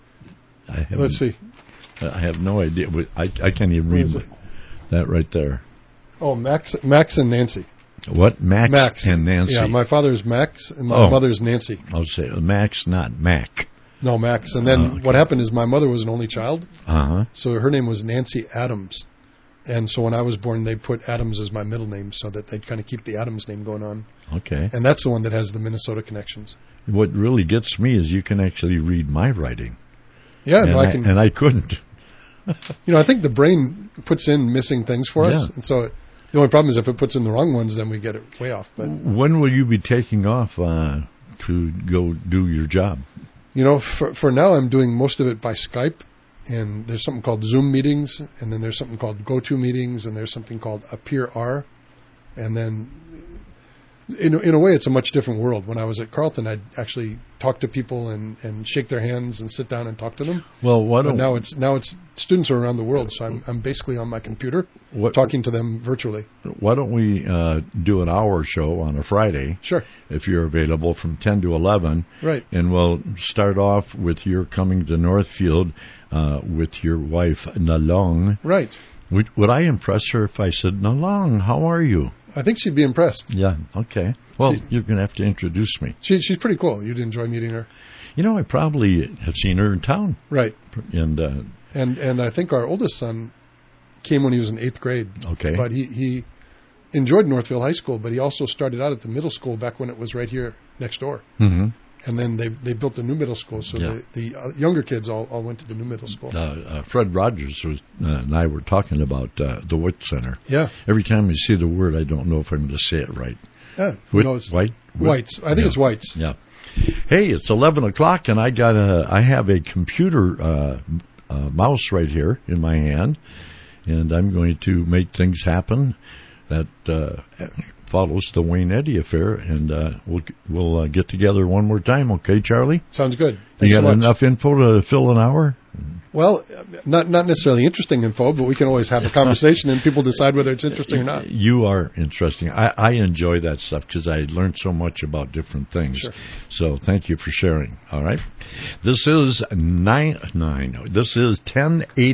I Let's see. I have no idea. I, I can't even read my, that right there. Oh, Max, Max and Nancy. What? Max, Max and Nancy. Yeah, my father's Max and my oh. mother's Nancy. I'll say Max, not Mac. No, Max. And then oh, okay. what happened is my mother was an only child. Uh-huh. So her name was Nancy Adams. And so when I was born, they put Adams as my middle name so that they'd kind of keep the Adams name going on. Okay. And that's the one that has the Minnesota connections. What really gets me is you can actually read my writing. Yeah, and no, I, I can. And I couldn't. You know, I think the brain puts in missing things for us. Yeah. And so the only problem is if it puts in the wrong ones, then we get it way off. But when will you be taking off uh, to go do your job? You know, for for now, I'm doing most of it by Skype. And there's something called Zoom meetings, and then there's something called GoTo meetings, and there's something called Appear R. And then, in, in a way, it's a much different world. When I was at Carleton, I'd actually talk to people and, and shake their hands and sit down and talk to them. Well, why don't but now it's now it's students are around the world, so I'm I'm basically on my computer what, talking to them virtually. Why don't we uh, do an hour show on a Friday? Sure. If you're available from ten to eleven. Right. And we'll start off with your coming to Northfield uh, with your wife, Nalong. Right. Would, would I impress her if I said, Nalong, how are you? I think she'd be impressed. Yeah, okay. Well, she, you're going to have to introduce me. She, she's pretty cool. You'd enjoy meeting her. You know, I probably have seen her in town. Right. And uh, and and I think our oldest son came when he was in eighth grade. Okay. But he, he enjoyed Northfield High School, but he also started out at the middle school back when it was right here next door. Mm-hmm. And then they they built the new middle school, so yeah. the, the uh, younger kids all, all went to the new middle school. Uh, uh, Fred Rogers was, uh, and I were talking about uh, the Witt Center. Yeah. Every time I see the word, I don't know if I'm going to say it right. Yeah. Witt, knows? White? Whites. I think yeah. it's Whites. Yeah. Hey, it's eleven o'clock, and I got a. I have a computer uh, uh, mouse right here in my hand, and I'm going to make things happen that uh, follows the Wayne Eddy Affair, and uh, we'll we'll uh, get together one more time, okay, Charlie? Sounds good. Thanks you got so much. enough info to fill an hour? Well, not not necessarily interesting info, but we can always have a conversation and people decide whether it's interesting or not. You are interesting. I, I enjoy that stuff because I learned so much about different things. Sure. So thank you for sharing. All right. This is nine nine. This is ten eighty.